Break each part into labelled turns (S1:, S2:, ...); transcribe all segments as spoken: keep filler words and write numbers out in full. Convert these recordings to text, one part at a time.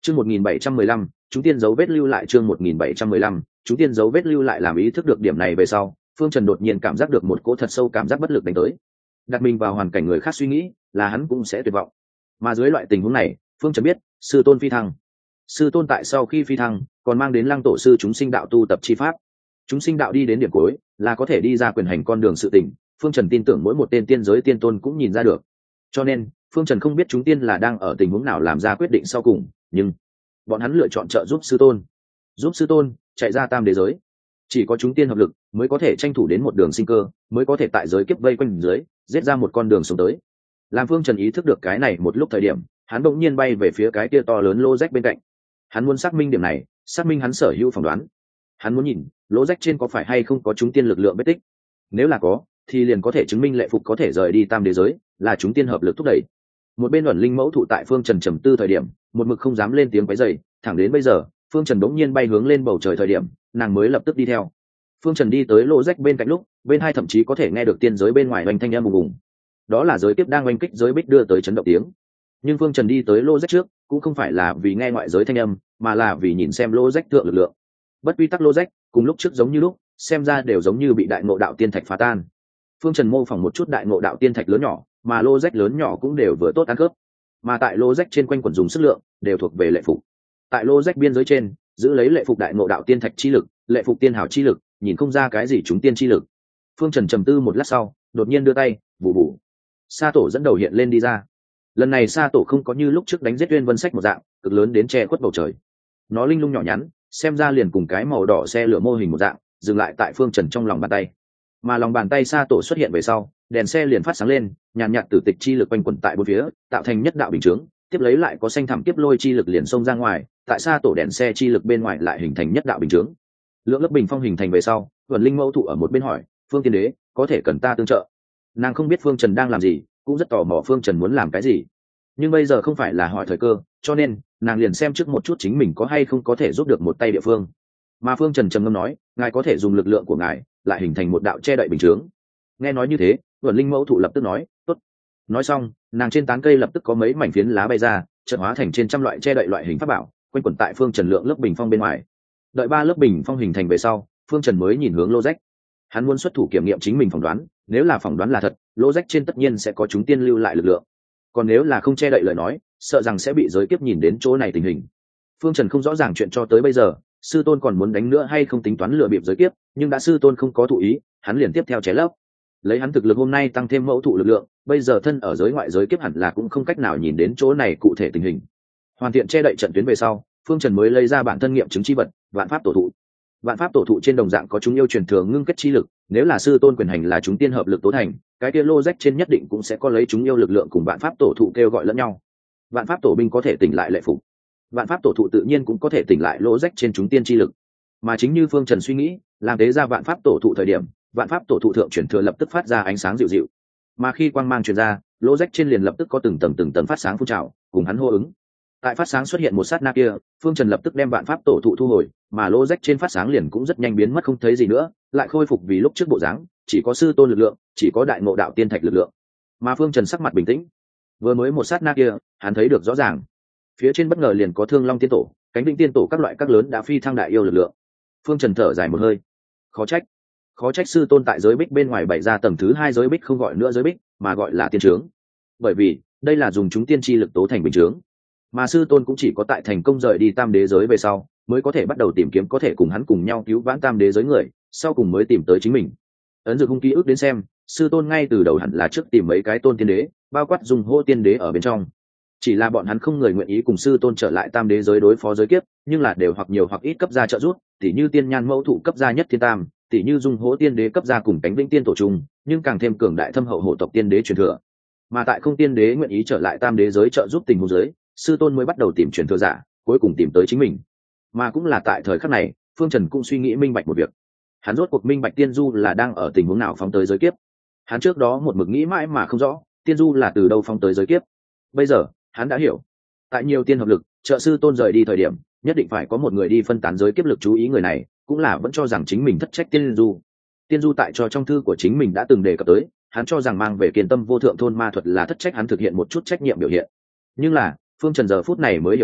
S1: Chương một nghìn bảy trăm mười lăm, chúng tiên dấu vết lưu lại chương một nghìn bảy trăm mười lăm, chúng tiên dấu vết lưu lại làm ý thức được điểm này về sau, Phương Trần đột nhiên cảm giác được một cỗ thật sâu cảm giác bất lực đánh tới. Đặt mình vào hoàn cảnh người khác suy nghĩ, là hắn cũng sẽ tuyệt vọng. Mà dưới loại tình huống này, Phương Trần biết, sư tôn phi thăng. Sư tôn tại sau khi phi thăng, còn mang đến Lăng tổ sư chúng sinh đạo tu tập chi pháp. Chúng sinh đạo đi đến điểm cuối, là có thể đi ra quyền hành con đường sự tình, Phương Trần tin tưởng mỗi một tên tiên giới tiên tôn cũng nhìn ra được. Cho nên, Phương Trần không biết chúng tiên là đang ở tình huống nào làm ra quyết định sau cùng, nhưng bọn hắn lựa chọn trợ giúp sư tôn. Giúp sư tôn chạy ra tam đế giới. Chỉ có chúng tiên hợp lực mới có thể tranh thủ đến một đường sinh cơ, mới có thể tại giới kiếp vây quanh dưới, giết ra một con đường sống tới. Làm Phương Trần ý thức được cái này một lúc thời điểm, hắn bỗng nhiên bay về phía cái kia to lớn lô rách bên cạnh. Hắn muốn xác minh điểm này, xác minh hắn sở hữu phỏng đoán. Hắn muốn nhìn, lỗ rách trên có phải hay không có chúng tiên lực lượng vết tích. Nếu là có, thì liền có thể chứng minh lệ phục có thể rời đi tam đế giới, là chúng tiên hợp lực thúc đẩy. Một bên ẩn linh mẫu thụ tại Phương Trần trầm tư thời điểm, một mực không dám lên tiếng quấy rầy, thẳng đến bây giờ, Phương Trần đống nhiên bay hướng lên bầu trời thời điểm, nàng mới lập tức đi theo. Phương Trần đi tới lỗ rách bên cạnh lúc, bên hai thậm chí có thể nghe được tiên giới bên ngoài oanh thanh âm ùng ùng. Đó là giới tiếp đang oanh kích giới bích đưa tới chấn động tiếng. Nhưng Phương Trần đi tới lỗ rách trước, cũng không phải là vì nghe ngoại giới thanh âm, mà là vì nhìn xem lỗ rách thượng lực lượng. Bất quy tắc lỗ rách, cùng lúc trước giống như lúc, xem ra đều giống như bị đại ngộ đạo tiên thạch phá tan. Phương Trần mô phỏng một chút đại ngộ đạo tiên thạch lớn nhỏ, mà lô rách lớn nhỏ cũng đều vừa tốt ăn khớp. Mà tại lô rách trên quanh quần dùng sức lượng, đều thuộc về lệ phục. Tại lô rách biên giới trên, giữ lấy lệ phục đại ngộ đạo tiên thạch chi lực, lệ phục tiên hào chi lực, nhìn không ra cái gì chúng tiên chi lực. Phương Trần trầm tư một lát sau, đột nhiên đưa tay, bù bù. Sa tổ dẫn đầu hiện lên đi ra. Lần này Sa tổ không có như lúc trước đánh giết Uyên Vân Sách một dạng, cực lớn đến che khuất bầu trời. Nó linh lung nhỏ nhắn, xem ra liền cùng cái màu đỏ xe lửa mô hình một dạng, dừng lại tại Phương Trần trong lòng bàn tay. Mà lòng bàn tay Sa tổ xuất hiện về sau, đèn xe liền phát sáng lên, nhàn nhạt tử tịch chi lực quanh quẩn tại bốn phía, tạo thành nhất đạo bình chướng, tiếp lấy lại có xanh thẳm tiếp lôi chi lực liền xông ra ngoài, tại Sa tổ đèn xe chi lực bên ngoài lại hình thành nhất đạo bình chướng. Lượng lớp bình phong hình thành về sau, Vân Linh mẫu thụ ở một bên hỏi, Phương Tiên Đế, có thể cần ta tương trợ? Nàng không biết Phương Trần đang làm gì, cũng rất tò mò Phương Trần muốn làm cái gì. Nhưng bây giờ không phải là hỏi thời cơ, cho nên nàng liền xem trước một chút chính mình có hay không có thể giúp được một tay địa phương. Mà Phương Trần trầm ngâm nói, ngài có thể dùng lực lượng của ngài lại hình thành một đạo che đậy bình chướng. Nghe nói như thế, Vân Linh mẫu thụ lập tức nói, tốt. Nói xong, nàng trên tán cây lập tức có mấy mảnh phiến lá bay ra, chợt hóa thành trên trăm loại che đậy loại hình pháp bảo, quanh quẩn tại Phương Trần lượng lớp bình phong bên ngoài. Đợi ba lớp bình phong hình thành về sau, Phương Trần mới nhìn hướng lô rách. Hắn muốn xuất thủ kiểm nghiệm chính mình phỏng đoán, nếu là phỏng đoán là thật, lô rách trên tất nhiên sẽ có chúng tiên lưu lại lực lượng. Còn nếu là không che đậy lời nói, sợ rằng sẽ bị giới kiếp nhìn đến chỗ này tình hình. Phương Trần không rõ ràng chuyện cho tới bây giờ, sư tôn còn muốn đánh nữa hay không tính toán lừa bịp giới kiếp, nhưng đã sư tôn không có thụ ý, hắn liền tiếp theo chế lấp. Lấy hắn thực lực hôm nay tăng thêm mẫu thụ lực lượng, bây giờ thân ở giới ngoại giới kiếp hẳn là cũng không cách nào nhìn đến chỗ này cụ thể tình hình. Hoàn thiện che đậy trận tuyến về sau, Phương Trần mới lấy ra bản thân nghiệm chứng chi vật, vạn pháp tổ thụ. Vạn pháp tổ thụ trên đồng dạng có chúng yêu truyền thừa ngưng kết chi lực, nếu là sư tôn quyền hành là chúng tiên hợp lực tố thành, cái kia lô rách trên nhất định cũng sẽ có lấy chúng yêu lực lượng cùng vạn pháp tổ thụ kêu gọi lẫn nhau. Vạn pháp tổ binh có thể tỉnh lại lệ phục, vạn pháp tổ thụ tự nhiên cũng có thể tỉnh lại lô rách trên chúng tiên chi lực. Mà chính như Phương Trần suy nghĩ, làm thế ra vạn pháp tổ thụ thời điểm, vạn pháp tổ thụ thượng truyền thừa lập tức phát ra ánh sáng dịu dịu. Mà khi quang mang truyền ra, lô rách trên liền lập tức có từng tầng từng tầng phát sáng phun trào, cùng hắn hô ứng. Tại phát sáng xuất hiện một sát na kia, Phương Trần lập tức đem vạn pháp tổ thụ thu hồi, mà lô rách trên phát sáng liền cũng rất nhanh biến mất không thấy gì nữa, lại khôi phục vì lúc trước bộ dáng, chỉ có sư tôn lực lượng, chỉ có đại ngộ đạo tiên thạch lực lượng. Mà Phương Trần sắc mặt bình tĩnh, vừa mới một sát na kia, hắn thấy được rõ ràng, phía trên bất ngờ liền có Thương Long tiên tổ, Cánh Vĩnh tiên tổ các loại các lớn đã phi thăng đại yêu lực lượng. Phương Trần thở dài một hơi, khó trách, khó trách sư tôn tại giới bích bên ngoài bày ra tầng thứ hai giới bích không gọi nữa giới bích, mà gọi là tiên trướng, bởi vì đây là dùng chúng tiên chi lực tố thành bình trướng. Mà sư tôn cũng chỉ có tại thành công rời đi tam đế giới về sau, mới có thể bắt đầu tìm kiếm có thể cùng hắn cùng nhau cứu vãn tam đế giới người, sau cùng mới tìm tới chính mình. Ấn Dược Hung ký ức đến xem, sư tôn ngay từ đầu hẳn là trước tìm mấy cái tôn tiên đế, bao quát dùng hô tiên đế ở bên trong. Chỉ là bọn hắn không người nguyện ý cùng sư tôn trở lại tam đế giới đối phó giới kiếp, nhưng là đều hoặc nhiều hoặc ít cấp ra trợ giúp, tỉ như Tiên Nhan mẫu thụ cấp ra nhất thiên tam, tỉ như dung hỗ tiên đế cấp ra cùng Cánh Vĩnh tiên tổ chung, nhưng càng thêm cường đại thâm hậu hộ tộc tiên đế truyền thừa. Mà tại không tiên đế nguyện ý trở lại tam đế giới trợ giúp tình huống giới, sư tôn mới bắt đầu tìm truyền thừa giả, cuối cùng tìm tới chính mình. Mà cũng là tại thời khắc này, Phương Trần cũng suy nghĩ minh bạch một việc. Hắn rốt cuộc minh bạch Tiên Du là đang ở tình huống nào phóng tới giới kiếp. Hắn trước đó một mực nghĩ mãi mà không rõ, Tiên Du là từ đâu phóng tới giới kiếp. Bây giờ, hắn đã hiểu. Tại nhiều tiên hợp lực, trợ sư tôn rời đi thời điểm, nhất định phải có một người đi phân tán giới kiếp lực chú ý người này, cũng là vẫn cho rằng chính mình thất trách Tiên Du. Tiên Du tại cho trong thư của chính mình đã từng đề cập tới, hắn cho rằng mang về Kiền Tâm vô thượng thôn ma thuật là thất trách hắn thực hiện một chút trách nhiệm biểu hiện. Nhưng là, Phương Trần giờ phút này mới hiểu được,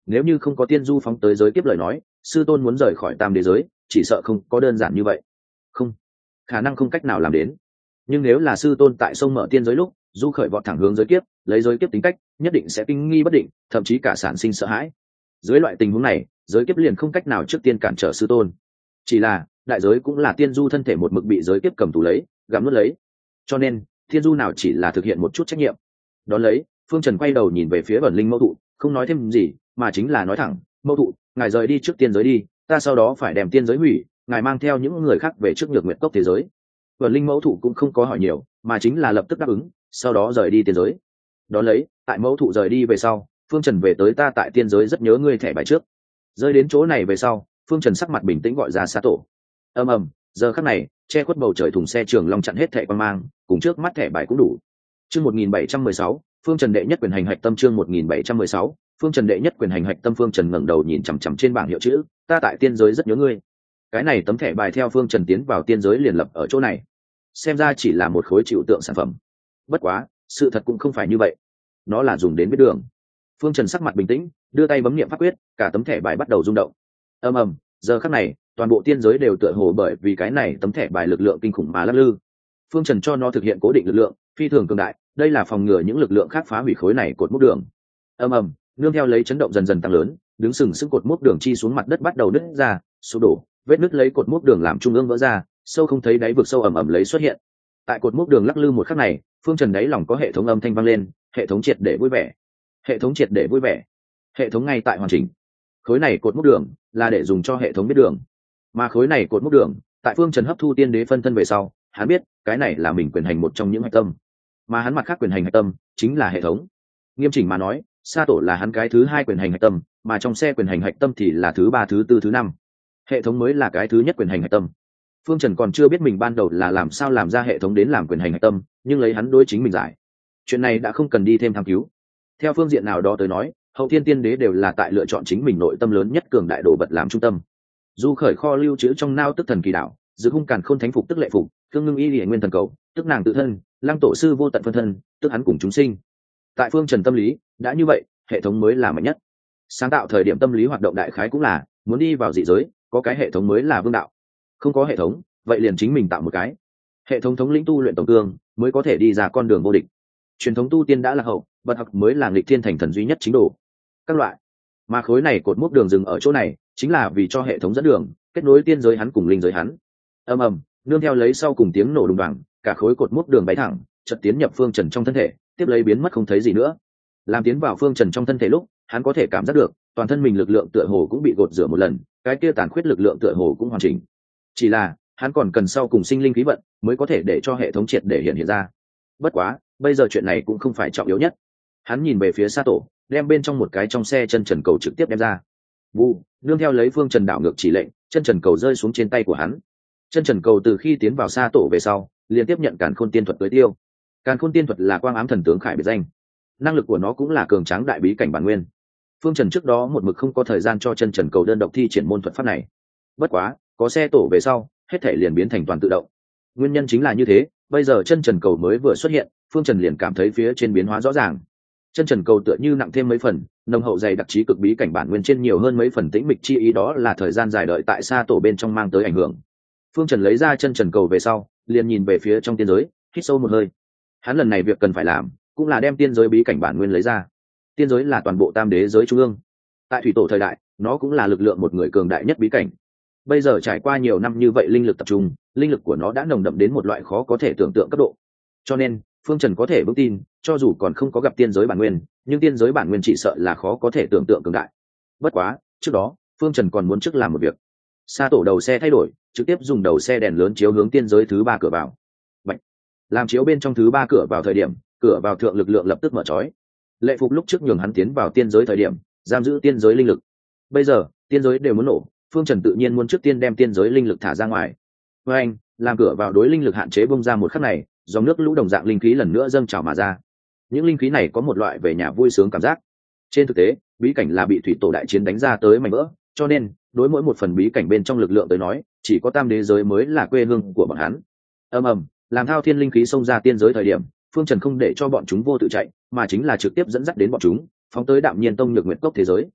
S1: nếu như không có tiên du phóng tới giới kiếp lời nói, sư tôn muốn rời khỏi tam đế giới chỉ sợ không có đơn giản như vậy. Không, khả năng không cách nào làm đến. Nhưng nếu là sư tôn tại sông mở tiên giới lúc du khởi vọt thẳng hướng giới kiếp, lấy giới kiếp tính cách nhất định sẽ kinh nghi bất định, thậm chí cả sản sinh sợ hãi. Dưới loại tình huống này, giới kiếp liền không cách nào trước tiên cản trở sư tôn. Chỉ là đại giới cũng là tiên du thân thể một mực bị giới kiếp cầm tù lấy, gặm nuốt lấy, cho nên tiên du nào chỉ là thực hiện một chút trách nhiệm. Đón lấy, Phương Trần quay đầu nhìn về phía ẩn linh mẫu thụ, không nói thêm gì, mà chính là nói thẳng: mẫu thụ, ngài rời đi trước tiên giới đi, ta sau đó phải đem tiên giới hủy, ngài mang theo những người khác về trước Nhược Nguyệt Cốc thế giới. Ẩn linh mẫu thụ cũng không có hỏi nhiều, mà chính là lập tức đáp ứng, sau đó rời đi tiên giới. Đón lấy, tại mẫu thụ rời đi về sau, Phương Trần về tới ta tại tiên giới rất nhớ ngươi thẻ bài trước. Rơi đến chỗ này về sau, Phương Trần sắc mặt bình tĩnh gọi ra Sa Tổ. Ầm ầm, giờ khắc này, che khuất bầu trời thùng xe trường long chặn hết thẻ quan mang, cùng trước mắt thẻ bài cũng đủ. Chương một nghìn bảy trăm mười sáu, Phương Trần đệ nhất quyền hành hạch tâm. Chương một nghìn bảy trăm mười sáu, Phương Trần đệ nhất quyền hành hạch tâm. Phương Trần ngẩng đầu nhìn chằm chằm trên bảng hiệu chữ, ta tại tiên giới rất nhớ ngươi. Cái này tấm thẻ bài theo Phương Trần tiến vào tiên giới liền lập ở chỗ này. Xem ra chỉ là một khối chịu tượng sản phẩm. Bất quá, sự thật cũng không phải như vậy. Nó là dùng đến biết đường. Phương Trần sắc mặt bình tĩnh, đưa tay bấm niệm pháp quyết, cả tấm thẻ bài bắt đầu rung động. Ầm ầm, giờ khắc này, toàn bộ tiên giới đều tựa hồ bởi vì cái này tấm thẻ bài lực lượng kinh khủng mà lắc lư. Phương Trần cho nó thực hiện cố định lực lượng, phi thường cường đại, đây là phòng ngừa những lực lượng khác phá hủy khối này cột mốc đường. Ầm ầm, nương theo lấy chấn động dần dần tăng lớn, đứng sừng sững cột mốc đường chi xuống mặt đất bắt đầu nứt ra, sụp đổ, vết nứt lấy cột mốc đường làm trung ương vỡ ra, sâu không thấy đáy vực sâu ầm ầm lấy xuất hiện. Tại cột mốc đường lắc lư một khắc này, Phương Trần đáy lòng có hệ thống âm thanh vang lên, hệ thống triệt để vui vẻ. Hệ thống triệt để vui vẻ. Hệ thống ngay tại hoàn chỉnh. Khối này cột mốc đường là để dùng cho hệ thống biết đường, mà khối này cột mốc đường tại Phương Trần hấp thu tiên đế phân thân về sau, hắn biết cái này là mình quyền hành một trong những hạch tâm, mà hắn mặt khác quyền hành hạch tâm chính là hệ thống. Nghiêm chỉnh mà nói, Sa Tổ là hắn cái thứ hai quyền hành hạch tâm, mà trong xe quyền hành hạch tâm thì là thứ ba, thứ tư, thứ năm. Hệ thống mới là cái thứ nhất quyền hành hạch tâm. Phương Trần còn chưa biết mình ban đầu là làm sao làm ra hệ thống đến làm quyền hành hạch tâm, nhưng lấy hắn đối chính mình giải, chuyện này đã không cần đi thêm tham cứu. Theo phương diện nào đó tới nói, hậu thiên tiên đế đều là tại lựa chọn chính mình nội tâm lớn nhất cường đại đồ vật làm trung tâm. Du khởi kho lưu trữ trong nao tức thần kỳ đạo, giữ hung càn khôn thánh phục tức lệ phục, thương ngưng y liễu nguyên thần cầu, tức nàng tự thân, lăng tổ sư vô tận phân thân, tức hắn cùng chúng sinh. Tại Phương Trần tâm lý, đã như vậy, hệ thống mới là mạnh nhất. Sáng tạo thời điểm tâm lý hoạt động đại khái cũng là muốn đi vào dị giới, có cái hệ thống mới là vương đạo. Không có hệ thống, vậy liền chính mình tạo một cái. Hệ thống thống lĩnh tu luyện tổng cương, mới có thể đi ra con đường vô địch. Truyền thống tu tiên đã là hậu, bậc học mới là nghịch thiên thành thần duy nhất chính đồ. Các loại, mà khối này cột mốc đường dừng ở chỗ này, chính là vì cho hệ thống dẫn đường, kết nối tiên giới hắn cùng linh giới hắn. Ầm ầm, nương theo lấy sau cùng tiếng nổ đùng đoàng, cả khối cột mốc đường bay thẳng, chợt tiến nhập Phương Trần trong thân thể, tiếp lấy biến mất không thấy gì nữa. Làm tiến vào Phương Trần trong thân thể lúc, hắn có thể cảm giác được, toàn thân mình lực lượng tựa hồ cũng bị gột rửa một lần, cái kia tàn khuyết lực lượng tựa hồ cũng hoàn chỉnh. Chỉ là, hắn còn cần sau cùng sinh linh khí vận, mới có thể để cho hệ thống triệt để hiện hiện ra. Bất quá, bây giờ chuyện này cũng không phải trọng yếu nhất. Hắn nhìn về phía Sa Tổ, đem bên trong một cái trong xe chân trần cầu trực tiếp đem ra. Vu, nương theo lấy Phương Trần đảo ngược chỉ lệnh, chân trần cầu rơi xuống trên tay của hắn. Chân trần cầu từ khi tiến vào Sa Tổ về sau, liền tiếp nhận Càn Khôn Tiên thuật tới tiêu. Càn Khôn Tiên thuật là quang ám thần tướng khải biệt danh, năng lực của nó cũng là cường tráng đại bí cảnh bản nguyên. Phương Trần trước đó một mực không có thời gian cho chân trần cầu đơn độc thi triển môn thuật pháp này. Bất quá, có xe tổ về sau, hết thể liền biến thành toàn tự động. Nguyên nhân chính là như thế, bây giờ chân trần cầu mới vừa xuất hiện, Phương Trần liền cảm thấy phía trên biến hóa rõ ràng. Chân trần cầu tựa như nặng thêm mấy phần, nồng hậu dày đặc trí cực bí cảnh bản nguyên trên nhiều hơn mấy phần tĩnh mịch chi ý, đó là thời gian dài đợi tại Sa Tổ bên trong mang tới ảnh hưởng. Phương Trần lấy ra chân trần cầu về sau, liền nhìn về phía trong tiên giới, hít sâu một hơi. Hắn lần này việc cần phải làm, cũng là đem tiên giới bí cảnh bản nguyên lấy ra. Tiên giới là toàn bộ tam đế giới trung ương. Tại thủy tổ thời đại, nó cũng là lực lượng một người cường đại nhất bí cảnh. Bây giờ trải qua nhiều năm như vậy linh lực tập trung, linh lực của nó đã nồng đậm đến một loại khó có thể tưởng tượng cấp độ. Cho nên, Phương Trần có thể vững tin, cho dù còn không có gặp tiên giới bản nguyên, nhưng tiên giới bản nguyên chỉ sợ là khó có thể tưởng tượng cường đại. Bất quá, trước đó, Phương Trần còn muốn trước làm một việc. Sa Tổ đầu xe thay đổi, trực tiếp dùng đầu xe đèn lớn chiếu hướng tiên giới thứ ba cửa vào. Bạch. Làm chiếu bên trong thứ ba cửa vào thời điểm, cửa vào thượng lực lượng lập tức mở chói. Lệ Phục lúc trước nhường hắn tiến vào tiên giới thời điểm, giam giữ tiên giới linh lực. Bây giờ, tiên giới đều muốn nổ, Phương Trần tự nhiên muốn trước tiên đem tiên giới linh lực thả ra ngoài. Với anh, làm cửa vào đối linh lực hạn chế bung ra một khắc này, dòng nước lũ đồng dạng linh khí lần nữa dâng trào mà ra. Những linh khí này có một loại về nhà vui sướng cảm giác. Trên thực tế, bí cảnh là bị thủy tổ đại chiến đánh ra tới mảnh vỡ, cho nên đối mỗi một phần bí cảnh bên trong lực lượng tới nói, chỉ có tam đế giới mới là quê hương của bọn hắn. Ầm ầm, làm thao thiên linh khí xông ra tiên giới thời điểm, Phương Trần không để cho bọn chúng vô tự chạy, mà chính là trực tiếp dẫn dắt đến bọn chúng, phóng tới Đạm Nhiên Tông Nhược Nguyệt Cốc thế giới.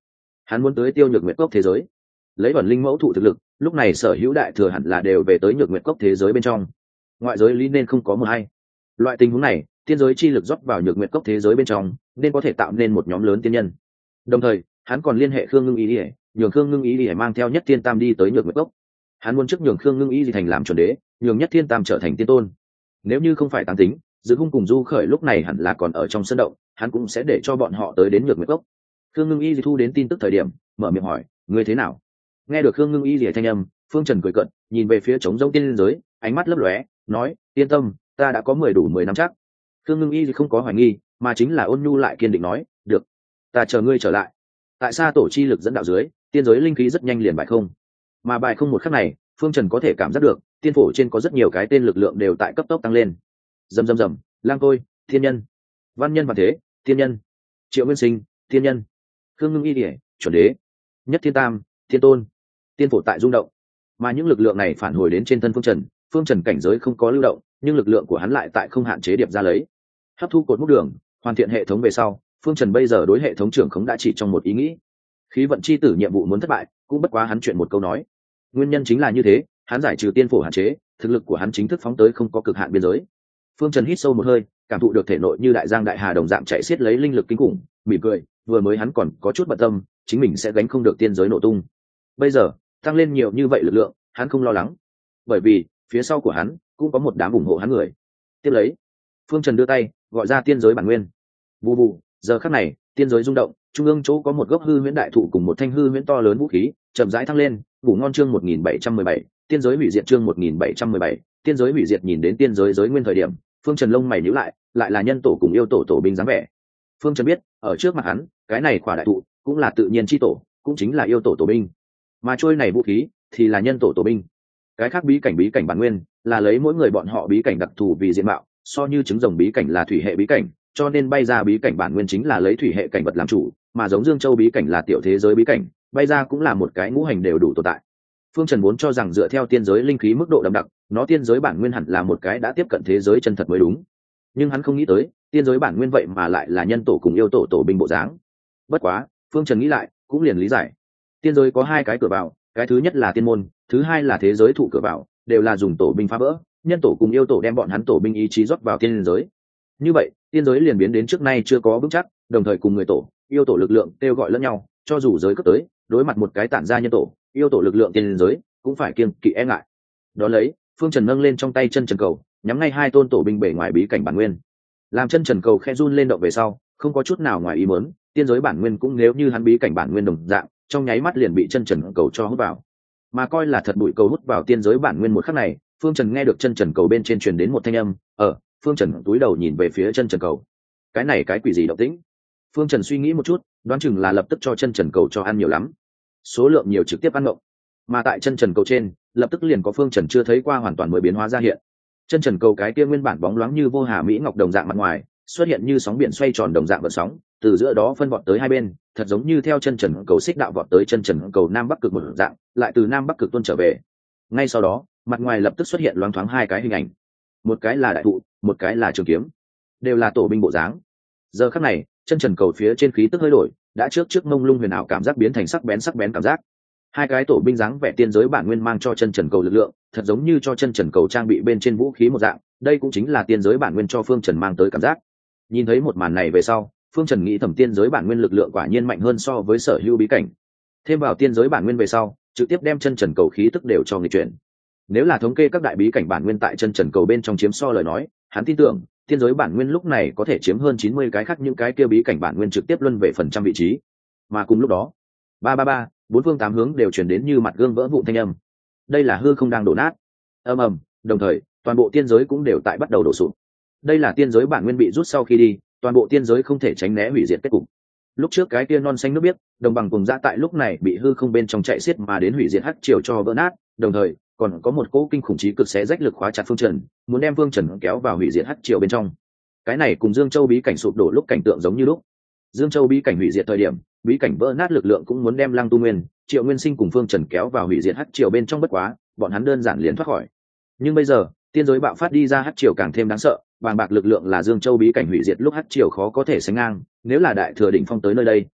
S1: hắn muốn tới tiêu nhược nguyệt cốc thế giới. Lấy ẩn linh mẫu thụ thực lực, lúc này sở hữu đại thừa hẳn là đều về tới nhược nguyệt cốc thế giới bên trong, ngoại giới lý nên không có một hay. Loại tình huống này, tiên giới chi lực rót vào nhược nguyệt cốc thế giới bên trong, nên có thể tạo nên một nhóm lớn tiên nhân. Đồng thời, hắn còn liên hệ khương ngưng ý ỉa, nhường khương ngưng ý ỉa mang theo nhất thiên tam đi tới nhược nguyệt cốc. Hắn muốn trước nhường khương ngưng ý gì thành làm chuẩn đế, nhường nhất thiên tam trở thành tiên tôn. Nếu như không phải tán tính, giữ hung cùng du khởi lúc này hẳn là còn ở trong sân động, hắn cũng sẽ để cho bọn họ tới đến nhược nguyệt cốc. Khương ngưng y thu đến tin tức thời điểm, mở miệng hỏi, ngươi thế nào? Nghe được khương ngưng y gì thanh âm, phương trần cười cận, nhìn về phía trống rỗng tiên giới, ánh mắt lấp lóe, nói, yên tâm, ta đã có mười đủ mười năm chắc. Khương ngưng y không có hoài nghi, mà chính là ôn nhu lại kiên định nói, được, ta chờ ngươi trở lại. Tại sao tổ chi lực dẫn đạo dưới, tiên giới linh khí rất nhanh liền bại không, mà bại không một khắc này, phương trần có thể cảm giác được, tiên phổ trên có rất nhiều cái tên lực lượng đều tại cấp tốc tăng lên. Rầm rầm rầm, lang tôi, thiên nhân, văn nhân và thế, thiên nhân, triệu nguyên sinh, thiên nhân, khương ngưng y địa, chuẩn đế, nhất thiên tam, thiên tôn, tiên phổ tại rung động. Mà những lực lượng này phản hồi đến trên thân phương trần, phương trần cảnh giới không có lưu động, nhưng lực lượng của hắn lại tại không hạn chế điệp ra lấy. Hấp thu cột mốc đường, hoàn thiện hệ thống về sau, phương trần bây giờ đối hệ thống trưởng khống đã chỉ trong một ý nghĩ. Khí vận chi tử nhiệm vụ muốn thất bại, cũng bất quá hắn chuyện một câu nói. Nguyên nhân chính là như thế, hắn giải trừ tiên phổ hạn chế, thực lực của hắn chính thức phóng tới không có cực hạn biên giới. Phương Trần hít sâu một hơi, cảm thụ được thể nội như đại giang đại hà đồng dạng chạy xiết lấy linh lực kinh khủng, mỉm cười, vừa mới hắn còn có chút bận tâm, chính mình sẽ gánh không được tiên giới nổ tung. Bây giờ, tăng lên nhiều như vậy lực lượng, hắn không lo lắng, bởi vì phía sau của hắn cũng có một đám ủng hộ hắn người. Tiếp lấy, Phương Trần đưa tay, gọi ra tiên giới bản nguyên. Vù vù, giờ khắc này, tiên giới rung động, trung ương chỗ có một gốc hư huyễn đại thụ cùng một thanh hư huyễn to lớn vũ khí, chậm rãi thăng lên, ngủ ngon chương một nghìn bảy trăm mười bảy, tiên giới hủy diệt chương một nghìn bảy trăm mười bảy, tiên giới hủy diệt. Nhìn đến tiên giới giới nguyên thời điểm, Phương Trần lông mày nhíu lại, lại là nhân tổ cùng yêu tổ tổ binh dáng vẻ. Phương Trần biết, ở trước mặt hắn, cái này quả đại thụ cũng là tự nhiên chi tổ, cũng chính là yêu tổ tổ binh, mà trôi này vũ khí thì là nhân tổ tổ binh. Cái khác bí cảnh bí cảnh bản nguyên là lấy mỗi người bọn họ bí cảnh đặc thù vì diện mạo, so như trứng rồng bí cảnh là thủy hệ bí cảnh, cho nên bay ra bí cảnh bản nguyên chính là lấy thủy hệ cảnh vật làm chủ, mà giống Dương Châu bí cảnh là tiểu thế giới bí cảnh, bay ra cũng là một cái ngũ hành đều đủ tồn tại. Phương Trần vốn cho rằng dựa theo tiên giới linh khí mức độ đậm đặc, nó tiên giới bản nguyên hẳn là một cái đã tiếp cận thế giới chân thật mới đúng. Nhưng hắn không nghĩ tới, tiên giới bản nguyên vậy mà lại là nhân tổ cùng yêu tổ tổ binh bộ dáng. Bất quá, Phương Trần nghĩ lại, cũng liền lý giải. Tiên giới có hai cái cửa vào, cái thứ nhất là tiên môn, thứ hai là thế giới thụ cửa vào, đều là dùng tổ binh phá vỡ, nhân tổ cùng yêu tổ đem bọn hắn tổ binh ý chí rót vào tiên giới. Như vậy, tiên giới liền biến đến trước nay chưa có vững chắc, đồng thời cùng người tổ, yêu tổ lực lượng kêu gọi lẫn nhau, cho dù giới cấp tới, đối mặt một cái tản ra nhân tổ, yêu tổ lực lượng tiên giới, cũng phải kiêng kỵ e ngại. Đó lấy, Phương Trần nâng lên trong tay chân trần cầu, nhắm ngay hai tôn tổ binh bể ngoài bí cảnh bản nguyên. Làm chân trần cầu khẽ run lên động về sau, không có chút nào ngoài ý muốn, tiên giới bản nguyên cũng nếu như hắn bí cảnh bản nguyên đồng dạng, trong nháy mắt liền bị chân trần cầu cho hút vào. Mà coi là thật bụi cầu hút vào tiên giới bản nguyên một khắc này, Phương Trần nghe được chân trần cầu bên trên truyền đến một thanh âm, ở, Phương Trần túi đầu nhìn về phía chân trần cầu. Cái này cái quỷ gì động tĩnh? Phương Trần suy nghĩ một chút, đoán chừng là lập tức cho chân trần cầu cho ăn nhiều lắm. Số lượng nhiều trực tiếp ăn ngộng. Mà tại chân trần cầu trên, lập tức liền có Phương Trần chưa thấy qua hoàn toàn mới biến hóa ra hiện. Chân trần cầu cái kia nguyên bản bóng loáng như vô hà mỹ ngọc đồng dạng mặt ngoài, xuất hiện như sóng biển xoay tròn đồng dạng vận sóng, từ giữa đó phân vọt tới hai bên, thật giống như theo chân trần cầu xích đạo vọt tới chân trần cầu nam bắc cực một dạng, lại từ nam bắc cực tuôn trở về. Ngay sau đó, mặt ngoài lập tức xuất hiện loáng thoáng hai cái hình ảnh, một cái là đại thụ, một cái là trường kiếm, đều là tổ binh bộ dáng. Giờ khắc này, chân trần cầu phía trên khí tức hơi đổi, đã trước trước mông lung huyền ảo cảm giác biến thành sắc bén sắc bén cảm giác. Hai cái tổ binh dáng vẻ tiên giới bản nguyên mang cho chân trần cầu lực lượng, thật giống như cho chân trần cầu trang bị bên trên vũ khí một dạng, đây cũng chính là tiên giới bản nguyên cho Phương Trần mang tới cảm giác. Nhìn thấy một màn này về sau, Phương Trần nghĩ thẩm tiên giới bản nguyên lực lượng quả nhiên mạnh hơn so với sở hữu bí cảnh. Thêm vào tiên giới bản nguyên về sau, trực tiếp đem chân trần cầu khí tức đều cho nghịch chuyển. Nếu là thống kê các đại bí cảnh bản nguyên tại chân trần cầu bên trong chiếm so lời nói, hắn tin tưởng tiên giới bản nguyên lúc này có thể chiếm hơn chín mươi cái khác những cái kia bí cảnh bản nguyên trực tiếp luân về phần trăm vị trí. Mà cùng lúc đó, ba ba ba, bốn phương tám hướng đều truyền đến như mặt gương vỡ vụn thanh âm. Đây là hư không đang đổ nát. Ầm ầm, đồng thời, toàn bộ tiên giới cũng đều tại bắt đầu đổ sụp. Đây là tiên giới bản nguyên bị rút sau khi đi, toàn bộ tiên giới không thể tránh né hủy diệt kết cục. Lúc trước cái kia non xanh nước biếc, đồng bằng cùng dã tại lúc này bị hư không bên trong chạy xiết mà đến hủy diệt hắc triều cho vỡ nát, đồng thời còn có một cỗ kinh khủng chí cực xé rách lực khóa chặt Phương Trần, muốn đem Phương Trần kéo vào hủy diệt hắc triều bên trong. Cái này cùng Dương Châu bí cảnh sụp đổ lúc cảnh tượng giống như lúc. Dương Châu bí cảnh hủy diệt thời điểm, bí cảnh vỡ nát lực lượng cũng muốn đem Lăng Tu Nguyên, Triệu Nguyên Sinh cùng Phương Trần kéo vào hủy diệt hắc triều bên trong, bất quá, bọn hắn đơn giản liền thoát khỏi. Nhưng bây giờ, tiên giới bạo phát đi ra hắc triều càng thêm đáng sợ, bàng bạc lực lượng là Dương Châu bí cảnh hủy diệt lúc hắc triều khó có thể sánh ngang, nếu là đại thừa đỉnh phong tới nơi đây,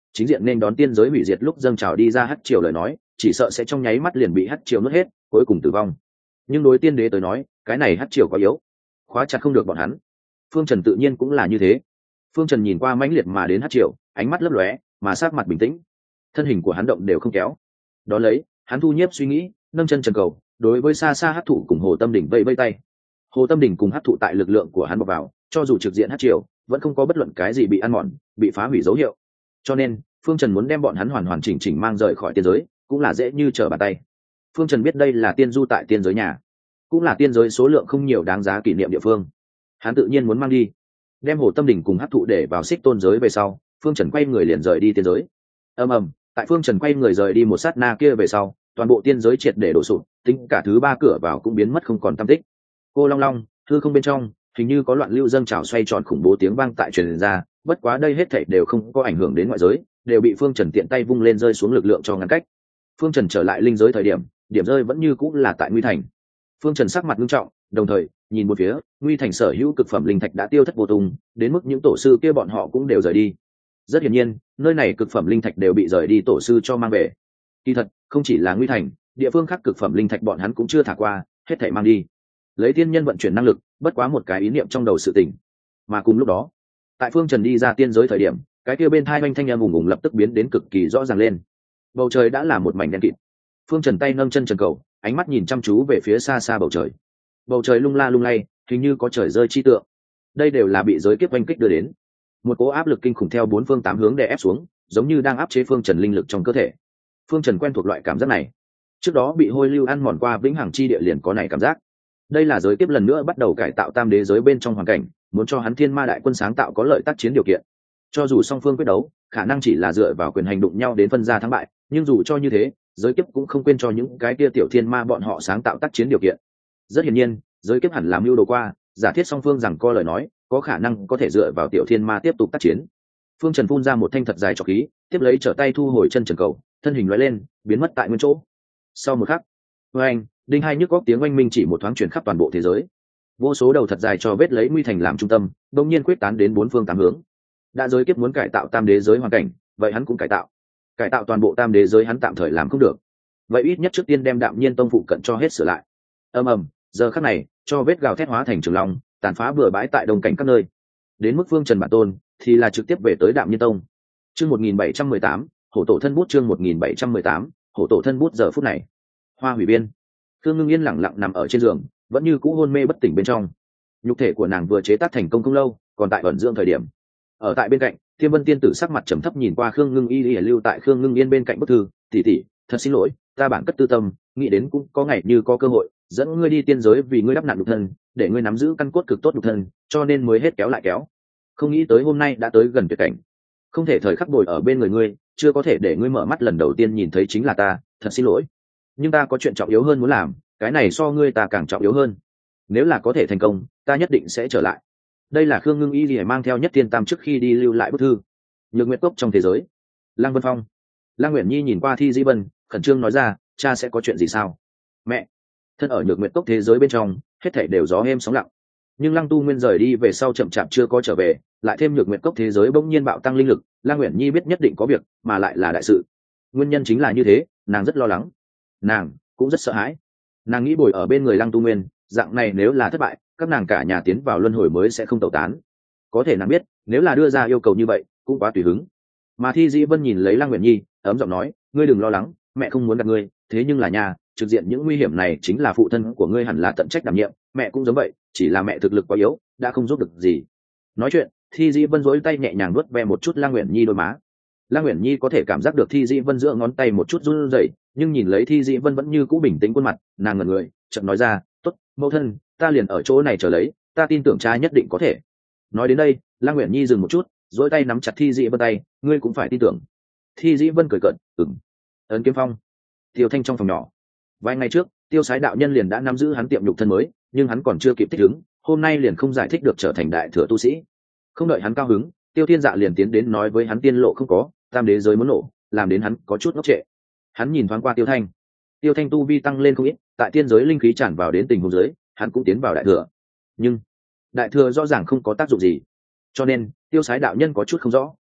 S1: chính diện nên đón tiên giới hủy diệt lúc dâng trào đi ra hắc triều lời nói chỉ sợ sẽ trong nháy mắt liền bị hắc triều nuốt hết, cuối cùng tử vong. Nhưng đối tiên đế tới nói cái này hắc triều quá yếu, khóa chặt không được bọn hắn. Phương Trần tự nhiên cũng là như thế. Phương Trần nhìn qua mãnh liệt mà đến hắc triều, ánh mắt lấp lóe mà sát mặt bình tĩnh, thân hình của hắn động đều không kéo. Đó lấy hắn thu nhiếp suy nghĩ, nâng chân trần cầu đối với xa xa hắc thụ cùng Hồ Tâm Đỉnh vây vây tay. Hồ Tâm Đỉnh cùng hắc thụ tại lực lượng của hắn bọc vào, cho dù trực diện hắc triều vẫn không có bất luận cái gì bị ăn mòn bị phá hủy dấu hiệu, cho nên Phương Trần muốn đem bọn hắn hoàn hoàn chỉnh chỉnh mang rời khỏi tiên giới cũng là dễ như trở bàn tay. Phương Trần biết đây là tiên du tại tiên giới nhà, cũng là tiên giới số lượng không nhiều đáng giá kỷ niệm địa phương, hắn tự nhiên muốn mang đi. Đem Hồ Tâm Đỉnh cùng hắc thụ để vào Xích Tôn giới về sau, Phương Trần quay người liền rời đi tiên giới. ầm ầm tại Phương Trần quay người rời đi một sát na kia về sau, toàn bộ tiên giới triệt để đổ sụp, tính cả thứ ba cửa vào cũng biến mất không còn tăm tích. Cô long long hư không bên trong hình như có loạn lưu dâng trào xoay tròn khủng bố tiếng vang tại truyền ra, bất quá đây hết thảy đều không có ảnh hưởng đến ngoại giới, đều bị Phương Trần tiện tay vung lên rơi xuống lực lượng cho ngăn cách. Phương Trần trở lại linh giới thời điểm, điểm rơi vẫn như cũng là tại Nguy Thành. Phương Trần sắc mặt nghiêm trọng, đồng thời nhìn một phía, Nguy Thành sở hữu cực phẩm linh thạch đã tiêu thất vô tung, đến mức những tổ sư kia bọn họ cũng đều rời đi. Rất hiển nhiên, nơi này cực phẩm linh thạch đều bị rời đi tổ sư cho mang về. Kỳ thật, không chỉ là Nguy Thành, địa phương khác cực phẩm linh thạch bọn hắn cũng chưa thả qua, hết thảy mang đi. Lấy tiên nhân vận chuyển năng lực, bất quá một cái ý niệm trong đầu sự tỉnh. Mà cùng lúc đó, tại Phương Trần đi ra tiên giới thời điểm, cái kia bên thai oanh thanh em ùng ùng lập tức biến đến cực kỳ rõ ràng lên. Bầu trời đã là một mảnh đen kịt. Phương Trần tay nâng chân trần cầu, ánh mắt nhìn chăm chú về phía xa xa bầu trời. Bầu trời lung la lung lay, hình như có trời rơi chi tượng. Đây đều là bị giới kiếp oanh kích đưa đến. Một cỗ áp lực kinh khủng theo bốn phương tám hướng đè ép xuống, giống như đang áp chế Phương Trần linh lực trong cơ thể. Phương Trần quen thuộc loại cảm giác này. Trước đó bị hôi lưu ăn mòn qua vĩnh hằng chi địa liền có này cảm giác. Đây là giới kiếp lần nữa bắt đầu cải tạo tam đế giới bên trong hoàn cảnh, muốn cho hắn thiên ma đại quân sáng tạo có lợi tác chiến điều kiện. Cho dù song phương quyết đấu khả năng chỉ là dựa vào quyền hành đụng nhau đến phân ra thắng bại, nhưng dù cho như thế, giới kiếp cũng không quên cho những cái kia tiểu thiên ma bọn họ sáng tạo tác chiến điều kiện. Rất hiển nhiên, giới kiếp hẳn làm mưu đồ qua, giả thiết song phương rằng co lời nói, có khả năng có thể dựa vào tiểu thiên ma tiếp tục tác chiến. Phương Trần phun ra một thanh thật dài trọc khí, tiếp lấy trở tay thu hồi chân trần cầu, thân hình lóe lên, biến mất tại nguyên chỗ. Sau một khắc, oanh, đinh hai nhức góc tiếng oanh minh chỉ một thoáng truyền khắp toàn bộ thế giới. Vô số đầu thật dài cho vết lấy Nguy Thành làm trung tâm, đột nhiên quyết tán đến bốn phương tám hướng. Đã giới kiếp muốn cải tạo tam đế giới hoàn cảnh, vậy hắn cũng cải tạo. Cải tạo toàn bộ tam đế giới hắn tạm thời làm không được. Vậy ít nhất trước tiên đem Đạm Nhiên Tông phụ cận cho hết sửa lại. Ầm ầm, giờ khắc này, cho vết gào thét hóa thành trường long, tàn phá bừa bãi tại đông cảnh các nơi. Đến mức Phương Trần bản tôn thì là trực tiếp về tới Đạm Nhiên Tông. Chương một nghìn bảy trăm mười tám, hổ tổ thân bút chương một nghìn bảy trăm mười tám, hổ tổ thân bút giờ phút này. Hoa Hủy Biên. Thương Ngưng Yên lặng lặng nằm ở trên giường, vẫn như cũ hôn mê bất tỉnh bên trong. Nhục thể của nàng vừa chế tác thành công không lâu, còn tại ẩn dưỡng thời điểm. Ở tại bên cạnh, Thiên Vân tiên tử sắc mặt trầm thấp nhìn qua Khương Ngưng Y lìa lưu tại Khương Ngưng Yên bên cạnh bức thư, tỷ tỷ, thật xin lỗi, ta bản cất tư tâm, nghĩ đến cũng có ngày như có cơ hội, dẫn ngươi đi tiên giới vì ngươi đắp nặn nhục thân, để ngươi nắm giữ căn cốt cực tốt nhục thân, cho nên mới hết kéo lại kéo. Không nghĩ tới hôm nay đã tới gần tuyệt cảnh, không thể thời khắc bồi ở bên người ngươi, chưa có thể để ngươi mở mắt lần đầu tiên nhìn thấy chính là ta, thật xin lỗi. Nhưng ta có chuyện trọng yếu hơn muốn làm, cái này so ngươi ta càng trọng yếu hơn. Nếu là có thể thành công, ta nhất định sẽ trở lại. Đây là Khương Ngưng Y lìa mang theo Nhất Tiên Tam trước khi đi lưu lại bức thư. Nhược Nguyệt Cốc trong thế giới, Lăng Vân Phong. Lăng Uyển Nhi nhìn qua Thi Di Vân, khẩn trương nói ra, cha sẽ có chuyện gì sao? Mẹ. Thân ở Nhược Nguyệt Cốc thế giới bên trong, hết thảy đều gió êm sóng lặng. Nhưng Lăng Tu Nguyên rời đi về sau chậm chạp chưa có trở về, lại thêm Nhược Nguyệt Cốc thế giới bỗng nhiên bạo tăng linh lực, Lăng Uyển Nhi biết nhất định có việc, mà lại là đại sự. Nguyên nhân chính là như thế, nàng rất lo lắng, nàng cũng rất sợ hãi. Nàng nghĩ bồi ở bên người Lăng Tu Nguyên, dạng này nếu là thất bại, các nàng cả nhà tiến vào luân hồi mới sẽ không tẩu tán. Có thể nàng biết, nếu là đưa ra yêu cầu như vậy, cũng quá tùy hứng. Mà Thi Dĩ Vân nhìn lấy Lăng Uyển Nhi, ấm giọng nói, ngươi đừng lo lắng, mẹ không muốn gạt ngươi, thế nhưng là nhà, trực diện những nguy hiểm này chính là phụ thân của ngươi hẳn là tận trách đảm nhiệm, mẹ cũng giống vậy, chỉ là mẹ thực lực quá yếu, đã không giúp được gì. Nói chuyện, Thi Dĩ Vân duỗi tay nhẹ nhàng nuốt ve một chút Lăng Uyển Nhi đôi má. Lăng Uyển Nhi có thể cảm giác được Thi Dĩ Vân giữa ngón tay một chút run rẩy, nhưng nhìn lấy Thi Dĩ Vân vẫn như cũ bình tĩnh khuôn mặt, nàng ngẩn người, chợt nói ra, "Tốt, mẫu thân, ta liền ở chỗ này chờ lấy, ta tin tưởng cha nhất định có thể." Nói đến đây, Lăng Uyển Nhi dừng một chút, duỗi tay nắm chặt Thi Dĩ Vân tay, "Ngươi cũng phải tin tưởng." Thi Dĩ Vân cười cợt, "Ừm." Ấn Kiếm Phong. Tiêu Thanh trong phòng nhỏ. Vài ngày trước, Tiêu Sái đạo nhân liền đã nắm giữ hắn tiệm nhục thân mới, nhưng hắn còn chưa kịp thích ứng, hôm nay liền không giải thích được trở thành đại thừa tu sĩ. Không đợi hắn cao hứng, Tiêu Thiên Dạ liền tiến đến nói với hắn tiên lộ không có, tam đế giới muốn nổ, làm đến hắn có chút ngốc trệ. Hắn nhìn thoáng qua Tiêu Thanh. Tiêu Thanh tu vi tăng lên không ít, tại tiên giới linh khí tràn vào đến tình huống dưới, hắn cũng tiến vào đại thừa. Nhưng đại thừa rõ ràng không có tác dụng gì, cho nên Tiêu Sái đạo nhân có chút không rõ.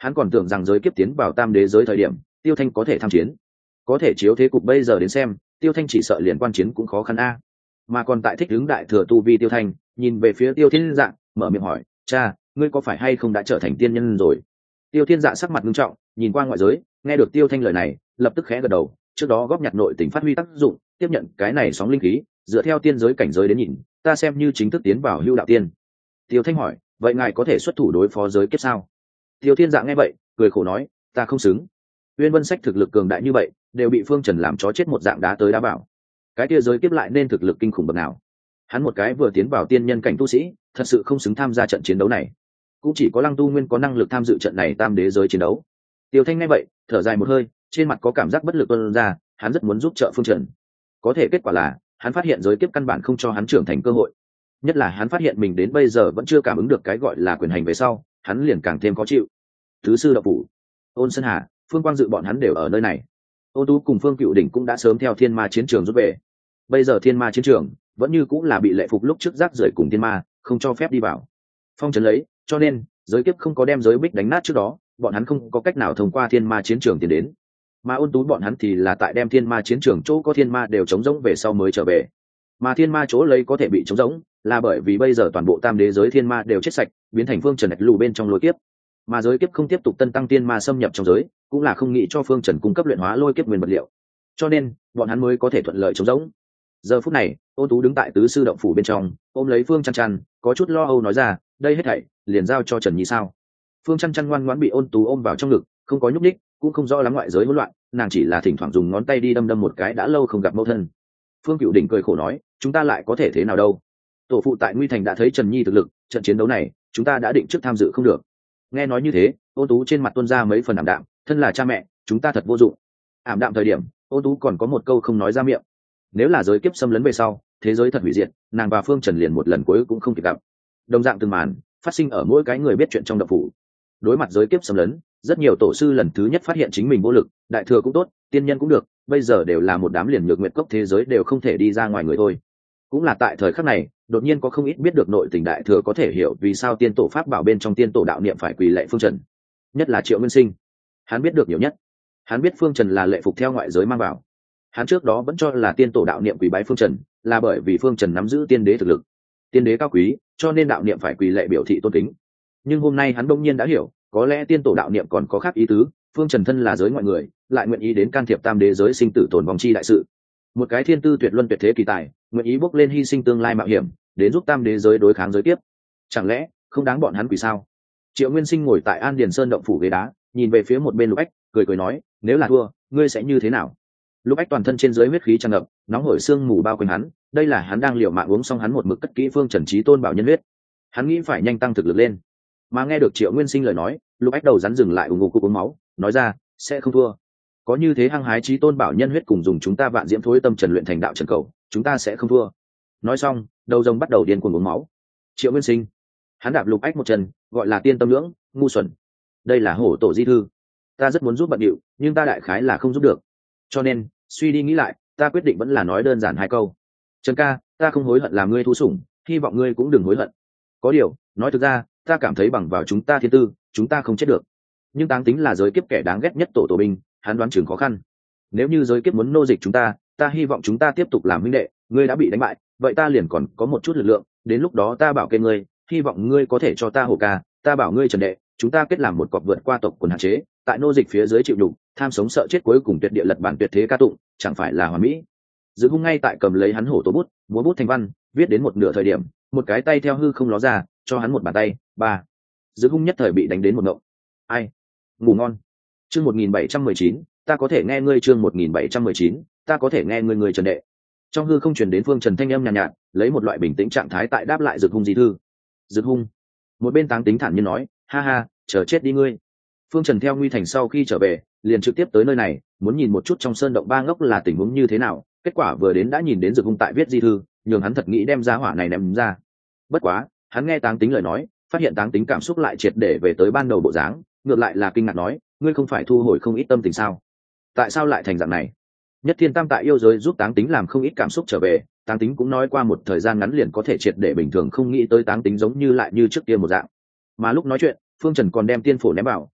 S1: Hắn còn tưởng rằng giới kiếp tiến vào tam đế giới thời điểm Tiêu Thanh có thể tham chiến, có thể chiếu thế cục bây giờ đến xem Tiêu Thanh chỉ sợ liền quan chiến cũng khó khăn a. Mà còn tại thích ứng đại thừa tu vi Tiêu Thanh nhìn về phía Tiêu Thiên Dạ, mở miệng hỏi, cha, ngươi có phải hay không đã trở thành tiên nhân rồi? Tiêu Thiên Dạ sắc mặt nghiêm trọng, nhìn qua ngoại giới, nghe được Tiêu Thanh lời này lập tức khẽ gật đầu, trước đó góp nhặt nội tình phát huy tác dụng, tiếp nhận cái này sóng linh khí, dựa theo tiên giới cảnh giới đến nhìn, ta xem như chính thức tiến vào hưu đạo tiên. Tiêu Thanh hỏi, vậy ngài có thể xuất thủ đối phó giới kiếp sao? Tiêu Thiên Dạ nghe vậy cười khổ nói, ta không xứng. Uyên Vân Sách thực lực cường đại như vậy đều bị Phương Trần làm chó chết một dạng đá tới đá bảo, cái kia giới kiếp lại nên thực lực kinh khủng bậc nào? Hắn một cái vừa tiến vào tiên nhân cảnh tu sĩ thật sự không xứng tham gia trận chiến đấu này, cũng chỉ có Lăng Tu Nguyên có năng lực tham dự trận này tam đế giới chiến đấu. Tiêu Thanh nghe vậy thở dài một hơi, trên mặt có cảm giác bất lực tuôn ra, hắn rất muốn giúp trợ Phương Trần, có thể kết quả là hắn phát hiện giới kiếp căn bản không cho hắn trưởng thành cơ hội, nhất là hắn phát hiện mình đến bây giờ vẫn chưa cảm ứng được cái gọi là quyền hành về sau, hắn liền càng thêm khó chịu. Thứ sư đạo phủ, Ôn Sơn Hà, Phương Quang Dự bọn hắn đều ở nơi này. Ôn Tú cùng Phương Cựu Đỉnh cũng đã sớm theo Thiên Ma chiến trường rút về, bây giờ Thiên Ma chiến trường vẫn như cũng là bị lệ phục lúc trước rác rưởi cùng Thiên Ma không cho phép đi vào, phong trấn lấy, cho nên giới kiếp không có đem giới bích đánh nát trước đó, bọn hắn không có cách nào thông qua Thiên Ma chiến trường tiến đến. Mà Ôn Tú bọn hắn thì là tại đem Thiên Ma chiến trường chỗ có Thiên Ma đều chống rỗng về sau mới trở về. Mà Thiên Ma chỗ lấy có thể bị chống rỗng là bởi vì bây giờ toàn bộ tam đế giới Thiên Ma đều chết sạch, biến thành Phương Trần lạch lù bên trong lôi kiếp. Mà giới kiếp không tiếp tục tân tăng Thiên Ma xâm nhập trong giới, cũng là không nghĩ cho Phương Trần cung cấp luyện hóa lôi kiếp nguyên vật liệu, cho nên bọn hắn mới có thể thuận lợi chống rỗng. Giờ phút này Ôn Tú đứng tại tứ sư động phủ bên trong, ôm lấy Phương Chăn Chăn, có chút lo âu nói ra, đây hết thảy liền giao cho Trần Nhi sao? Phương Chăn Chăn ngoan ngoãn bị Ôn Tú ôm vào trong ngực, không có nhúc nhích, cũng không rõ lắm ngoại giới hỗn loạn, nàng chỉ là thỉnh thoảng dùng ngón tay đi đâm đâm một cái đã lâu không gặp mẫu thân. Phương Cựu Đỉnh cười khổ nói, chúng ta lại có thể thế nào đâu? Tổ phụ tại Nguy Thành đã thấy Trần Nhi thực lực, trận chiến đấu này chúng ta đã định trước tham dự không được. Nghe nói như thế, Ôn Tú trên mặt tuôn ra mấy phần ảm đạm, thân là cha mẹ, chúng ta thật vô dụng. Ảm đạm thời điểm, Ôn Tú còn có một câu không nói ra miệng. Nếu là giới kiếp xâm lấn về sau, thế giới thật hủy diệt, nàng và Phương Trần liền một lần cuối cũng không kịp gặp. Đồng dạng từng màn phát sinh ở mỗi cái người biết chuyện trong động phủ. Đối mặt giới kiếp xâm lấn, rất nhiều tổ sư lần thứ nhất phát hiện chính mình vô lực, đại thừa cũng tốt, tiên nhân cũng được, bây giờ đều là một đám liền nhược nguyệt cốc thế giới đều không thể đi ra ngoài người thôi. Cũng là tại thời khắc này, đột nhiên có không ít biết được nội tình đại thừa có thể hiểu vì sao tiên tổ pháp bảo bên trong tiên tổ đạo niệm phải quỳ lệ Phương Trần, nhất là Triệu Nguyên Sinh. Hắn biết được nhiều nhất. Hắn biết Phương Trần là lệ phục theo ngoại giới mang vào. Hắn trước đó vẫn cho là tiên tổ đạo niệm quỳ bái Phương Trần, là bởi vì Phương Trần nắm giữ tiên đế thực lực, tiên đế cao quý, cho nên đạo niệm phải quỳ lệ biểu thị tôn kính. Nhưng hôm nay hắn đông nhiên đã hiểu, có lẽ tiên tổ đạo niệm còn có khác ý tứ, Phương Trần thân là giới ngoại người, lại nguyện ý đến can thiệp tam đế giới sinh tử tồn vong chi đại sự. Một cái thiên tư tuyệt luân tuyệt thế kỳ tài, nguyện ý bước lên hy sinh tương lai mạo hiểm, đến giúp tam đế giới đối kháng giới tiếp. Chẳng lẽ không đáng bọn hắn quỳ sao? Triệu Nguyên Sinh ngồi tại An Điền Sơn động phủ ghế đá, nhìn về phía một bên Lục Ách, cười cười nói, nếu là thua, ngươi sẽ như thế nào? Lục Ách toàn thân trên dưới huyết khí tràn ngập, nóng hổi xương mù bao quanh hắn, đây là hắn đang liều mạng uống xong hắn một mực cất kỹ Phương Trần Chí Tôn bảo nhân huyết. Hắn nghĩ phải nhanh tăng thực lực lên. Mà nghe được Triệu Nguyên Sinh lời nói, Lục Ách đầu rắn dừng lại ủng ngục cục uống máu, nói ra, sẽ không thua. Có như thế hăng hái Chí Tôn bảo nhân huyết cùng dùng chúng ta vạn diễm thối tâm trần luyện thành đạo trần cầu, chúng ta sẽ không thua. Nói xong, đầu rồng bắt đầu điên cuồng uống máu. Triệu Nguyên Sinh, hắn đạp Lục Ách một chân, gọi là tiên tâm lưỡng, ngu xuẩn. Đây là hổ tổ di thư, ta rất muốn giúp bận điệu, nhưng ta đại khái là không giúp được. Cho nên, suy đi nghĩ lại, ta quyết định vẫn là nói đơn giản hai câu. Trần ca, ta không hối hận làm ngươi thu sủng, hy vọng ngươi cũng đừng hối hận. Có điều, nói thực ra, ta cảm thấy bằng vào chúng ta thiên tư, chúng ta không chết được. Nhưng Táng Tính là giới kiếp kẻ đáng ghét nhất tổ tổ binh, hắn đoán chừng khó khăn. Nếu như giới kiếp muốn nô dịch chúng ta, ta hy vọng chúng ta tiếp tục làm huynh đệ, ngươi đã bị đánh bại, vậy ta liền còn có một chút lực lượng, đến lúc đó ta bảo kê ngươi, hy vọng ngươi có thể cho ta hổ ca, ta bảo ngươi Trần đệ, chúng ta kết làm một cọc vượt qua tộc quần hạn chế, tại nô dịch phía dưới chịu đục, tham sống sợ chết cuối cùng tuyệt địa lật bản tuyệt thế ca tụng, chẳng phải là hoàn mỹ. Dự Hung ngay tại cầm lấy hắn hổ tố bút, múa bút thành văn, viết đến một nửa thời điểm, một cái tay theo hư không ló ra, cho hắn một bàn tay, ba. Dự Hung nhất thời bị đánh đến một ngộng. Ai? Ngủ ngon. Chương một nghìn bảy trăm mười chín, ta có thể nghe ngươi chương một nghìn bảy trăm mười chín, ta có thể nghe ngươi người Trần đệ. Trong hư không truyền đến Phương Trần thanh âm nhàn nhạt, nhạt, lấy một loại bình tĩnh trạng thái tại đáp lại Dự Hung di thư. Dự Hung. Một bên Táng Tính thản nhiên nói, ha ha, chờ chết đi ngươi. Phương Trần theo Nguy Thành sau khi trở về, liền trực tiếp tới nơi này, muốn nhìn một chút trong sơn động ba ngốc là tình huống như thế nào. Kết quả vừa đến đã nhìn đến Dược Hung tại viết di thư, nhường hắn thật nghĩ đem ra hỏa này ném ra. Bất quá, hắn nghe Táng Tính lời nói, phát hiện Táng Tính cảm xúc lại triệt để về tới ban đầu bộ dáng, ngược lại là kinh ngạc nói, ngươi không phải thu hồi không ít tâm tình sao? Tại sao lại thành dạng này? Nhất Thiên Tam tại yêu giới giúp Táng Tính làm không ít cảm xúc trở về, Táng Tính cũng nói qua một thời gian ngắn liền có thể triệt để bình thường, không nghĩ tới Táng Tính giống như lại như trước kia một dạng. Mà lúc nói chuyện, Phương Trần còn đem tiên phổ ném vào,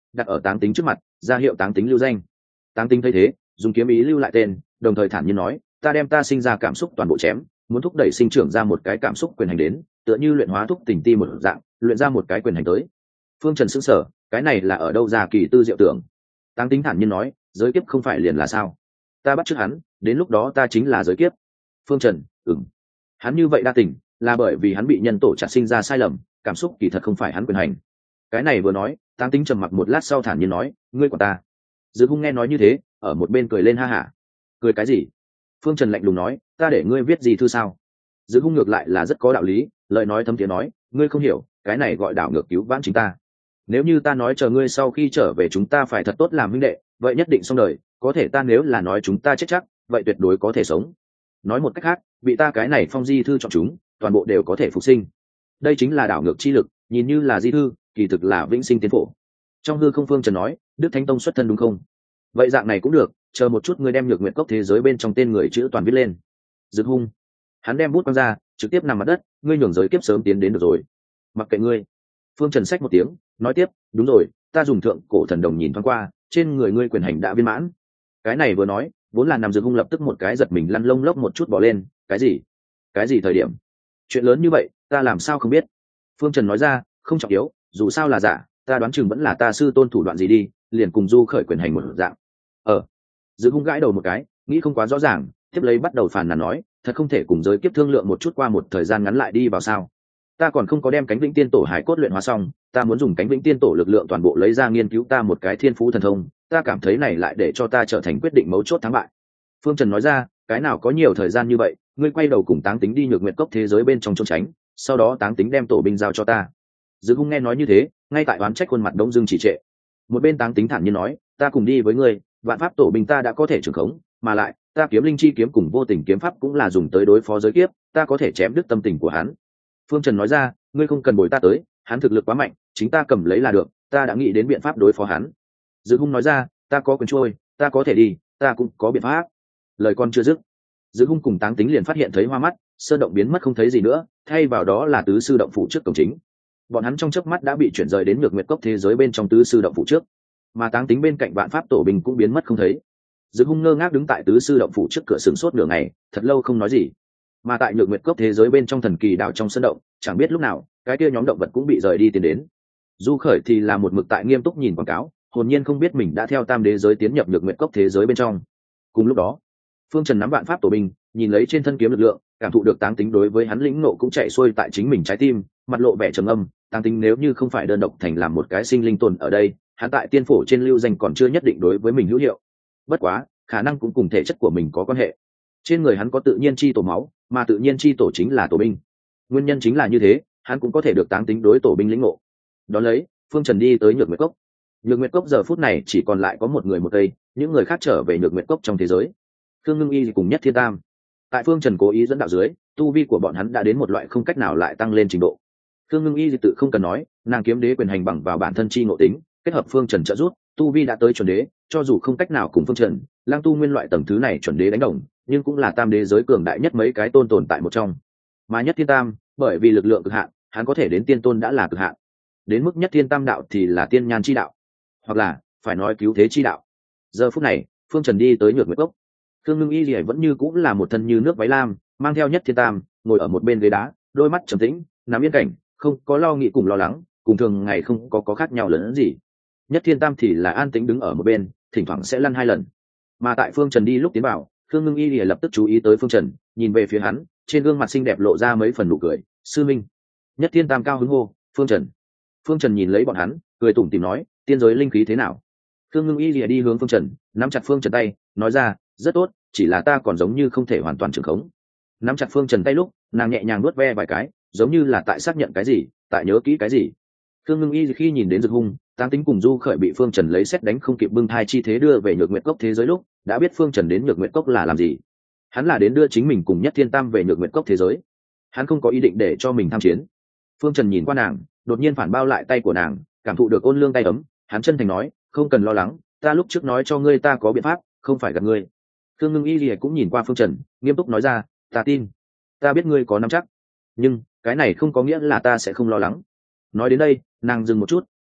S1: đặt ở Táng Tính trước mặt, ra hiệu Táng Tính lưu danh. Táng Tính thấy thế, dùng kiếm ý lưu lại tên, đồng thời thản nhiên nói, ta đem ta sinh ra cảm xúc toàn bộ chém, muốn thúc đẩy sinh trưởng ra một cái cảm xúc quyền hành đến, tựa như luyện hóa thúc tình ti một dạng, luyện ra một cái quyền hành tới. Phương Trần sững sờ, cái này là ở đâu ra kỳ tư diệu tưởng? Táng Tính thản nhiên nói, giới kiếp không phải liền là sao? Ta bắt trước hắn, đến lúc đó ta chính là giới kiếp. Phương Trần, ừm. Hắn như vậy đa tình, là bởi vì hắn bị nhân tổ chặt sinh ra sai lầm, cảm xúc kỳ thật không phải hắn quyền hành. Cái này vừa nói, Táng Tính trầm mặc một lát sau thản nhiên nói, ngươi của ta. Dư Hung nghe nói như thế, ở một bên cười lên ha hả. Cười cái gì? Phương Trần lạnh lùng nói, ta để ngươi viết gì thư sao? Dư Hung ngược lại là rất có đạo lý, lời nói thấm thiế nói, ngươi không hiểu, cái này gọi đảo ngược cứu vãn chính ta. Nếu như ta nói chờ ngươi sau khi trở về chúng ta phải thật tốt làm huynh đệ, vậy nhất định xong đời, có thể ta nếu là nói chúng ta chết chắc, vậy tuyệt đối có thể sống. Nói một cách khác, bị ta cái này phong di thư chọn chúng, toàn bộ đều có thể phục sinh. Đây chính là đảo ngược chi lực, nhìn như là di thư, kỳ thực là vĩnh sinh tiến phổ. Trong hư không, Phương Trần nói, Đức Thánh Tông xuất thân đúng không? Vậy dạng này cũng được, chờ một chút ngươi đem Nhược Nguyệt Cốc thế giới bên trong tên người chữ toàn viết lên. Dực Hung, hắn đem bút quăng ra, trực tiếp nằm mặt đất, ngươi nhường giới kiếp sớm tiến đến được rồi. Mặc kệ ngươi. Phương Trần xách một tiếng, nói tiếp, đúng rồi, ta dùng thượng cổ thần đồng nhìn thoáng qua, trên người ngươi quyền hành đã viên mãn. Cái này vừa nói, vốn là nằm Dực Hung lập tức một cái giật mình lăn lông lốc một chút bỏ lên, cái gì? Cái gì thời điểm? Chuyện lớn như vậy, ta làm sao không biết? Phương Trần nói ra, không trọng yếu, dù sao là giả, ta đoán chừng vẫn là ta sư tôn thủ đoạn gì đi, liền cùng du khởi quyền hành một dạng. Ờ. Dực Hung gãi đầu một cái, nghĩ không quá rõ ràng, tiếp lấy bắt đầu phàn nàn nói, thật không thể cùng giới kiếp thương lượng một chút qua một thời gian ngắn lại đi vào sao? Ta còn không có đem cánh vĩnh tiên tổ hải cốt luyện hóa xong, ta muốn dùng cánh vĩnh tiên tổ lực lượng toàn bộ lấy ra nghiên cứu ta một cái thiên phú thần thông, ta cảm thấy này lại để cho ta trở thành quyết định mấu chốt thắng bại. Phương Trần nói ra, cái nào có nhiều thời gian như vậy, ngươi quay đầu cùng Táng Tính đi Nhược Nguyệt Cốc thế giới bên trong trốn tránh, sau đó Táng Tính đem tổ binh giao cho ta. Dực Hung nghe nói như thế, ngay tại oán trách khuôn mặt đông dương chỉ trệ. Một bên Táng Tính thản nhiên nói, ta cùng đi với ngươi, vạn pháp tổ binh ta đã có thể trưởng khống, mà lại ta kiếm linh chi kiếm cùng vô tình kiếm pháp cũng là dùng tới đối phó giới kiếp, ta có thể chém đứt tâm tình của hắn. Phương Trần nói ra, ngươi không cần bồi ta tới, hắn thực lực quá mạnh, chính ta cầm lấy là được, ta đã nghĩ đến biện pháp đối phó hắn. Dực Hung nói ra, ta có quyền trôi, ta có thể đi, ta cũng có biện pháp. Lời con chưa dứt, Dực Hung cùng Táng Tính liền phát hiện thấy hoa mắt, sơn động biến mất không thấy gì nữa, thay vào đó là tứ sư động phủ trước cổng chính. Bọn hắn trong chớp mắt đã bị chuyển rời đến Nhược Nguyệt Cốc thế giới bên trong tứ sư động phủ trước, mà Táng Tính bên cạnh vạn pháp tổ binh cũng biến mất không thấy. Dực Hung ngơ ngác đứng tại tứ sư động phủ trước cửa sừng sốt nửa ngày, thật lâu không nói gì. Mà tại Nhược Nguyệt Cốc thế giới bên trong thần kỳ đạo trong sân động, chẳng biết lúc nào cái kia nhóm động vật cũng bị rời đi tiến đến. Du Khởi thì là một mực tại nghiêm túc nhìn quảng cáo, hồn nhiên không biết mình đã theo tam đế giới tiến nhập Nhược Nguyệt Cốc thế giới bên trong. Cùng lúc đó, Phương Trần nắm vạn pháp tổ binh, nhìn lấy trên thân kiếm lực lượng, cảm thụ được Táng Tính đối với hắn lĩnh nộ cũng chạy xuôi tại chính mình trái tim, mặt lộ vẻ trầm âm. Táng Tính nếu như không phải đơn độc thành làm một cái sinh linh tồn ở đây, hắn tại tiên phổ trên lưu danh còn chưa nhất định đối với mình hữu hiệu. Bất quá, khả năng cũng cùng thể chất của mình có quan hệ. Trên người hắn có tự nhiên chi tổ máu, mà tự nhiên chi tổ chính là tổ binh. Nguyên nhân chính là như thế, hắn cũng có thể được Táng Tính đối tổ binh lĩnh ngộ. Đón lấy, Phương Trần đi tới Nhược Nguyệt Cốc. Nhược Nguyệt Cốc giờ phút này chỉ còn lại có một người một cây, những người khác trở về Nhược Nguyệt Cốc trong thế giới. Khương Ngưng Y cùng Nhất Thiên Tam. Tại Phương Trần cố ý dẫn đạo dưới, tu vi của bọn hắn đã đến một loại không cách nào lại tăng lên trình độ. Khương Ngưng Y tự không cần nói, nàng kiếm đế quyền hành bằng vào bản thân chi ngộ tính, kết hợp Phương Trần trợ giúp, tu vi đã tới chuẩn đế, cho dù không cách nào cùng Phương Trần, Lang tu nguyên loại tầng thứ này chuẩn đế đánh đồng, nhưng cũng là tam đế giới cường đại nhất mấy cái tôn tồn tại một trong. Mà Nhất Thiên Tam, bởi vì lực lượng cực hạn, hắn có thể đến tiên tôn đã là cực hạn. Đến mức Nhất Thiên Tam đạo thì là tiên nhan chi đạo, hoặc là phải nói cứu thế chi đạo. Giờ phút này, Phương Trần đi tới Nhược Nguyệt Cốc. Khương Ngưng Y Lìa vẫn như cũng là một thân như nước váy lam, mang theo Nhất Thiên Tam, ngồi ở một bên ghế đá, đôi mắt trầm tĩnh, nằm yên cảnh, không có lo nghĩ cùng lo lắng, cùng thường ngày không có có khác nhau lớn gì. Nhất Thiên Tam thì là an tĩnh đứng ở một bên, thỉnh thoảng sẽ lăn hai lần. Mà tại Phương Trần đi lúc tiến vào, Khương Ngưng Y Lìa lập tức chú ý tới Phương Trần, nhìn về phía hắn, trên gương mặt xinh đẹp lộ ra mấy phần nụ cười. Sư minh. Nhất Thiên Tam cao hứng hô, Phương Trần. Phương Trần nhìn lấy bọn hắn, cười tủm tỉm nói, tiên giới linh khí thế nào? Khương Ngưng Y Lìa đi hướng Phương Trần, nắm chặt Phương Trần tay, nói ra, rất tốt, chỉ là ta còn giống như không thể hoàn toàn trưởng khống. Nắm chặt Phương Trần tay lúc, nàng nhẹ nhàng nuốt ve vài cái, giống như là tại xác nhận cái gì, tại nhớ kỹ cái gì. Khương Ngưng Y khi nhìn đến Dực Hung, Táng Tính cùng Du Khởi bị Phương Trần lấy xét đánh không kịp bưng thai chi thế đưa về Nhược Nguyệt Cốc thế giới lúc, đã biết Phương Trần đến Nhược Nguyệt Cốc là làm gì. Hắn là đến đưa chính mình cùng Nhất Thiên Tam về Nhược Nguyệt Cốc thế giới. Hắn không có ý định để cho mình tham chiến. Phương Trần nhìn qua nàng, đột nhiên phản bao lại tay của nàng, cảm thụ được ôn lương tay ấm, hắn chân thành nói, không cần lo lắng, ta lúc trước nói cho ngươi ta có biện pháp, không phải gặp ngươi. Khương Ngưng Y Lìa cũng nhìn qua Phương Trần, nghiêm túc nói ra, ta tin, ta biết ngươi có nắm chắc, nhưng cái này không có nghĩa là ta sẽ không lo lắng. Nói đến đây, nàng dừng một chút,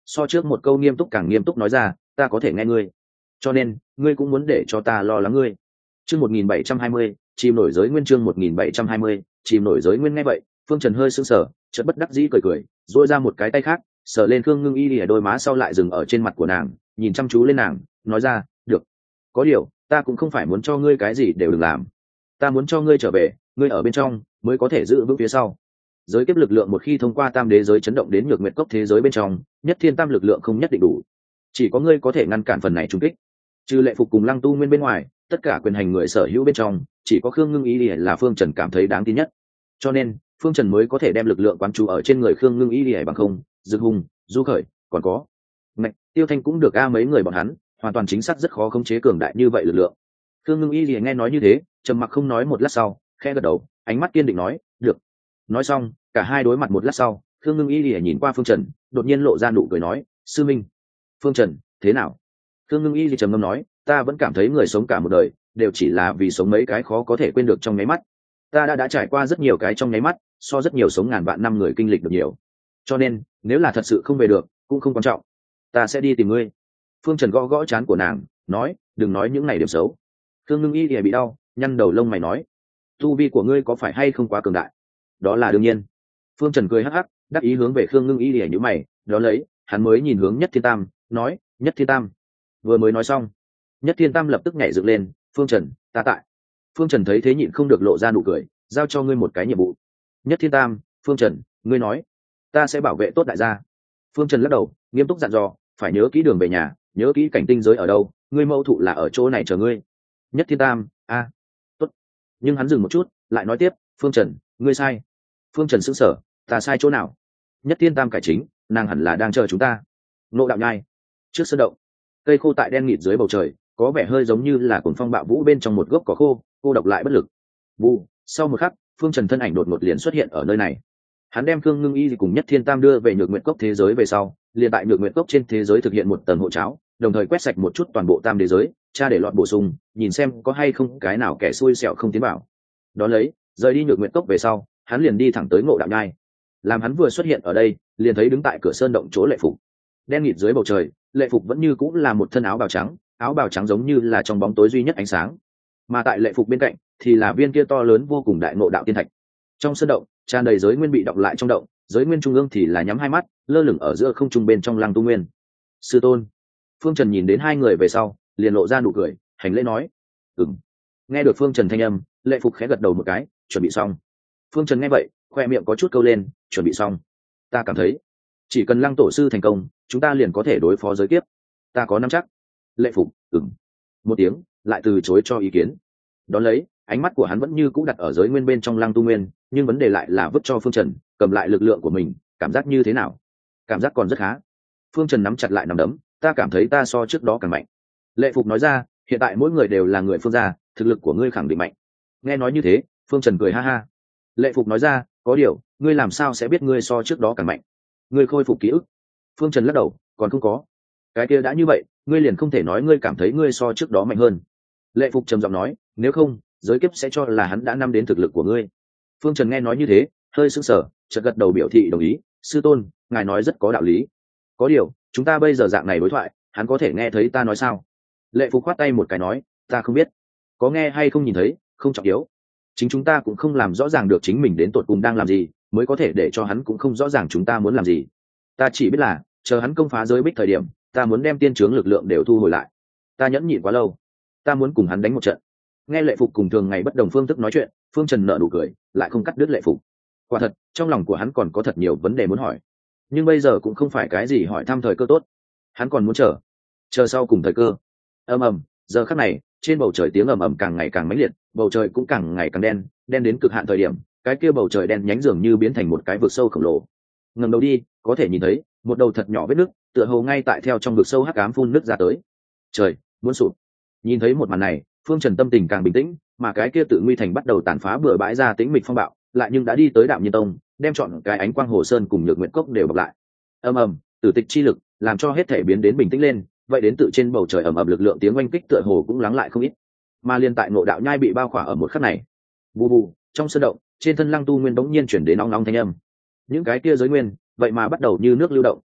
S1: so trước một câu nghiêm túc càng nghiêm túc nói ra, ta có thể nghe ngươi, cho nên ngươi cũng muốn để cho ta lo lắng ngươi. Chương một nghìn bảy trăm hai mươi, chìm nổi giới nguyên. Chương một nghìn bảy trăm hai mươi, chìm nổi giới nguyên. Nghe vậy, Phương Trần hơi sững sờ, chợt bất đắc dĩ cười cười, duỗi ra một cái tay khác, sờ lên Khương Ngưng Y lìa đôi má, sau lại dừng ở trên mặt của nàng, nhìn chăm chú lên nàng, nói ra, được, có điều ta cũng không phải muốn cho ngươi cái gì đều đừng làm, ta muốn cho ngươi trở về, ngươi ở bên trong mới có thể giữ vững phía sau. Giới kiếp lực lượng một khi thông qua tam đế giới chấn động đến nhược nguyệt cốc thế giới bên trong, nhất thiên tam lực lượng không nhất định đủ, chỉ có ngươi có thể ngăn cản phần này trùng kích. Trừ Lệ Phục cùng Lăng Tu Nguyên bên ngoài, tất cả quyền hành người sở hữu bên trong, chỉ có Khương Ngưng Y lìa là Phương Trần cảm thấy đáng tin nhất, cho nên Phương Trần mới có thể đem lực lượng quán chú ở trên người Khương Ngưng Y lìa bằng không, Dương Hùng, Du Khởi, còn có Ngạch, Tiêu Thanh cũng được a, mấy người bọn hắn hoàn toàn chính xác rất khó khống chế cường đại như vậy lực lượng. Khương Ngưng Y lìa nghe nói như thế, trầm mặc không nói một lát sau, khẽ gật đầu, ánh mắt kiên định nói, được. Nói xong, cả hai đối mặt một lát sau, Khương Ngưng Y lìa nhìn qua Phương Trần, đột nhiên lộ ra nụ cười nói, sư minh. Phương Trần, thế nào? Khương Ngưng Y lìa trầm ngâm nói, ta vẫn cảm thấy người sống cả một đời đều chỉ là vì sống mấy cái khó có thể quên được trong nháy mắt. Ta đã đã trải qua rất nhiều cái trong nháy mắt, so rất nhiều sống ngàn vạn năm người kinh lịch được nhiều, cho nên nếu là thật sự không về được cũng không quan trọng, ta sẽ đi tìm ngươi. Phương Trần gõ gõ trán của nàng, nói, đừng nói những này điểm xấu. Khương Ngưng Y thì bị đau, nhăn đầu lông mày nói, tu vi của ngươi có phải hay không quá cường đại? Đó là đương nhiên. Phương Trần cười hắc hắc, đắc ý hướng về Khương Ngưng Y thì nhíu mày, đó lấy hắn mới nhìn hướng Nhất Thiên Tam, nói, Nhất Thiên Tam. Vừa mới nói xong, Nhất Thiên Tam lập tức nhảy dựng lên, Phương Trần, ta tại. Phương Trần thấy thế nhịn không được lộ ra nụ cười, giao cho ngươi một cái nhiệm vụ. Nhất Thiên Tam, Phương Trần, ngươi nói, ta sẽ bảo vệ tốt đại gia. Phương Trần lắc đầu, nghiêm túc dặn dò, phải nhớ kỹ đường về nhà, nhớ kỹ cảnh tinh giới ở đâu, ngươi mâu thụ là ở chỗ này chờ ngươi. Nhất Thiên Tam, a, tốt. Nhưng hắn dừng một chút, lại nói tiếp, Phương Trần, ngươi sai. Phương Trần sững sờ, ta sai chỗ nào? Nhất Thiên Tam cải chính, nàng hẳn là đang chờ chúng ta. Ngộ Đạo Nhai, trước sân động, cây khô tại đen nghịt dưới bầu trời, có vẻ hơi giống như là cuồng phong bạo vũ bên trong một gốc cỏ khô, cô độc lại bất lực. Bù, sau một khắc, Phương Trần thân ảnh đột ngột liền xuất hiện ở nơi này. Hắn đem Khương Ngưng Y cùng Nhất Thiên Tam đưa về Nhược Nguyệt Cốc thế giới về sau, liền tại Nhược Nguyệt Cốc trên thế giới thực hiện một tầng hộ cháo, đồng thời quét sạch một chút toàn bộ tam đế giới, tra để lọt bổ sung, nhìn xem có hay không cái nào kẻ xui xẻo không tiến vào. Đó lấy, rời đi Nhược Nguyệt Cốc về sau, hắn liền đi thẳng tới Ngộ Đạo Nhai. Làm hắn vừa xuất hiện ở đây, liền thấy đứng tại cửa sơn động chỗ Lệ Phục. Đen nghịt dưới bầu trời, Lệ Phục vẫn như cũng là một thân áo bào trắng, áo bào trắng giống như là trong bóng tối duy nhất ánh sáng. Mà tại Lệ Phục bên cạnh thì là viên kia to lớn vô cùng đại ngộ đạo tiên thạch. Trong sơn động tràn đầy giới nguyên bị đọng lại trong động, giới nguyên trung ương thì là nhắm hai mắt, lơ lửng ở giữa không trung bên trong Lăng Tu Nguyên. Sư tôn. Phương Trần nhìn đến hai người về sau, liền lộ ra nụ cười, hành lễ nói, ừm. Nghe được Phương Trần thanh âm, Lệ Phục khẽ gật đầu một cái, chuẩn bị xong. Phương Trần nghe vậy, khoe miệng có chút câu lên, chuẩn bị xong. Ta cảm thấy chỉ cần Lăng tổ sư thành công, chúng ta liền có thể đối phó giới kiếp, ta có nắm chắc. Lệ Phục, ừm. Một tiếng, lại từ chối cho ý kiến. Đón lấy, ánh mắt của hắn vẫn như cũ đặt ở giới nguyên bên trong Lăng Tu Nguyên, nhưng vấn đề lại là vứt cho Phương Trần, cầm lại lực lượng của mình, cảm giác như thế nào? Cảm giác còn rất khá. Phương Trần nắm chặt lại nắm đấm, ta cảm thấy ta so trước đó càng mạnh. Lệ Phục nói ra, hiện tại mỗi người đều là người Phương gia, thực lực của ngươi khẳng định mạnh. Nghe nói như thế, Phương Trần cười ha ha. Lệ Phục nói ra, có điều, ngươi làm sao sẽ biết ngươi so trước đó càng mạnh? Ngươi khôi phục ký ức. Phương Trần lắc đầu, còn không có. Cái kia đã như vậy, ngươi liền không thể nói ngươi cảm thấy ngươi so trước đó mạnh hơn. Lệ Phục trầm giọng nói, nếu không, giới kiếp sẽ cho là hắn đã năm đến thực lực của ngươi. Phương Trần nghe nói như thế, hơi sững sờ, chợt gật đầu biểu thị đồng ý, sư tôn, ngài nói rất có đạo lý. Có điều, chúng ta bây giờ dạng này đối thoại, hắn có thể nghe thấy ta nói sao? Lệ Phục khoát tay một cái nói, ta không biết, có nghe hay không nhìn thấy, không trọng yếu. Chính chúng ta cũng không làm rõ ràng được chính mình đến tột cùng đang làm gì, mới có thể để cho hắn cũng không rõ ràng chúng ta muốn làm gì. Ta chỉ biết là, chờ hắn công phá giới bích thời điểm, ta muốn đem tiên chướng lực lượng đều thu hồi lại. Ta nhẫn nhịn quá lâu, ta muốn cùng hắn đánh một trận. Nghe Lệ Phục cùng thường ngày bất đồng phương thức nói chuyện, Phương Trần nở nụ cười, lại không cắt đứt Lệ Phục. Quả thật, trong lòng của hắn còn có thật nhiều vấn đề muốn hỏi, nhưng bây giờ cũng không phải cái gì hỏi thăm thời cơ tốt. Hắn còn muốn chờ, chờ sau cùng thời cơ. Ầm ầm, giờ khắc này, trên bầu trời tiếng ầm ầm càng ngày càng mãnh liệt, bầu trời cũng càng ngày càng đen, đen đến cực hạn thời điểm, cái kia bầu trời đen nhánh dường như biến thành một cái vực sâu khổng lồ. Ngẩng đầu đi, có thể nhìn thấy một đầu thật nhỏ vết nứt, tựa hồ ngay tại theo trong vực sâu hắc ám phun nứt ra tới. Trời, muốn sụp. Nhìn thấy một màn này, Phương Trần tâm tình càng bình tĩnh, mà cái kia tự nguy thành bắt đầu tàn phá bừa bãi ra tĩnh mịch phong bạo, lại nhưng đã đi tới Đạm Nhiên Tông, đem chọn cái Ánh Quang Hồ Sơn cùng Nhược Nguyệt Cốc đều bọc lại. Ầm ầm, tử tịch chi lực làm cho hết thể biến đến bình tĩnh lên, vậy đến tự trên bầu trời ầm ầm lực lượng tiếng oanh kích tựa hồ cũng lắng lại không ít. Mà liên tại Ngộ Đạo Nhai bị bao khỏa ở một khắc này, bù bù, trong sơn động, trên thân Lăng Tu Nguyên bỗng nhiên chuyển đến ong ong thanh âm. Những cái kia giới nguyên, vậy mà bắt đầu như nước lưu động,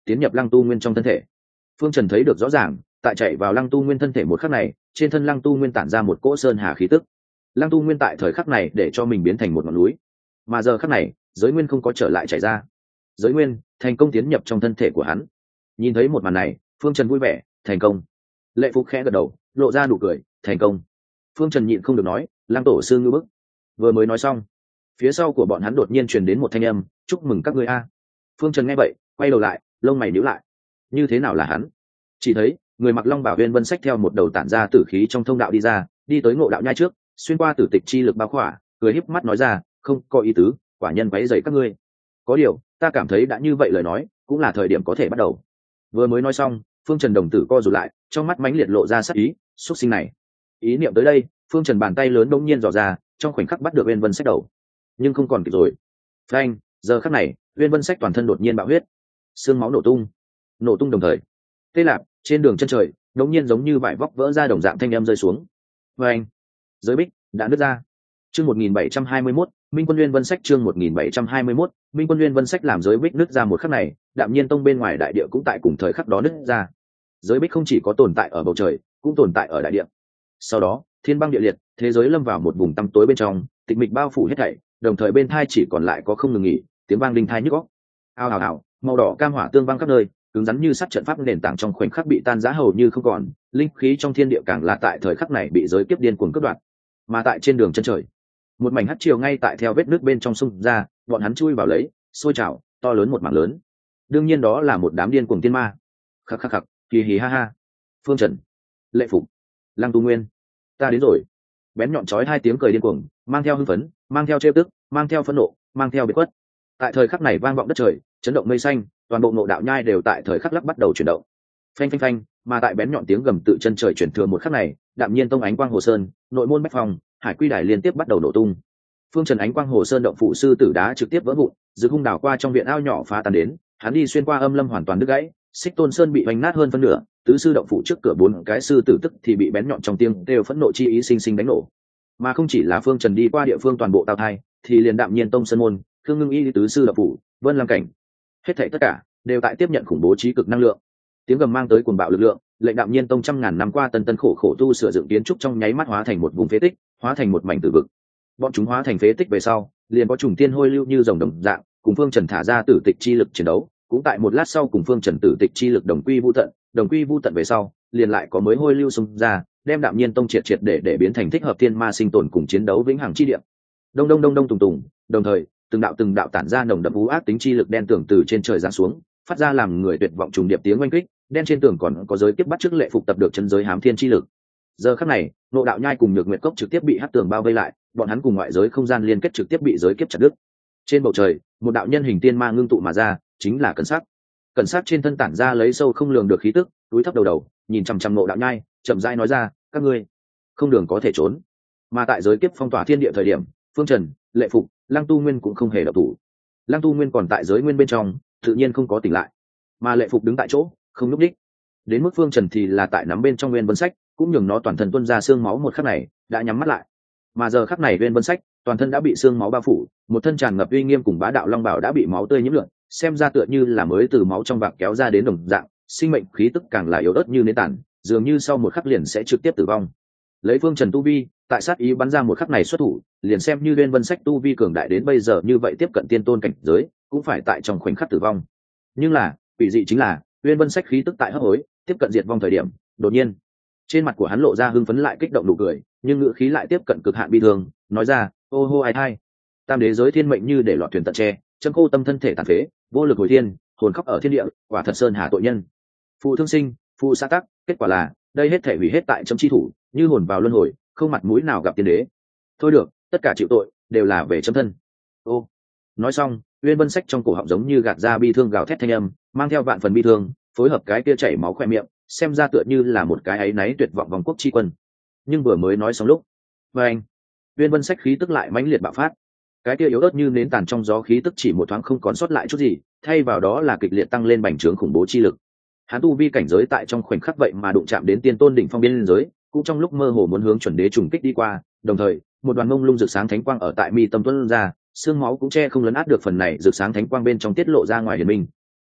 S1: tiến nhập Lăng Tu Nguyên trong thân thể. Phương Trần thấy được rõ ràng, tại chạy vào Lăng Tu Nguyên thân thể một khắc này, trên thân Lăng Tu Nguyên tản ra một cỗ sơn hà khí tức. Lăng Tu Nguyên tại thời khắc này để cho mình biến thành một ngọn núi, mà giờ khắc này, giới nguyên không có trở lại chạy ra. Giới nguyên thành công tiến nhập trong thân thể của hắn. Nhìn thấy một màn này, Phương Trần vui vẻ, thành công. Lệ Phục khẽ gật đầu, lộ ra nụ cười, thành công. Phương Trần nhịn không được nói, Lăng tổ sư ngư bức. Vừa mới nói xong, phía sau của bọn hắn đột nhiên truyền đến một thanh âm, chúc mừng các ngươi a. Phương Trần nghe vậy, quay đầu lại, lông mày nhíu lại. Như thế nào là hắn? Chỉ thấy người mặc long bảo Uyên Vân Sách theo một đầu tản ra tử khí trong thông đạo đi ra, đi tới Ngộ Đạo Nhai trước, xuyên qua tử tịch chi lực bao khỏa, cười híp mắt nói ra, không có ý tứ, quả nhân váy dày các ngươi. Có điều, ta cảm thấy đã như vậy lời nói, cũng là thời điểm có thể bắt đầu. Vừa mới nói xong, Phương Trần đồng tử co rụt lại, trong mắt mãnh liệt lộ ra sắc ý, xuất sinh này. Ý niệm tới đây, Phương Trần bàn tay lớn đột nhiên dò ra, trong khoảnh khắc bắt được Uyên Vân Sách đầu. Nhưng không còn kịp rồi. Phanh, giờ khắc này, Uyên Vân Sách toàn thân đột nhiên bạo huyết, xương máu nổ tung. Nổ tung đồng thời, tê lạp, trên đường chân trời, đột nhiên giống như vải vóc vỡ ra đồng dạng thanh âm rơi xuống. Phanh, giới bích đã nứt ra. Chương một nghìn bảy trăm hai mươi mốt, Minh Quân Uyên Vân Sách chương một nghìn bảy trăm hai mươi mốt, Minh Quân Uyên Vân Sách làm giới bích nứt ra một khắc này, Đạm Nhiên Tông bên ngoài đại địa cũng tại cùng thời khắc đó nứt ra. Giới bích không chỉ có tồn tại ở bầu trời, cũng tồn tại ở đại địa. Sau đó, thiên băng địa liệt, thế giới lâm vào một vùng tăm tối bên trong, tịch mịch bao phủ hết thảy, đồng thời bên thai chỉ còn lại có không ngừng nghỉ, tiếng vang đinh thai nhức óc. Ao ào ào, màu đỏ cam hỏa tương vang khắp nơi, cứng rắn như sắt trận pháp nền tảng trong khoảnh khắc bị tan rã hầu như không còn, linh khí trong thiên địa càng là tại thời khắc này bị giới kiếp điên cuồng cướp đoạt. Mà tại trên đường chân trời, một mảnh hắt chiều ngay tại theo vết nước bên trong sông ra, bọn hắn chui vào lấy, sôi trào, to lớn một mảng lớn. Đương nhiên đó là một đám điên cuồng tiên ma. Khắc khắc khắc, kỳ hì ha ha. Phương Trần, Lệ Phục, Lăng Tu Nguyên, ta đến rồi. Bén nhọn chói hai tiếng cười điên cuồng, mang theo hưng phấn, mang theo trêu tức, mang theo phẫn nộ, mang theo biệt khuất. Tại thời khắc này vang vọng đất trời, chấn động mây xanh, toàn bộ Ngộ Đạo Nhai đều tại thời khắc lắc bắt đầu chuyển động. Phanh phanh phanh, mà tại bén nhọn tiếng gầm tự chân trời chuyển thừa một khắc này, Đạm Nhiên Tông ánh quang hồ sơn, nội môn bách phòng, hải quy đài liên tiếp bắt đầu nổ tung. Phương Trần ánh quang hồ sơn động phụ sư tử đá trực tiếp vỡ vụn, dự hung đảo qua trong viện ao nhỏ phá tan đến, hắn đi xuyên qua âm lâm hoàn toàn đứt gãy, xích tôn sơn bị vành nát hơn phân nửa, tứ sư động phụ trước cửa bốn cái sư tử tức thì bị bén nhọn trong tiếng đều phẫn nộ chi ý sinh sinh đánh nổ. Mà không chỉ là Phương Trần đi qua địa phương toàn bộ tao thai, thì liền Đạm Nhiên Tông sơn môn, Khương Ngưng Y tứ sư động phụ, Vân Lam cảnh, hết thảy tất cả đều tại tiếp nhận khủng bố trí cực năng lượng. Tiếng gầm mang tới cuồng bạo lực lượng, lệnh Đạm Nhiên Tông trăm ngàn năm qua tân tân khổ khổ tu sửa dựng kiến trúc trong nháy mắt hóa thành một vùng phế tích, hóa thành một mảnh tử vực. Bọn chúng hóa thành phế tích về sau, liền có trùng tiên hôi lưu như rồng đồng dạng, cùng Phương Trần thả ra tử tịch chi lực chiến đấu, cũng tại một lát sau cùng Phương Trần tử tịch chi lực đồng quy vu tận, đồng quy vu tận về sau, liền lại có mới hôi lưu xung ra, đem Đạm Nhiên Tông triệt triệt để để biến thành thích hợp thiên ma sinh tồn cùng chiến đấu vĩnh hằng chi địa. Đông đông đông đông tùng tùng, đồng thời, từng đạo từng đạo tản ra nồng đậm u ác tính chi lực đen tưởng từ trên trời giáng xuống, phát ra làm người tuyệt vọng trùng điệp tiếng oanh kích, đen trên tường còn có giới tiếp bắt trước Lệ Phục tập được chân giới hám thiên chi lực. Giờ khắc này, Ngộ Đạo Nhai cùng Nhược Nguyệt Cốc trực tiếp bị hắc tường bao vây lại, bọn hắn cùng ngoại giới không gian liên kết trực tiếp bị giới kiếp chặt đứt. Trên bầu trời, một đạo nhân hình tiên ma ngưng tụ mà ra, chính là Cẩn Sắc. Cẩn Sắc trên thân tản ra lấy sâu không lường được khí tức, túi thấp đầu đầu, nhìn chằm chằm Ngộ Đạo Nhai, chậm rãi nói ra, các ngươi không đường có thể trốn. Mà tại giới kiếp phong tỏa thiên địa thời điểm, Phương Trần, Lệ Phục, Lăng Tu Nguyên cũng không hề động thủ. Lăng Tu Nguyên còn tại giới nguyên bên trong, tự nhiên không có tỉnh lại, mà Lệ Phục đứng tại chỗ, không nhúc nhích. Đến mức Phương Trần thì là tại nắm bên trong Nguyên Vân Sách, cũng nhường nó toàn thân tuôn ra xương máu một khắc này, đã nhắm mắt lại. Mà giờ khắc này Nguyên Vân Sách, toàn thân đã bị xương máu bao phủ, một thân tràn ngập uy nghiêm cùng bá đạo long bảo đã bị máu tươi nhiễm lượn, xem ra tựa như là mới từ máu trong bạc kéo ra đến đồng dạng, sinh mệnh khí tức càng là yếu ớt như nến tàn, dường như sau một khắc liền sẽ trực tiếp tử vong. Lấy Phương Trần tu vi, tại sát ý bắn ra một khắc này xuất thủ, liền xem như Nguyên Vân Sách tu vi cường đại đến bây giờ như vậy tiếp cận tiên tôn cảnh giới, cũng phải tại trong khoảnh khắc tử vong. Nhưng là, quỷ dị chính là, Nguyên Vân Sách khí tức tại hấp hối, tiếp cận diệt vong thời điểm, đột nhiên, trên mặt của hắn lộ ra hưng phấn lại kích động nụ cười, nhưng ngữ khí lại tiếp cận cực hạn bi thương, nói ra, ô hô ai thai, tam đế giới thiên mệnh như để lọt thuyền tận tre, chân khô tâm thân thể tàn phế, vô lực hồi thiên, hồn khóc ở thiên địa, quả thật sơn hà tội nhân. Phụ thương sinh, phụ xã tắc, kết quả là, đây hết thể hủy hết tại chấm chi thủ, như hồn vào luân hồi, không mặt mũi nào gặp tiên đế. Thôi được, tất cả chịu tội, đều là về chấm thân. Ô, nói xong, Uyên Vân Sách trong cổ họng giống như gạt ra bi thương gào thét thanh âm, mang theo vạn phần bi thương, phối hợp cái kia chảy máu khoe miệng, xem ra tựa như là một cái áy náy tuyệt vọng vòng quốc chi quân. Nhưng vừa mới nói xong lúc, và anh, Uyên Vân Sách khí tức lại mãnh liệt bạo phát, cái kia yếu ớt như nến tàn trong gió khí tức chỉ một thoáng không còn sót lại chút gì, thay vào đó là kịch liệt tăng lên bành trướng khủng bố chi lực. Hắn tu vi cảnh giới tại trong khoảnh khắc vậy mà đụng chạm đến tiên tôn đỉnh phong biên giới, cũng trong lúc mơ hồ muốn hướng chuẩn đế trùng kích đi qua, đồng thời, một đoàn mông lung rực sáng thánh quang ở tại mi tâm tuôn ra, xương máu cũng che không lấn át được phần này rực sáng thánh quang bên trong tiết lộ ra ngoài hiển minh.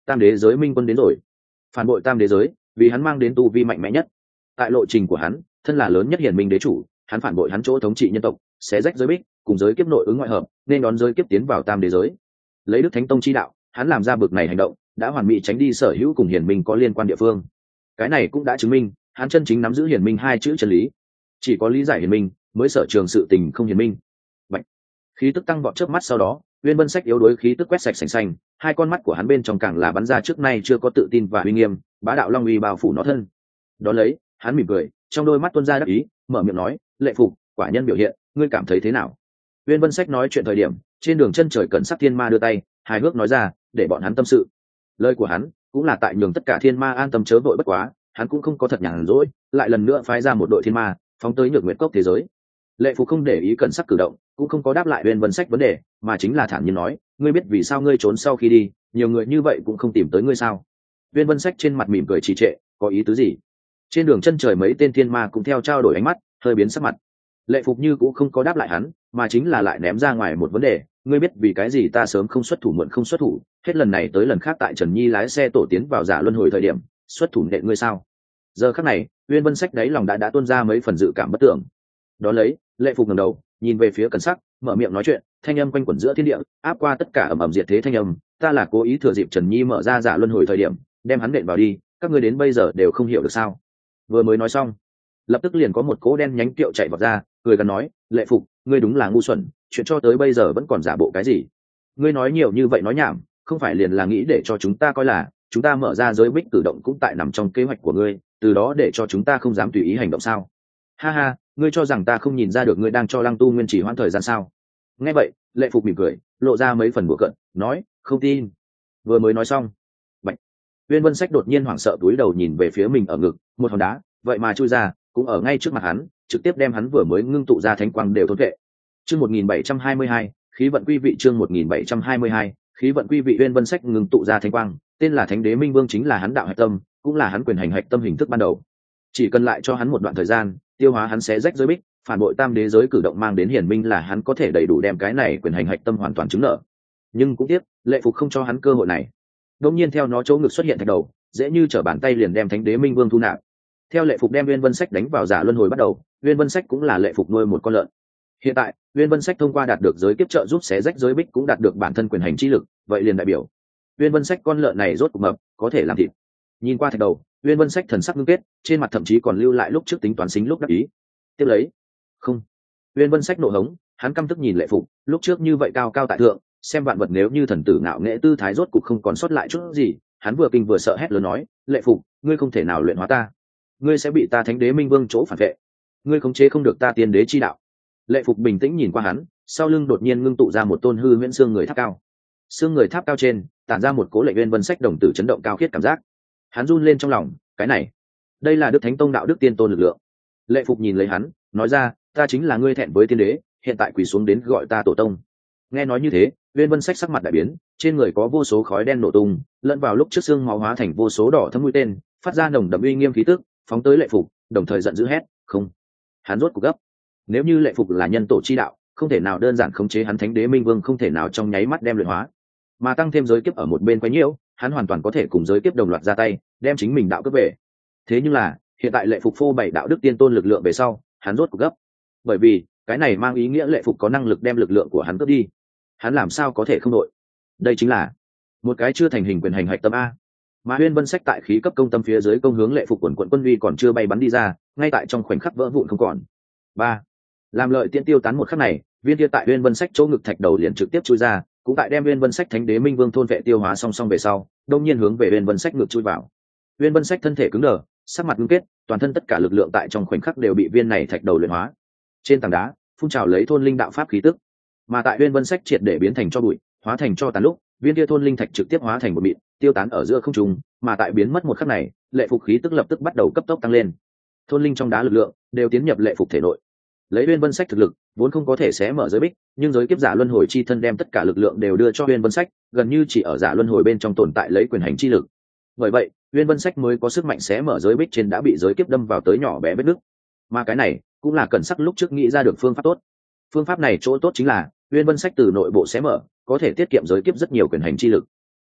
S1: tam đế giới minh quân đến rồi. Phản bội tam đế giới, vì hắn mang đến tu vi mạnh mẽ nhất. Tại lộ trình của hắn, thân là lớn nhất hiển minh đế chủ, hắn phản bội hắn chỗ thống trị nhân tộc, xé rách giới bích, cùng giới kiếp nội ứng ngoại hợp, nên đón giới kiếp tiến vào tam đế giới. Lấy Đức Thánh Tông chi đạo, hắn làm ra bực này hành động, đã hoàn mỹ tránh đi sở hữu cùng hiển minh có liên quan địa phương. Cái này cũng đã chứng minh, hắn chân chính nắm giữ hiển minh hai chữ chân lý. Chỉ có lý giải hiển minh, mới sở trường sự tình không hiển minh. Bạch. Khí tức tăng vọt chớp mắt sau đó, Uyên Vân Sách yếu đuối khí tức quét sạch sành xanh, hai con mắt của hắn bên trong càng là bắn ra trước nay chưa có tự tin và uy nghiêm, bá đạo long uy bao phủ nó thân. Đó lấy, hắn mỉm cười, trong đôi mắt tuôn ra đắc ý, mở miệng nói, "Lệ Phục, quả nhân biểu hiện, ngươi cảm thấy thế nào?" Uyên Vân Sách nói chuyện thời điểm, trên đường chân trời cẩn sắc thiên ma đưa tay, hài hước nói ra, để bọn hắn tâm sự. Lời của hắn cũng là tại nhường tất cả thiên ma an tâm chớ vội bất quá, hắn cũng không có thật nhàn rỗi, lại lần nữa phái ra một đội thiên ma, phóng tới Nhược Nguyệt Cốc thế giới. Lệ Phục không để ý cẩn sắc cử động, cũng không có đáp lại Uyên Vân Sách vấn đề, mà chính là thản nhiên nói, ngươi biết vì sao ngươi trốn sau khi đi, nhiều người như vậy cũng không tìm tới ngươi sao? Uyên Vân Sách trên mặt mỉm cười trì trệ, có ý tứ gì? Trên đường chân trời mấy tên thiên ma cũng theo trao đổi ánh mắt, hơi biến sắc mặt. Lệ Phục như cũng không có đáp lại hắn, mà chính là lại ném ra ngoài một vấn đề, ngươi biết vì cái gì ta sớm không xuất thủ muộn không xuất thủ, hết lần này tới lần khác tại Trần Nhi lái xe tổ tiến vào giả luân hồi thời điểm, xuất thủ nện ngươi sao? Giờ khắc này, Uyên Vân Sách đáy lòng đã đã tuôn ra mấy phần dự cảm bất tưởng. Đó lấy, Lệ Phục ngẩng đầu, nhìn về phía Cẩn Sắc, mở miệng nói chuyện, thanh âm quanh quẩn giữa thiên địa, áp qua tất cả ầm ầm diệt thế thanh âm, ta là cố ý thừa dịp Trần Nhi mở ra giả luân hồi thời điểm, đem hắn nện vào đi, các ngươi đến bây giờ đều không hiểu được sao? Vừa mới nói xong, lập tức liền có một cỗ đen nhánh kiệu chạy vọt ra, cười gần nói, Lệ Phục, ngươi đúng là ngu xuẩn, chuyện cho tới bây giờ vẫn còn giả bộ cái gì? Ngươi nói nhiều như vậy nói nhảm, không phải liền là nghĩ để cho chúng ta coi là chúng ta mở ra giới bích cử động cũng tại nằm trong kế hoạch của ngươi, từ đó để cho chúng ta không dám tùy ý hành động sao? Ha ha, ngươi cho rằng ta không nhìn ra được ngươi đang cho Lăng Tu Nguyên chỉ hoãn thời gian sao? Nghe vậy, Lệ Phục mỉm cười, lộ ra mấy phần bủa cợt, nói, không tin. Vừa mới nói xong, Bạch. Uyên Vân Sách đột nhiên hoảng sợ túi đầu nhìn về phía mình ở ngực, một hòn đá, vậy mà chui ra, cũng ở ngay trước mặt hắn, trực tiếp đem hắn vừa mới ngưng tụ ra thánh quang đều thôn vệ. Chương một nghìn bảy trăm hai mươi hai, khí vận quy vị chương một nghìn bảy trăm hai mươi hai, khí vận quy vị Uyên Vân Sách ngưng tụ ra thánh quang, tên là Thánh Đế Minh Vương chính là hắn đạo hạch tâm, cũng là hắn quyền hành hạch tâm hình thức ban đầu. Chỉ cần lại cho hắn một đoạn thời gian, tiêu hóa hắn sẽ rách giới bích, phản bội tam đế giới cử động mang đến hiển minh là hắn có thể đầy đủ đem cái này quyền hành hạch tâm hoàn toàn chứng nợ. Nhưng cũng tiếc, Lệ Phục không cho hắn cơ hội này. Đột nhiên theo nó chỗ ngực xuất hiện thạch đầu, dễ như trở bàn tay liền đem Thánh Đế Minh Vương thu nạp. Theo Lệ Phục đem Uyên Vân Sách đánh vào giả luân hồi bắt đầu, Uyên Vân Sách cũng là Lệ Phục nuôi một con lợn. Hiện tại, Uyên Vân Sách thông qua đạt được giới kiếp trợ giúp xé rách giới bích cũng đạt được bản thân quyền hành chi lực, vậy liền đại biểu Uyên Vân Sách con lợn này rốt cục mập, có thể làm thịt. Nhìn qua thạch đầu, Uyên Vân Sách thần sắc ngưng kết, trên mặt thậm chí còn lưu lại lúc trước tính toán xính lúc đắc ý. Tiếp lấy, không. Uyên Vân Sách nộ hống, hắn căm tức nhìn Lệ Phục, lúc trước như vậy cao cao tại thượng, xem vạn vật nếu như thần tử ngạo nghệ tư thái rốt cục không còn sót lại chút gì, hắn vừa kinh vừa sợ hét lớn nói, Lệ Phục, ngươi không thể nào luyện hóa ta, ngươi sẽ bị ta Thánh Đế Minh Vương chỗ phản vệ, ngươi khống chế không được ta tiên đế chi đạo. Lệ Phục bình tĩnh nhìn qua hắn, sau lưng đột nhiên ngưng tụ ra một tôn hư huyễn xương người tháp cao. Xương người tháp cao trên tản ra một cố lệnh Uyên Vân Sách đồng tử chấn động cao khiết cảm giác. Hắn run lên trong lòng, cái này, đây là Đức Thánh Tông đạo đức tiên tôn lực lượng. Lệ Phục nhìn lấy hắn, nói ra, ta chính là ngươi thẹn với tiên đế, hiện tại quỳ xuống đến gọi ta tổ tông. Nghe nói như thế, Uyên Vân Sách sắc mặt đại biến, trên người có vô số khói đen nổ tung, lẫn vào lúc trước xương máu hóa thành vô số đỏ thâm mũi tên, phát ra nồng đậm uy nghiêm khí tức, phóng tới Lệ Phục, đồng thời giận dữ hét, không. Hắn rốt cuộc gấp. Nếu như Lệ Phục là nhân tổ chi đạo, không thể nào đơn giản khống chế hắn Thánh Đế Minh Vương không thể nào trong nháy mắt đem luyện hóa, mà tăng thêm giới kiếp ở một bên quấy nhiễu, hắn hoàn toàn có thể cùng giới kiếp đồng loạt ra tay, đem chính mình đạo cướp về. Thế nhưng là, hiện tại Lệ Phục phô bày đạo đức tiên tôn lực lượng về sau, hắn rốt cuộc gấp. Bởi vì, cái này mang ý nghĩa Lệ Phục có năng lực đem lực lượng của hắn cướp đi. Hắn làm sao có thể không đội? Đây chính là một cái chưa thành hình quyền hành hạch tâm a. Mà Uyên Vân Sách tại khí cấp công tâm phía dưới công hướng Lệ Phục quần quận quân uy còn chưa bay bắn đi ra, ngay tại trong khoảnh khắc vỡ vụn không còn. Ba, làm lợi tiện tiêu tán một khắc này, viên kia tại Uyên Vân Sách chỗ ngực thạch đầu liền trực tiếp chui ra, cũng tại đem Uyên Vân Sách Thánh Đế Minh Vương thôn vệ tiêu hóa song song về sau, đông nhiên hướng về Uyên Vân Sách ngược chui vào. Uyên Vân Sách thân thể cứng đờ, sắc mặt ngưng kết, toàn thân tất cả lực lượng tại trong khoảnh khắc đều bị viên này thạch đầu luyện hóa. Trên tảng đá, phun trào lấy thôn linh đạo pháp khí tức. Mà tại Uyên Vân Sách triệt để biến thành cho bụi, hóa thành cho tàn lúc, viên kia thôn linh thạch trực tiếp hóa thành một mịn, tiêu tán ở giữa không trung, mà tại biến mất một khắc này, Lệ Phục khí tức lập tức bắt đầu cấp tốc tăng lên. Thôn linh trong đá lực lượng đều tiến nhập Lệ Phục thể nội. Lấy Uyên Vân Sách thực lực, vốn không có thể xé mở giới bích, nhưng giới kiếp giả luân hồi chi thân đem tất cả lực lượng đều đưa cho Uyên Vân Sách, gần như chỉ ở giả luân hồi bên trong tồn tại lấy quyền hành chi lực. Bởi vậy, Uyên Vân Sách mới có sức mạnh xé mở giới bích trên đã bị giới kiếp đâm vào tới nhỏ bé vết nứt. Mà cái này cũng là Cẩn Sắc lúc trước nghĩ ra được phương pháp tốt. Phương pháp này chỗ tốt chính là Uyên Vân Sách từ nội bộ xé mở, có thể tiết kiệm giới kiếp rất nhiều quyền hành chi lực.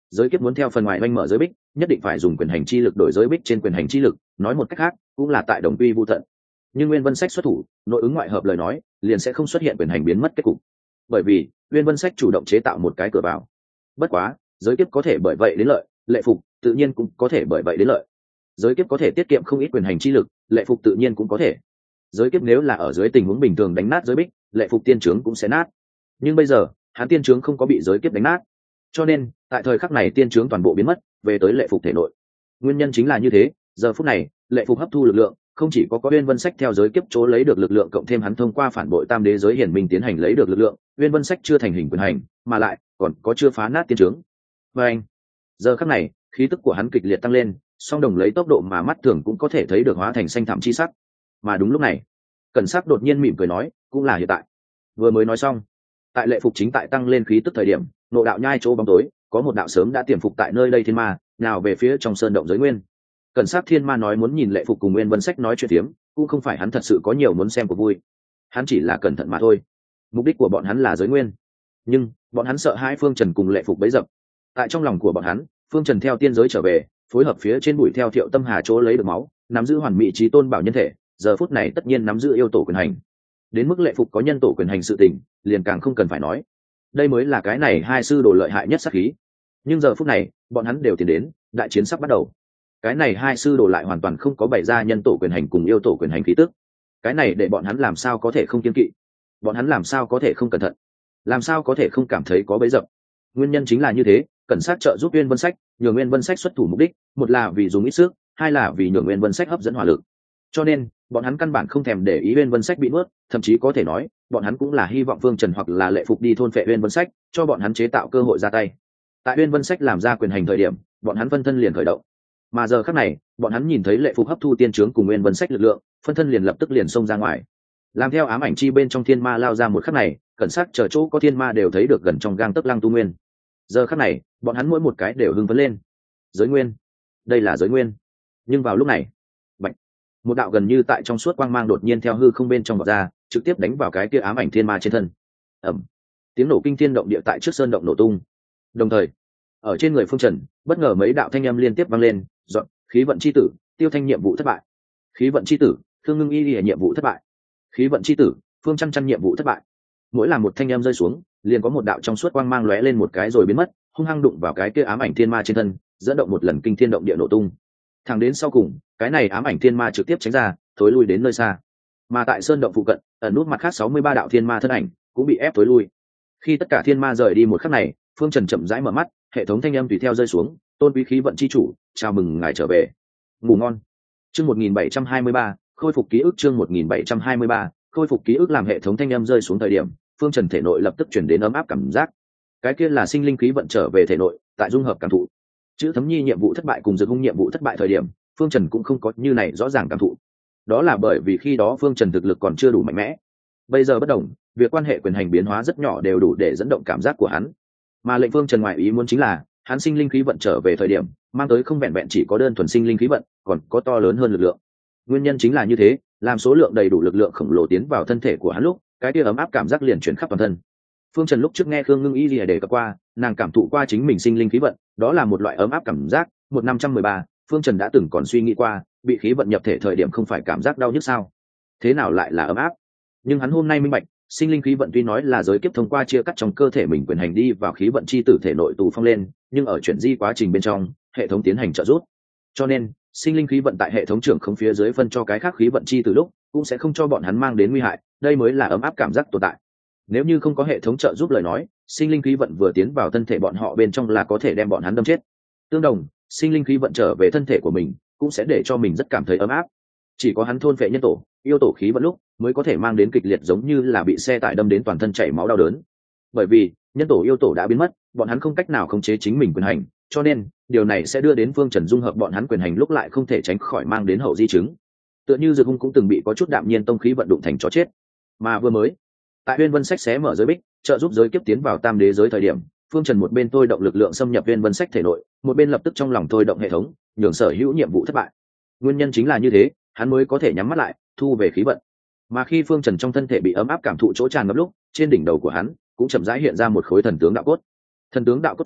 S1: Giới kiếp muốn theo phần ngoài oanh mở giới bích, nhất định phải dùng quyền hành chi lực đổi giới bích trên quyền hành chi lực, nói một cách khác cũng là tại đồng quy vu tận. Nhưng Nguyên Vân Sách xuất thủ, nội ứng ngoại hợp lời nói, liền sẽ không xuất hiện quyền hành biến mất kết cục. Bởi vì Nguyên Vân Sách chủ động chế tạo một cái cửa vào. Bất quá, giới kiếp có thể bởi vậy đến lợi, Lệ Phục tự nhiên cũng có thể bởi vậy đến lợi. Giới kiếp có thể tiết kiệm không ít quyền hành chi lực, Lệ Phục tự nhiên cũng có thể. Giới kiếp nếu là ở dưới tình huống bình thường đánh nát giới bích, Lệ Phục tiên trướng cũng sẽ nát. Nhưng bây giờ, hắn tiên trướng không có bị giới kiếp đánh nát, cho nên tại thời khắc này tiên trướng toàn bộ biến mất, về tới Lệ Phục thể nội. Nguyên nhân chính là như thế, giờ phút này, Lệ Phục hấp thu lực lượng, không chỉ có có Uyên Vân Sách theo giới kiếp chỗ lấy được lực lượng, cộng thêm hắn thông qua phản bội tam đế giới hiển minh tiến hành lấy được lực lượng, Uyên Vân Sách chưa thành hình quyền hành, mà lại còn có chưa phá nát tiên trướng. Và anh, giờ khắc này, khí tức của hắn kịch liệt tăng lên, song đồng lấy tốc độ mà mắt thường cũng có thể thấy được hóa thành xanh thẳm chi sắc. Mà đúng lúc này, Cẩn Sắc đột nhiên mỉm cười nói, cũng là hiện tại. Vừa mới nói xong, tại Lệ Phục chính tại tăng lên khí tức thời điểm, nộ đạo nhai chỗ bóng tối, có một đạo sớm đã tiềm phục tại nơi đây thiên ma, nào về phía trong sơn động giới nguyên. Cẩn Sắc thiên ma nói muốn nhìn Lệ Phục cùng Nguyên Vân Sách nói chuyện tiếm, cũng không phải hắn thật sự có nhiều muốn xem của vui, hắn chỉ là cẩn thận mà thôi. Mục đích của bọn hắn là giới nguyên, nhưng bọn hắn sợ hai Phương Trần cùng Lệ Phục bấy dập. Tại trong lòng của bọn hắn, Phương Trần theo tiên giới trở về, phối hợp phía trên bụi theo Thiệu Tâm Hà chỗ lấy được máu, nắm giữ hoàn mỹ trí tôn bảo nhân thể, giờ phút này tất nhiên nắm giữ yêu tổ quyền hành. Đến mức Lệ Phục có nhân tổ quyền hành sự tình, liền càng không cần phải nói. Đây mới là cái này hai sư đồ lợi hại nhất sát khí. Nhưng giờ phút này, bọn hắn đều tiến đến, đại chiến sắp bắt đầu. Cái này hai sư đồ lại hoàn toàn không có bày ra nhân tổ quyền hành cùng yêu tổ quyền hành khí tức. Cái này để bọn hắn làm sao có thể không kiên kỵ? Bọn hắn làm sao có thể không cẩn thận? Làm sao có thể không cảm thấy có bấy dập? Nguyên nhân chính là như thế, Cẩn Sắc trợ giúp Nguyên Vân Sách, nhường Nguyên Vân Sách xuất thủ mục đích, một là vì dùng ít sức, hai là vì nhường Nguyên Vân Sách hấp dẫn hỏa lực. Cho nên, bọn hắn căn bản không thèm để ý Nguyên Vân Sách bị nuốt, thậm chí có thể nói, bọn hắn cũng là hy vọng Phương Trần hoặc là Lệ Phục đi thôn phệ Nguyên Vân Sách, cho bọn hắn chế tạo cơ hội ra tay. Tại Nguyên Vân Sách làm ra quyền hành thời điểm, bọn hắn phân thân liền khởi động. Mà giờ khắc này, bọn hắn nhìn thấy Lệ Phục hấp thu tiên trướng cùng Nguyên Vân Sách lực lượng, phân thân liền lập tức liền xông ra ngoài. Làm theo ám ảnh chi bên trong thiên ma lao ra một khắc này, Cẩn Sắc chờ chỗ có thiên ma đều thấy được gần trong gang tấc Lăng Tu Nguyên. Giờ khắc này, bọn hắn mỗi một cái đều hưng phấn lên. Giới nguyên, đây là giới nguyên. Nhưng vào lúc này, bạch, một đạo gần như tại trong suốt quang mang đột nhiên theo hư không bên trong vọt ra, trực tiếp đánh vào cái kia ám ảnh thiên ma trên thân. Ầm, tiếng nổ kinh thiên động địa tại trước sơn động nổ tung. Đồng thời, ở trên người Phương Trần, bất ngờ mấy đạo thanh âm liên tiếp vang lên, dọn, khí vận chi tử, Tiêu Thanh nhiệm vụ thất bại. Khí vận chi tử, Thương Ngưng Y Lìa nhiệm vụ thất bại. Khí vận chi tử, Phương Chăn Chăn nhiệm vụ thất bại. Mỗi làm một thanh âm rơi xuống, liền có một đạo trong suốt quang mang lóe lên một cái rồi biến mất, hung hăng đụng vào cái kia ám ảnh thiên ma trên thân, dẫn động một lần kinh thiên động địa nổ tung. Thẳng đến sau cùng, cái này ám ảnh thiên ma trực tiếp tránh ra, thối lui đến nơi xa. Mà tại sơn động phụ cận, ẩn nút mặt khác sáu mươi ba đạo thiên ma thân ảnh cũng bị ép thối lui. Khi tất cả thiên ma rời đi một khắc này, Phương Trần chậm rãi mở mắt, hệ thống thanh âm tùy theo rơi xuống, tôn quý khí vận chi chủ, chào mừng ngài trở về. Ngủ ngon. Chương một nghìn bảy trăm hai mươi ba, khôi phục ký ức. Chương một nghìn bảy trăm hai mươi ba, khôi phục ký ức. Làm hệ thống thanh âm rơi xuống thời điểm, Phương Trần thể nội lập tức chuyển đến ấm áp cảm giác. Cái kia là sinh linh khí vận trở về thể nội, tại dung hợp cảm thụ. Chữ Thấm Nhi nhiệm vụ thất bại cùng Dược Hung nhiệm vụ thất bại thời điểm, Phương Trần cũng không có như này rõ ràng cảm thụ. Đó là bởi vì khi đó Phương Trần thực lực còn chưa đủ mạnh mẽ. Bây giờ bất đồng, việc quan hệ quyền hành biến hóa rất nhỏ đều đủ để dẫn động cảm giác của hắn. Mà lệnh Phương Trần ngoại ý muốn chính là, hắn sinh linh khí vận trở về thời điểm, mang tới không vẹn vẹn chỉ có đơn thuần sinh linh khí vận, còn có to lớn hơn lực lượng. Nguyên nhân chính là như thế, làm số lượng đầy đủ lực lượng khổng lồ tiến vào thân thể của hắn lúc, cái kia ấm áp cảm giác liền chuyển khắp toàn thân. Phương Trần lúc trước nghe Khương Ngưng Y Lìa đề cập qua, nàng cảm thụ qua chính mình sinh linh khí vận, đó là một loại ấm áp cảm giác. Một năm trăm mười ba, Phương Trần đã từng còn suy nghĩ qua, bị khí vận nhập thể thời điểm không phải cảm giác đau nhức sao? Thế nào lại là ấm áp? Nhưng hắn hôm nay minh bạch, sinh linh khí vận tuy nói là giới kiếp thông qua chia cắt trong cơ thể mình quyền hành đi vào khí vận chi tử thể nội tù phong lên, nhưng ở chuyển di quá trình bên trong, hệ thống tiến hành trợ giúp. Cho nên, sinh linh khí vận tại hệ thống trưởng không phía dưới phân cho cái khác khí vận chi từ lúc, cũng sẽ không cho bọn hắn mang đến nguy hại, đây mới là ấm áp cảm giác tồn tại. Nếu như không có hệ thống trợ giúp lời nói, sinh linh khí vận vừa tiến vào thân thể bọn họ bên trong là có thể đem bọn hắn đâm chết. Tương đồng, sinh linh khí vận trở về thân thể của mình, cũng sẽ để cho mình rất cảm thấy ấm áp. Chỉ có hắn thôn phệ nhân tổ, yêu tổ khí vận lúc, mới có thể mang đến kịch liệt giống như là bị xe tải đâm đến toàn thân chảy máu đau đớn. Bởi vì, nhân tổ yêu tổ đã biến mất, bọn hắn không cách nào khống chế chính mình quyền hành, cho nên, điều này sẽ đưa đến Phương Trần dung hợp bọn hắn quyền hành lúc lại không thể tránh khỏi mang đến hậu di chứng. Tựa như Dược Hung cũng từng bị có chút đạm nhiên tông khí vận đụng thành chó chết. Mà vừa mới, tại Uyên Vân Sách xé mở giới bích, trợ giúp giới kiếp tiến vào tam đế giới thời điểm, Phương Trần một bên thôi động lực lượng xâm nhập Uyên Vân Sách thể nội, một bên lập tức trong lòng thôi động hệ thống, nhường sở hữu nhiệm vụ thất bại. Nguyên nhân chính là như thế, hắn mới có thể nhắm mắt lại, thu về khí vận. Mà khi Phương Trần trong thân thể bị ấm áp cảm thụ chỗ tràn ngập lúc, trên đỉnh đầu của hắn cũng chậm rãi hiện ra một khối thần tướng đạo cốt. Thần tướng đạo cốt trên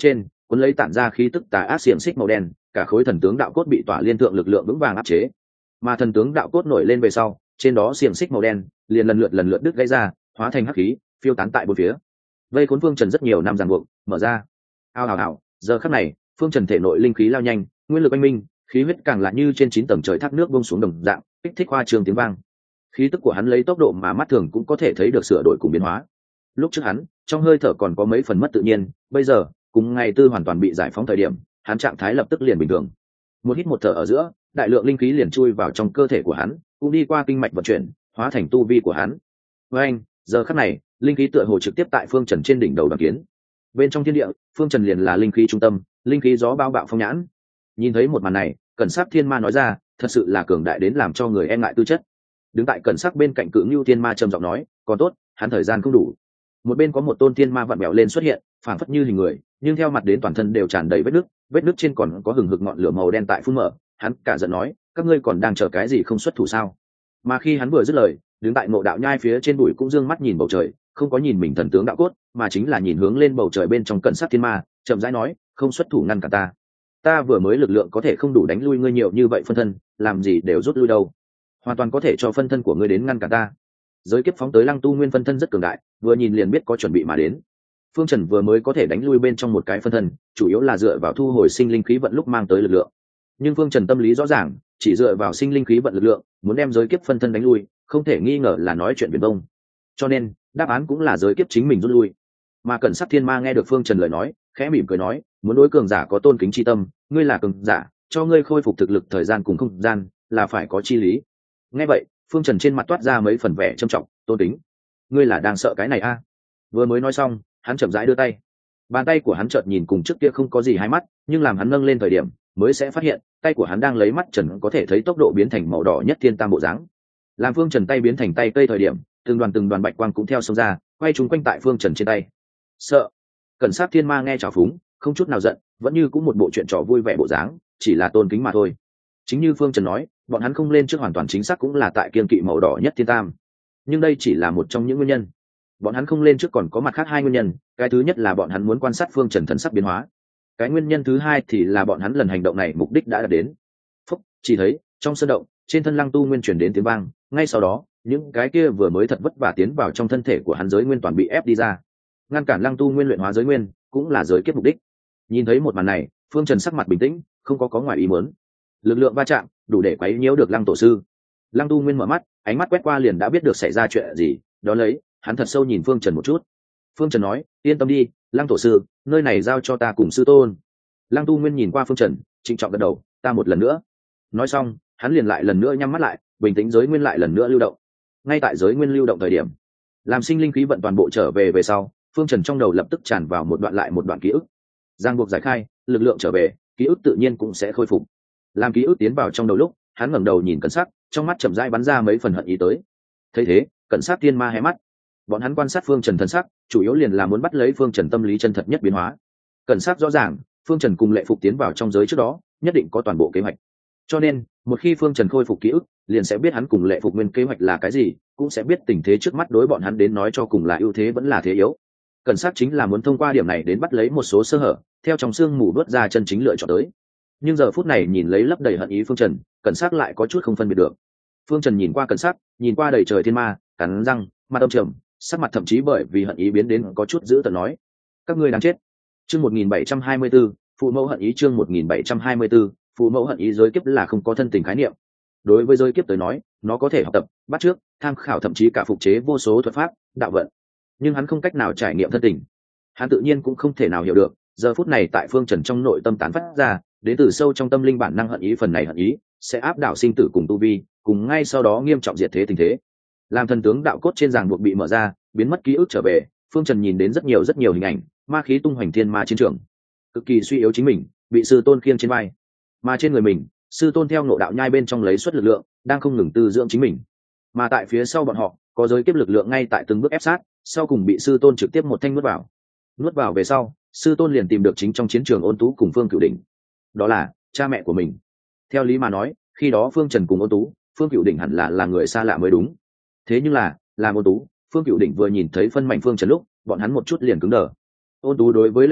S1: cuốn lấy tản ra khí tức tà ác xiềng xích màu đen, cả khối thần tướng đạo cốt bị tỏa liên thượng lực lượng vững vàng áp chế. Mà thần tướng đạo cốt nổi lên về sau, trên đó xiềng xích màu đen liền lần lượt lần lượt đứt gãy ra, hóa thành hắc khí phiêu tán tại bốn phía. Vây cuốn Phương Trần rất nhiều năm ràng buộc mở ra. Ao ào ào, giờ khắc này, Phương Trần thể nội linh khí lao nhanh, nguyên lực anh minh, khí huyết càng lại như trên chín tầng trời thác nước buông xuống đồng dạng, kích thích hoa trường tiếng vang. Khí tức của hắn lấy tốc độ mà mắt thường cũng có thể thấy được sửa đổi cùng biến hóa. Lúc trước hắn, trong hơi thở còn có mấy phần mất tự nhiên, bây giờ, cùng ngày tư hoàn toàn bị giải phóng thời điểm, hắn trạng thái lập tức liền bình thường. Một hít một thở ở giữa, đại lượng linh khí liền chui vào trong cơ thể của hắn, cũng đi qua kinh mạch vận chuyển, hóa thành tu vi của hắn. Với anh, giờ khắc này, linh khí tựa hồ trực tiếp tại Phương Trần trên đỉnh đầu đoàn kiến. Bên trong thiên địa, Phương Trần liền là linh khí trung tâm, linh khí gió bao bạo phong nhãn. Nhìn thấy một màn này, Cẩn Sắc Thiên Ma nói ra, thật sự là cường đại đến làm cho người e ngại tư chất. Đứng tại Cẩn Sắc bên cạnh Cự Ngưu Thiên Ma trầm giọng nói, còn tốt, hắn thời gian không đủ. Một bên có một tôn thiên ma vặn bèo lên xuất hiện, phảng phất như hình người, nhưng theo mặt đến toàn thân đều tràn đầy vết nứt, vết nứt trên còn có hừng hực ngọn lửa màu đen tại phun mở. Hắn cả giận nói, các ngươi còn đang chờ cái gì không xuất thủ sao? Mà khi hắn vừa dứt lời, đứng tại Ngộ Đạo Nhai phía trên bụi cũng dương mắt nhìn bầu trời, không có nhìn mình thần tướng đạo cốt, mà chính là nhìn hướng lên bầu trời bên trong Cẩn Sắc Thiên Ma, chậm rãi nói, không xuất thủ ngăn cả ta. Ta vừa mới lực lượng có thể không đủ đánh lui ngươi nhiều như vậy phân thân, làm gì đều rút lui đâu. Hoàn toàn có thể cho phân thân của ngươi đến ngăn cả ta. Giới kiếp phóng tới Lăng Tu Nguyên phân thân rất cường đại, vừa nhìn liền biết có chuẩn bị mà đến. Phương Trần vừa mới có thể đánh lui bên trong một cái phân thân, chủ yếu là dựa vào thu hồi sinh linh khí vận lúc mang tới lực lượng. Nhưng Phương Trần tâm lý rõ ràng, chỉ dựa vào sinh linh khí vận lực lượng, muốn đem giới kiếp phân thân đánh lui, không thể nghi ngờ là nói chuyện viển vông. Cho nên, đáp án cũng là giới kiếp chính mình rút lui. Mà Cẩn Sắc Thiên Ma nghe được Phương Trần lời nói, khẽ mỉm cười nói, muốn đối cường giả có tôn kính chi tâm, ngươi là cường giả, cho ngươi khôi phục thực lực thời gian cùng không gian, là phải có chi lý. Nghe vậy, Phương Trần trên mặt toát ra mấy phần vẻ trầm trọng, tôn kính. Ngươi là đang sợ cái này a? À? Vừa mới nói xong, hắn chậm rãi đưa tay. Bàn tay của hắn chợt nhìn cùng trước kia không có gì hai mắt, nhưng làm hắn nâng lên thời điểm, mới sẽ phát hiện, tay của hắn đang lấy mắt trần có thể thấy tốc độ biến thành màu đỏ nhất thiên tam bộ dáng. Làm Phương Trần tay biến thành tay cây thời điểm, từng đoàn từng đoàn bạch quang cũng theo xông ra, quay trúng quanh tại Phương Trần trên tay. Sợ? Cẩn Sắc Thiên Ma nghe trào phúng, không chút nào giận, vẫn như cũng một bộ chuyện trò vui vẻ bộ dáng, chỉ là tôn kính mà thôi. Chính như Phương Trần nói, bọn hắn không lên trước hoàn toàn chính xác cũng là tại kiên kỵ màu đỏ nhất thiên tam, nhưng đây chỉ là một trong những nguyên nhân. Bọn hắn không lên trước còn có mặt khác hai nguyên nhân, cái thứ nhất là bọn hắn muốn quan sát Phương Trần thần sắc biến hóa, cái nguyên nhân thứ hai thì là bọn hắn lần hành động này mục đích đã đạt đến. Phúc, chỉ thấy trong sân động, trên thân Lăng Tu Nguyên truyền đến tiếng vang, ngay sau đó, những cái kia vừa mới thật vất vả tiến vào trong thân thể của hắn giới nguyên toàn bị ép đi ra. Ngăn cản Lăng Tu Nguyên luyện hóa giới nguyên, cũng là giới kiếp mục đích. Nhìn thấy một màn này, Phương Trần sắc mặt bình tĩnh, không có có ngoài ý muốn. Lực lượng va chạm, đủ để quấy nhiễu được Lăng tổ sư. Lăng Tu Nguyên mở mắt, ánh mắt quét qua liền đã biết được xảy ra chuyện gì, đó lấy, hắn thật sâu nhìn Phương Trần một chút. Phương Trần nói, yên tâm đi, Lăng tổ sư, nơi này giao cho ta cùng sư tôn. Lăng Tu Nguyên nhìn qua Phương Trần, trịnh trọng gật đầu, ta một lần nữa. Nói xong, hắn liền lại lần nữa nhắm mắt lại, bình tĩnh giới nguyên lại lần nữa lưu động. Ngay tại giới nguyên lưu động thời điểm, làm sinh linh khí vận toàn bộ trở về về sau, Phương Trần trong đầu lập tức tràn vào một đoạn lại một đoạn ký ức. Giang buộc giải khai, lực lượng trở về, ký ức tự nhiên cũng sẽ khôi phục. Làm ký ức tiến vào trong đầu lúc, hắn ngẩng đầu nhìn Cẩn Sắc, trong mắt chậm rãi bắn ra mấy phần hận ý tới. Thấy thế, Cẩn Sắc Thiên Ma hé mắt. Bọn hắn quan sát Phương Trần thần sắc, chủ yếu liền là muốn bắt lấy Phương Trần tâm lý chân thật nhất biến hóa. Cẩn Sắc rõ ràng, Phương Trần cùng Lệ Phục tiến vào trong giới trước đó, nhất định có toàn bộ kế hoạch. Cho nên, một khi Phương Trần khôi phục ký ức, liền sẽ biết hắn cùng Lệ Phục nguyên kế hoạch là cái gì, cũng sẽ biết tình thế trước mắt đối bọn hắn đến nói cho cùng là ưu thế vẫn là thế yếu. Cẩn Sắc chính là muốn thông qua điểm này đến bắt lấy một số sơ hở, theo trong xương mù vớt ra chân chính lựa chọn tới. Nhưng giờ phút này nhìn lấy lấp đầy hận ý Phương Trần, Cẩn Sắc lại có chút không phân biệt được. Phương Trần nhìn qua Cẩn Sắc, nhìn qua đầy trời thiên ma, cắn răng, mặt âm trầm, sắc mặt thậm chí bởi vì hận ý biến đến có chút dữ tợn nói: các ngươi đáng chết. Chương một nghìn bảy trăm hai mươi bảy phụ mẫu hận ý. Chương một nghìn bảy trăm hai mươi bảy phụ mẫu hận ý. Giới kiếp là không có thân tình khái niệm. Đối với giới kiếp tới nói, nó có thể học tập, bắt chước, tham khảo thậm chí cả phục chế vô số thuật pháp, đạo vận, nhưng hắn không cách nào trải nghiệm thân tình. Hắn tự nhiên cũng không thể nào hiểu được, giờ phút này tại Phương Trần trong nội tâm tán phát ra, đến từ sâu trong tâm linh bản năng hận ý, phần này hận ý sẽ áp đảo sinh tử cùng tu vi, cùng ngay sau đó nghiêm trọng diệt thế tình thế. Làm thần tướng đạo cốt trên ràng buộc bị mở ra, biến mất ký ức trở về, Phương Trần nhìn đến rất nhiều rất nhiều hình ảnh, ma khí tung hoành thiên ma chiến trường, cực kỳ suy yếu chính mình, bị sư tôn khiêng trên vai, mà trên người mình, sư tôn theo Ngộ Đạo Nhai bên trong lấy xuất lực lượng, đang không ngừng tư dưỡng chính mình. Mà tại phía sau bọn họ, có giới kiếp lực lượng ngay tại từng bước ép sát, sau cùng bị sư tôn trực tiếp một thanh nuốt vào. Nuốt vào về sau, sư tôn liền tìm được chính trong chiến trường Ôn Tú cùng Phương Cửu Đỉnh, đó là cha mẹ của mình. Theo lý mà nói, khi đó Phương Trần cùng Ôn Tú, Phương Cửu Đỉnh hẳn là là người xa lạ mới đúng. Thế nhưng là, làm Ôn Tú, Phương Cửu Đỉnh vừa nhìn thấy phân mảnh Phương Trần lúc, bọn hắn một chút liền cứng đờ. Ôn Tú đối với Lệ Phục,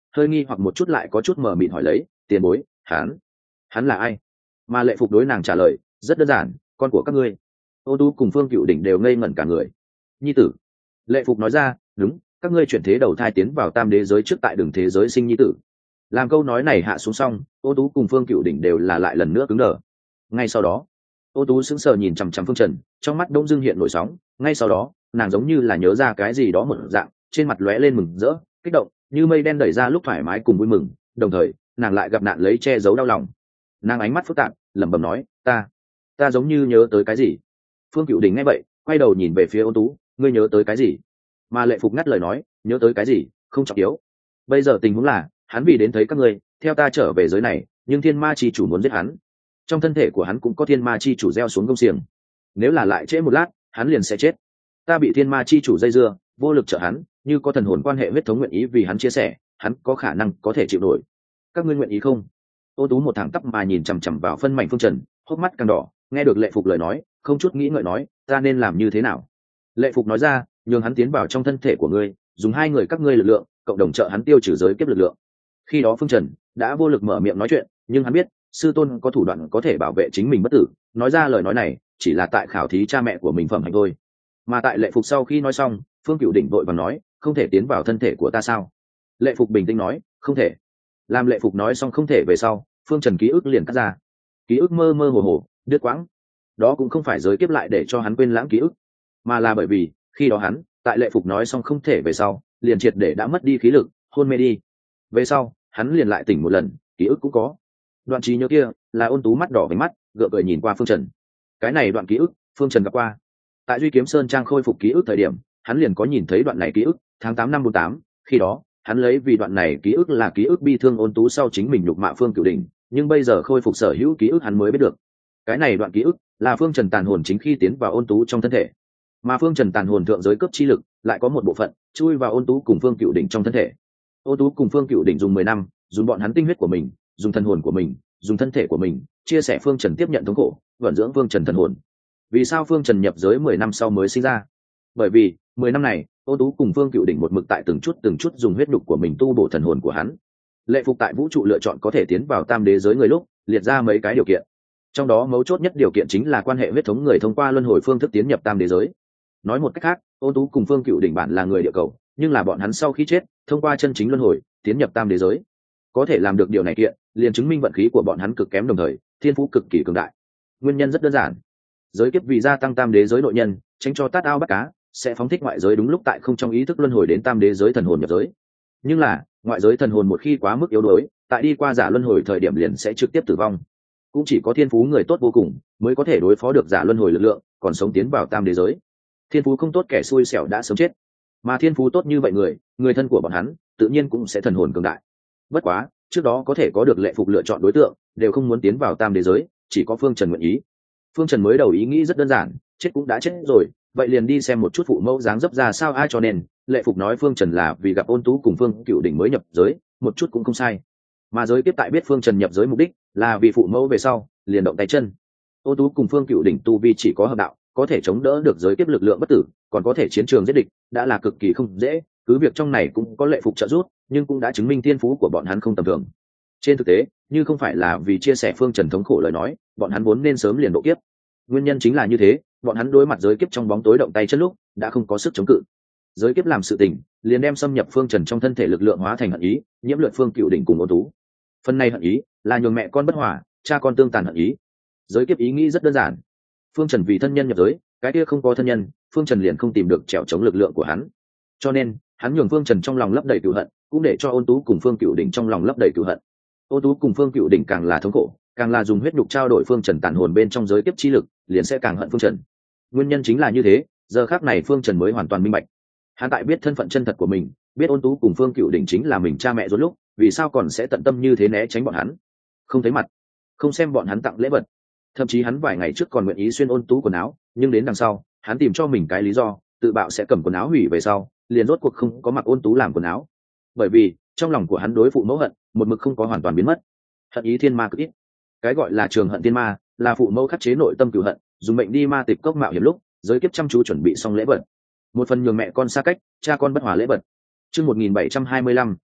S1: hơi nghi hoặc một chút lại có chút mờ mịt hỏi lấy, tiền bối, hắn hắn là ai? Mà Lệ Phục đối nàng trả lời rất đơn giản, con của các ngươi. Ôn tú cùng Phương Cựu Đỉnh đều ngây ngẩn cả người. Nhi tử. Lệ Phục nói ra, đúng, các ngươi chuyển thế đầu thai tiến vào tam đế giới trước tại đường thế giới sinh nhi tử. Làm câu nói này hạ xuống xong, Ôn tú cùng Phương Cựu Đỉnh đều là lại lần nữa cứng đờ. Ngay sau đó, Ôn tú sững sờ nhìn chằm chằm Phương Trần, trong mắt đông dưng hiện nổi sóng. Ngay sau đó, nàng giống như là nhớ ra cái gì đó một dạng, trên mặt lóe lên mừng rỡ, kích động, như mây đen đẩy ra lúc thoải mái cùng vui mừng. Đồng thời, nàng lại gặp nạn lấy che giấu đau lòng. Nàng ánh mắt phức tạp, lẩm bẩm nói, ta, ta giống như nhớ tới cái gì. Phương Cựu Đỉnh nghe vậy, quay đầu nhìn về phía Ôn tú, ngươi nhớ tới cái gì? Mà Lệ Phục ngắt lời nói, nhớ tới cái gì, không trọng yếu. Bây giờ tình huống là, hắn vì đến thấy các ngươi, theo ta trở về giới này, nhưng thiên ma chi chủ muốn giết hắn. Trong thân thể của hắn cũng có thiên ma chi chủ gieo xuống công xiềng. Nếu là lại trễ một lát, hắn liền sẽ chết. Ta bị thiên ma chi chủ dây dưa, vô lực trợ hắn, như có thần hồn quan hệ huyết thống nguyện ý vì hắn chia sẻ, hắn có khả năng có thể chịu nổi. Các ngươi nguyện ý không? Ô tú một thẳng tắp mà nhìn chằm chằm vào phân mảnh Phương Trần, hốc mắt càng đỏ, nghe được Lệ Phục lời nói, không chút nghĩ ngợi nói, ta nên làm như thế nào? Lệ Phục nói ra, nhường hắn tiến vào trong thân thể của ngươi, dùng hai người các ngươi lực lượng, cộng đồng trợ hắn tiêu trừ giới kiếp lực lượng. Khi đó Phương Trần đã vô lực mở miệng nói chuyện, nhưng hắn biết, sư tôn có thủ đoạn có thể bảo vệ chính mình bất tử, nói ra lời nói này, chỉ là tại khảo thí cha mẹ của mình phẩm hạnh thôi. Mà tại Lệ Phục sau khi nói xong, Phương Cựu Đỉnh vội vàng nói, không thể tiến vào thân thể của ta sao? Lệ Phục bình tĩnh nói, không thể. Làm Lệ Phục nói xong không thể về sau, Phương Trần ký ức liền cắt ra. Ký ức mơ mơ hồ hồ, đứt quãng. Đó cũng không phải giới kiếp lại để cho hắn quên lãng ký ức, mà là bởi vì khi đó hắn tại Lệ Phục nói xong không thể về sau, liền triệt để đã mất đi khí lực, hôn mê đi. Về sau hắn liền lại tỉnh một lần, ký ức cũng có. Đoạn trí nhớ kia là Ôn tú mắt đỏ với mắt, gượng cười nhìn qua Phương Trần. Cái này đoạn ký ức Phương Trần gặp qua tại Duy Kiếm Sơn trang khôi phục ký ức thời điểm, hắn liền có nhìn thấy đoạn này ký ức. Tháng tám năm bốn tám, khi đó hắn lấy vì đoạn này ký ức là ký ức bi thương Ôn tú sau chính mình nhục mạ Phương Cựu Đỉnh, nhưng bây giờ khôi phục sở hữu ký ức hắn mới biết được, cái này đoạn ký ức là Phương Trần tàn hồn chính khi tiến vào Ôn tú trong thân thể, mà Phương Trần tàn hồn thượng giới cấp chi lực lại có một bộ phận chui vào Ôn tú cùng Phương Cựu Đỉnh trong thân thể. Ôn tú cùng Phương Cựu Đỉnh dùng mười năm, dùng bọn hắn tinh huyết của mình, dùng thân hồn của mình, dùng thân thể của mình, chia sẻ Phương Trần tiếp nhận thống khổ, vận dưỡng Phương Trần thần hồn. Vì sao Phương Trần nhập giới mười năm sau mới sinh ra? Bởi vì mười năm này, Ôn tú cùng Phương Cựu Đỉnh một mực tại từng chút từng chút dùng huyết nhục của mình tu bổ thần hồn của hắn. Lệ Phục tại vũ trụ lựa chọn có thể tiến vào tam đế giới người lúc, liệt ra mấy cái điều kiện. Trong đó mấu chốt nhất điều kiện chính là quan hệ huyết thống người thông qua luân hồi phương thức tiến nhập tam đế giới. Nói một cách khác, Ôn tú cùng Phương Cựu Đỉnh bản là người địa cầu, nhưng là bọn hắn sau khi chết, thông qua chân chính luân hồi, tiến nhập tam đế giới. Có thể làm được điều này kiện, liền chứng minh vận khí của bọn hắn cực kém, đồng thời thiên phú cực kỳ cường đại. Nguyên nhân rất đơn giản, giới kiếp vì gia tăng tam đế giới nội nhân, tránh cho tát ao bắt cá, sẽ phóng thích ngoại giới đúng lúc tại không trong ý thức luân hồi đến tam đế giới thần hồn nhập giới. Nhưng là ngoại giới thần hồn một khi quá mức yếu đuối, tại đi qua giả luân hồi thời điểm liền sẽ trực tiếp tử vong. Cũng chỉ có thiên phú người tốt vô cùng mới có thể đối phó được giả luân hồi lực lượng, còn sống tiến vào tam đế giới. Thiên phú không tốt kẻ xui xẻo đã sớm chết, mà thiên phú tốt như vậy người, người thân của bọn hắn tự nhiên cũng sẽ thần hồn cường đại. Bất quá trước đó có thể có được Lệ Phục lựa chọn đối tượng đều không muốn tiến vào tam đế giới, chỉ có Phương Trần nguyện ý. Phương Trần mới đầu ý nghĩ rất đơn giản, chết cũng đã chết rồi, vậy liền đi xem một chút phụ mẫu dáng dấp ra sao ai, cho nên Lệ Phục nói Phương Trần là vì gặp Ôn tú cùng Phương Cựu Đỉnh mới nhập giới, một chút cũng không sai. Mà giới tiếp tại biết Phương Trần nhập giới mục đích là vì phụ mẫu về sau, liền động tay chân. Ôn tú cùng Phương Cựu Đỉnh tu vi chỉ có hợp đạo, có thể chống đỡ được giới tiếp lực lượng bất tử, còn có thể chiến trường giết địch, đã là cực kỳ không dễ. Cứ việc trong này cũng có Lệ Phục trợ giúp, nhưng cũng đã chứng minh thiên phú của bọn hắn không tầm thường. Trên thực tế, như không phải là vì chia sẻ Phương Trần thống khổ lời nói, bọn hắn vốn nên sớm liền độ kiếp. Nguyên nhân chính là như thế, bọn hắn đối mặt giới kiếp trong bóng tối động tay chân lúc, đã không có sức chống cự. Giới kiếp làm sự tình, liền đem xâm nhập Phương Trần trong thân thể lực lượng hóa thành hận ý, nhiễm luyện Phương Cựu Đỉnh cùng Ôn tú. Phần này hận ý là nhường mẹ con bất hòa, cha con tương tàn hận ý. Giới kiếp ý nghĩ rất đơn giản, Phương Trần vì thân nhân nhập giới, cái kia không có thân nhân, Phương Trần liền không tìm được trèo chống lực lượng của hắn. Cho nên hắn nhường Phương Trần trong lòng lấp đầy cừu hận, cũng để cho Ôn tú cùng Phương Cựu Đỉnh trong lòng lấp đầy cừu hận. Ôn tú cùng Phương Cựu Đỉnh càng là thống khổ, càng là dùng huyết nhục trao đổi Phương Trần tàn hồn bên trong giới kiếp chi lực, liền sẽ càng hận Phương Trần. Nguyên nhân chính là như thế, giờ khắc này Phương Trần mới hoàn toàn minh bạch. Hắn tại biết thân phận chân thật của mình, biết Ôn tú cùng Phương Cựu Đỉnh chính là mình cha mẹ ruột lúc, vì sao còn sẽ tận tâm như thế né tránh bọn hắn, không thấy mặt, không xem bọn hắn tặng lễ vật. Thậm chí hắn vài ngày trước còn nguyện ý xuyên Ôn tú quần áo, nhưng đến đằng sau, hắn tìm cho mình cái lý do, tự bạo sẽ cầm quần áo hủy về sau, liền rốt cuộc không có mặc Ôn tú làm quần áo. Bởi vì trong lòng của hắn đối phụ mẫu hận một mực không có hoàn toàn biến mất. Hận ý thiên ma cực ít. Cái gọi là trường hận thiên ma, là phụ mẫu khắc chế nội tâm cửu hận, dùng mệnh đi ma tịch cốc mạo hiểm lúc, giới kiếp chăm chú chuẩn bị xong lễ vật. Một phần nhường mẹ con xa cách, cha con bất hòa lễ vật. Chương một nghìn bảy trăm hai mươi lăm,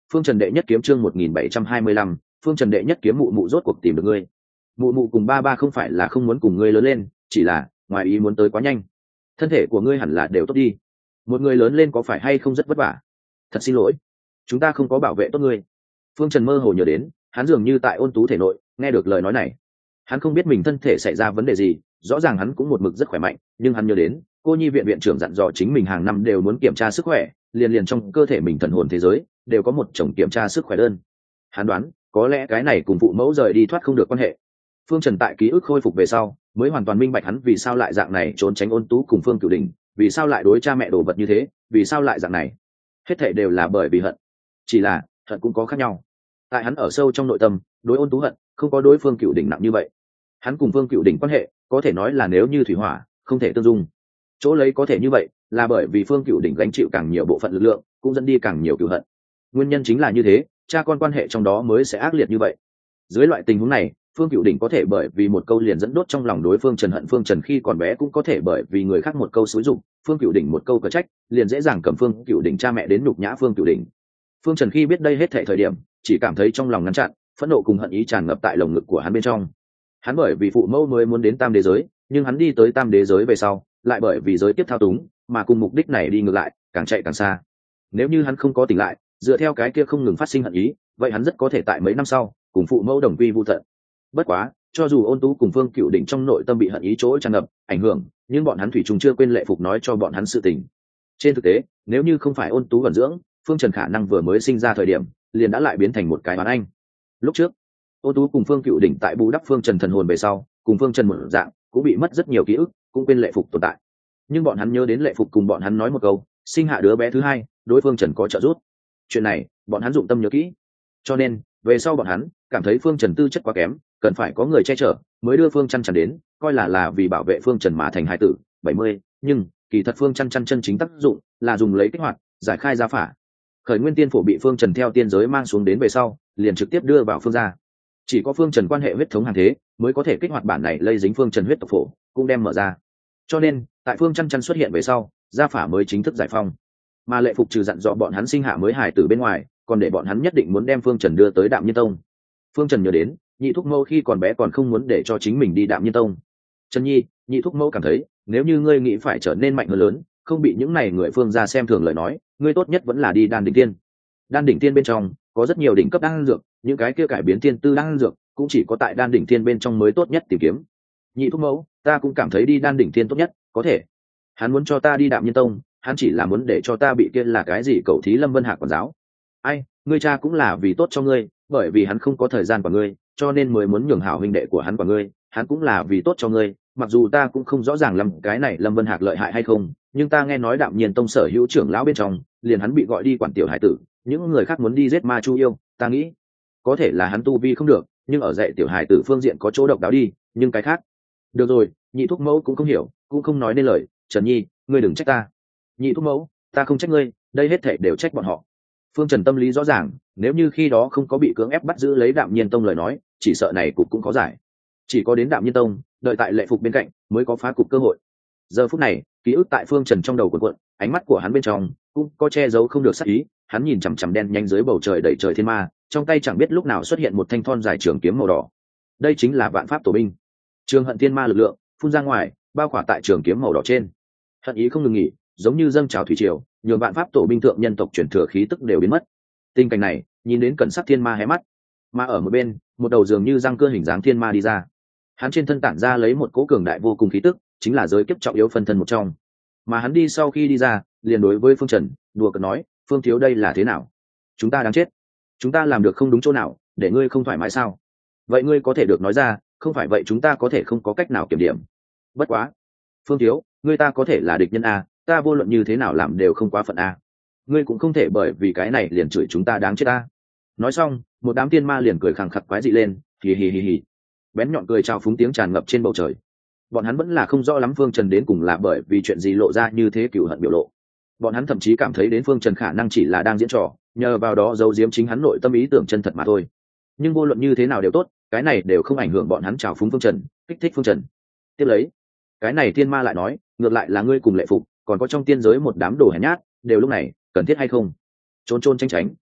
S1: Phương Trần đệ nhất kiếm chương một nghìn bảy trăm hai mươi lăm, Phương Trần đệ nhất kiếm mụ mụ rốt cuộc tìm được ngươi. Mụ mụ cùng ba ba không phải là không muốn cùng ngươi lớn lên, chỉ là ngoài ý muốn tới quá nhanh. Thân thể của ngươi hẳn là đều tốt đi. Một người lớn lên có phải hay không rất vất vả? Thật xin lỗi, chúng ta không có bảo vệ tốt ngươi. Phương Trần mơ hồ nhớ đến, hắn dường như tại Ôn Tú thể nội, nghe được lời nói này. Hắn không biết mình thân thể xảy ra vấn đề gì, rõ ràng hắn cũng một mực rất khỏe mạnh, nhưng hắn nhớ đến, cô nhi viện viện trưởng dặn dò chính mình hàng năm đều muốn kiểm tra sức khỏe, liền liền trong cơ thể mình thần hồn thế giới đều có một chồng kiểm tra sức khỏe đơn. Hắn đoán, có lẽ cái này cùng phụ mẫu rời đi thoát không được quan hệ. Phương Trần tại ký ức khôi phục về sau, mới hoàn toàn minh bạch hắn vì sao lại dạng này trốn tránh Ôn Tú cùng Phương Cửu Đình, vì sao lại đối cha mẹ đồ vật như thế, vì sao lại dạng này. Hết thảy đều là bởi vì hận. Chỉ là, hận cũng có khác nhau. Tại hắn ở sâu trong nội tâm, đối Ôn Tú hận, không có đối Phương Cửu Đình nặng như vậy. Hắn cùng Phương Cửu Đình quan hệ, có thể nói là nếu như thủy hỏa, không thể tương dung. Chỗ lấy có thể như vậy, là bởi vì Phương Cửu Đình gánh chịu càng nhiều bộ phận lực lượng, cũng dẫn đi càng nhiều cửu hận. Nguyên nhân chính là như thế, cha con quan hệ trong đó mới sẽ ác liệt như vậy. Dưới loại tình huống này, Phương Cửu Đình có thể bởi vì một câu liền dẫn đốt trong lòng đối phương Trần hận Phương Trần khi còn bé, cũng có thể bởi vì người khác một câu xúi giục, Phương Cửu Đình một câu cở trách, liền dễ dàng cầm Phương Cửu Đình cha mẹ đến nhục nhã Phương Cửu Đình. Phương Trần khi biết đây hết thảy thời điểm, chỉ cảm thấy trong lòng ngăn chặn, phẫn nộ cùng hận ý tràn ngập tại lồng ngực của hắn bên trong. Hắn bởi vì phụ mẫu mới muốn đến Tam Đế giới, nhưng hắn đi tới Tam Đế giới về sau, lại bởi vì giới tiếp thao túng, mà cùng mục đích này đi ngược lại, càng chạy càng xa. Nếu như hắn không có tỉnh lại, dựa theo cái kia không ngừng phát sinh hận ý, vậy hắn rất có thể tại mấy năm sau, cùng phụ mẫu đồng quy vu tận. Bất quá, cho dù Ôn Tú cùng Phương Cửu Đình trong nội tâm bị hận ý chỗ tràn ngập, ảnh hưởng, nhưng bọn hắn thủy chung chưa quên Lệ Phục nói cho bọn hắn sự tình. Trên thực tế, nếu như không phải Ôn Tú vận dưỡng, Phương Trần khả năng vừa mới sinh ra thời điểm, liền đã lại biến thành một cái oán anh. Lúc trước, Ôn Tú cùng Phương Cửu Đình tại bù đắp Phương Trần thần hồn về sau, cùng Phương Trần một dạng, cũng bị mất rất nhiều ký ức, cũng quên Lệ Phục tồn tại. Nhưng bọn hắn nhớ đến Lệ Phục cùng bọn hắn nói một câu, sinh hạ đứa bé thứ hai, đối Phương Trần có trợ giúp. Chuyện này, bọn hắn dụng tâm nhớ kỹ. Cho nên, về sau bọn hắn cảm thấy Phương Trần tư chất quá kém, cần phải có người che chở, mới đưa Phương Chăn Chăn đến, coi là là vì bảo vệ Phương Trần mà thành hài tử. bảy mươi, nhưng kỳ thật Phương Chăn Chăn chân chính tác dụng là dùng lấy kích hoạt, giải khai gia phả. Khởi Nguyên Tiên Phổ bị Phương Trần theo tiên giới mang xuống đến về sau, liền trực tiếp đưa vào Phương gia. Chỉ có Phương Trần quan hệ huyết thống hàng thế, mới có thể kích hoạt bản này lây dính Phương Trần huyết tộc phổ, cũng đem mở ra. Cho nên, tại Phương Chăn Chăn xuất hiện về sau, gia phả mới chính thức giải phong. Mà Lệ Phục trừ dặn dò bọn hắn sinh hạ mới hài tử bên ngoài, còn để bọn hắn nhất định muốn đem Phương Trần đưa tới Đạm Nhiên Tông. Phương Trần nhớ đến, nhị thúc mẫu khi còn bé còn không muốn để cho chính mình đi Đạm Nhiên Tông. Trần Nhi, nhị thúc mẫu cảm thấy, nếu như ngươi nghĩ phải trở nên mạnh hơn lớn, không bị những này người Phương gia xem thường lời nói, ngươi tốt nhất vẫn là đi Đan Đỉnh Tiên. Đan Đỉnh Tiên bên trong có rất nhiều đỉnh cấp đan dược, những cái kia cải biến tiên tư đan dược, cũng chỉ có tại Đan Đỉnh Tiên bên trong mới tốt nhất tìm kiếm. Nhị thúc mẫu, ta cũng cảm thấy đi Đan Đỉnh Tiên tốt nhất, có thể. Hắn muốn cho ta đi Đạm Nhiên Tông, hắn chỉ là muốn để cho ta bị kia là cái gì cậu thí Lâm Vân Hạc quản giáo. Ai, ngươi cha cũng là vì tốt cho ngươi, bởi vì hắn không có thời gian của ngươi, cho nên mới muốn nhường hảo huynh đệ của hắn của ngươi, hắn cũng là vì tốt cho ngươi, mặc dù ta cũng không rõ ràng lắm cái này Lâm Vân Hạc lợi hại hay không, nhưng ta nghe nói Đạm Nhiên Tông sở hữu trưởng lão bên trong, liền hắn bị gọi đi quản tiểu hải tử, những người khác muốn đi giết ma chu yêu, ta nghĩ có thể là hắn tu vi không được, nhưng ở dạy tiểu hải tử phương diện có chỗ độc đáo đi, nhưng cái khác. Được rồi, nhị thúc mẫu cũng không hiểu, cũng không nói nên lời, Trần Nhi, ngươi đừng trách ta. Nhị thúc mẫu, ta không trách ngươi, đây hết thảy đều trách bọn họ. Phương Trần tâm lý rõ ràng, nếu như khi đó không có bị cưỡng ép bắt giữ lấy Đạm Nhiên Tông lời nói, chỉ sợ này cục cũng có giải. Chỉ có đến Đạm Nhiên Tông, đợi tại Lệ Phục bên cạnh, mới có phá cục cơ hội. Giờ phút này, ký ức tại Phương Trần trong đầu cuộn cuộn, ánh mắt của hắn bên trong cũng có che giấu không được sát ý, hắn nhìn chằm chằm đen nhanh dưới bầu trời đầy trời thiên ma, trong tay chẳng biết lúc nào xuất hiện một thanh thon dài trường kiếm màu đỏ. Đây chính là Vạn Pháp Tổ binh. Trường Hận Thiên Ma lực lượng phun ra ngoài, bao khỏa tại trường kiếm màu đỏ trên. Hận ý không ngừng nghỉ, giống như dâng trào thủy triều, nhường Vạn Pháp Tổ binh thượng nhân tộc chuyển thừa khí tức đều biến mất. Tình cảnh này, nhìn đến Cẩn Sắc Thiên Ma hé mắt. Mà ở một bên, một đầu dường như răng cưa hình dáng thiên ma đi ra. Hắn trên thân tản ra lấy một cỗ cường đại vô cùng khí tức, chính là giới kiếp trọng yếu phân thân một trong. Mà hắn đi sau khi đi ra, liền đối với Phương Trần đùa cợt nói, Phương thiếu đây là thế nào? Chúng ta đáng chết. Chúng ta làm được không đúng chỗ nào, để ngươi không thoải mái sao? Vậy ngươi có thể được nói ra, không phải vậy chúng ta có thể không có cách nào kiểm điểm. Bất quá, Phương thiếu, ngươi ta có thể là địch nhân a, ta vô luận như thế nào làm đều không quá phận a. Ngươi cũng không thể bởi vì cái này liền chửi chúng ta đáng chết a. Nói xong, một đám tiên ma liền cười khẳng khặc quái dị lên, hì hì hì hì. Bén nhọn cười chào phúng tiếng tràn ngập trên bầu trời. Bọn hắn vẫn là không rõ lắm Phương Trần đến cùng là bởi vì chuyện gì lộ ra như thế cừu hận biểu lộ. Bọn hắn thậm chí cảm thấy đến Phương Trần khả năng chỉ là đang diễn trò, nhờ vào đó giấu giếm chính hắn nội tâm ý tưởng chân thật mà thôi. Nhưng vô luận như thế nào đều tốt, cái này đều không ảnh hưởng bọn hắn chào phúng Phương Trần, kích thích Phương Trần. Tiếp lấy, cái này tiên ma lại nói, ngược lại là ngươi cùng Lệ Phục, còn có trong tiên giới một đám đồ hèn nhát, đều lúc này cần thiết hay không? Trốn trốn tránh tránh,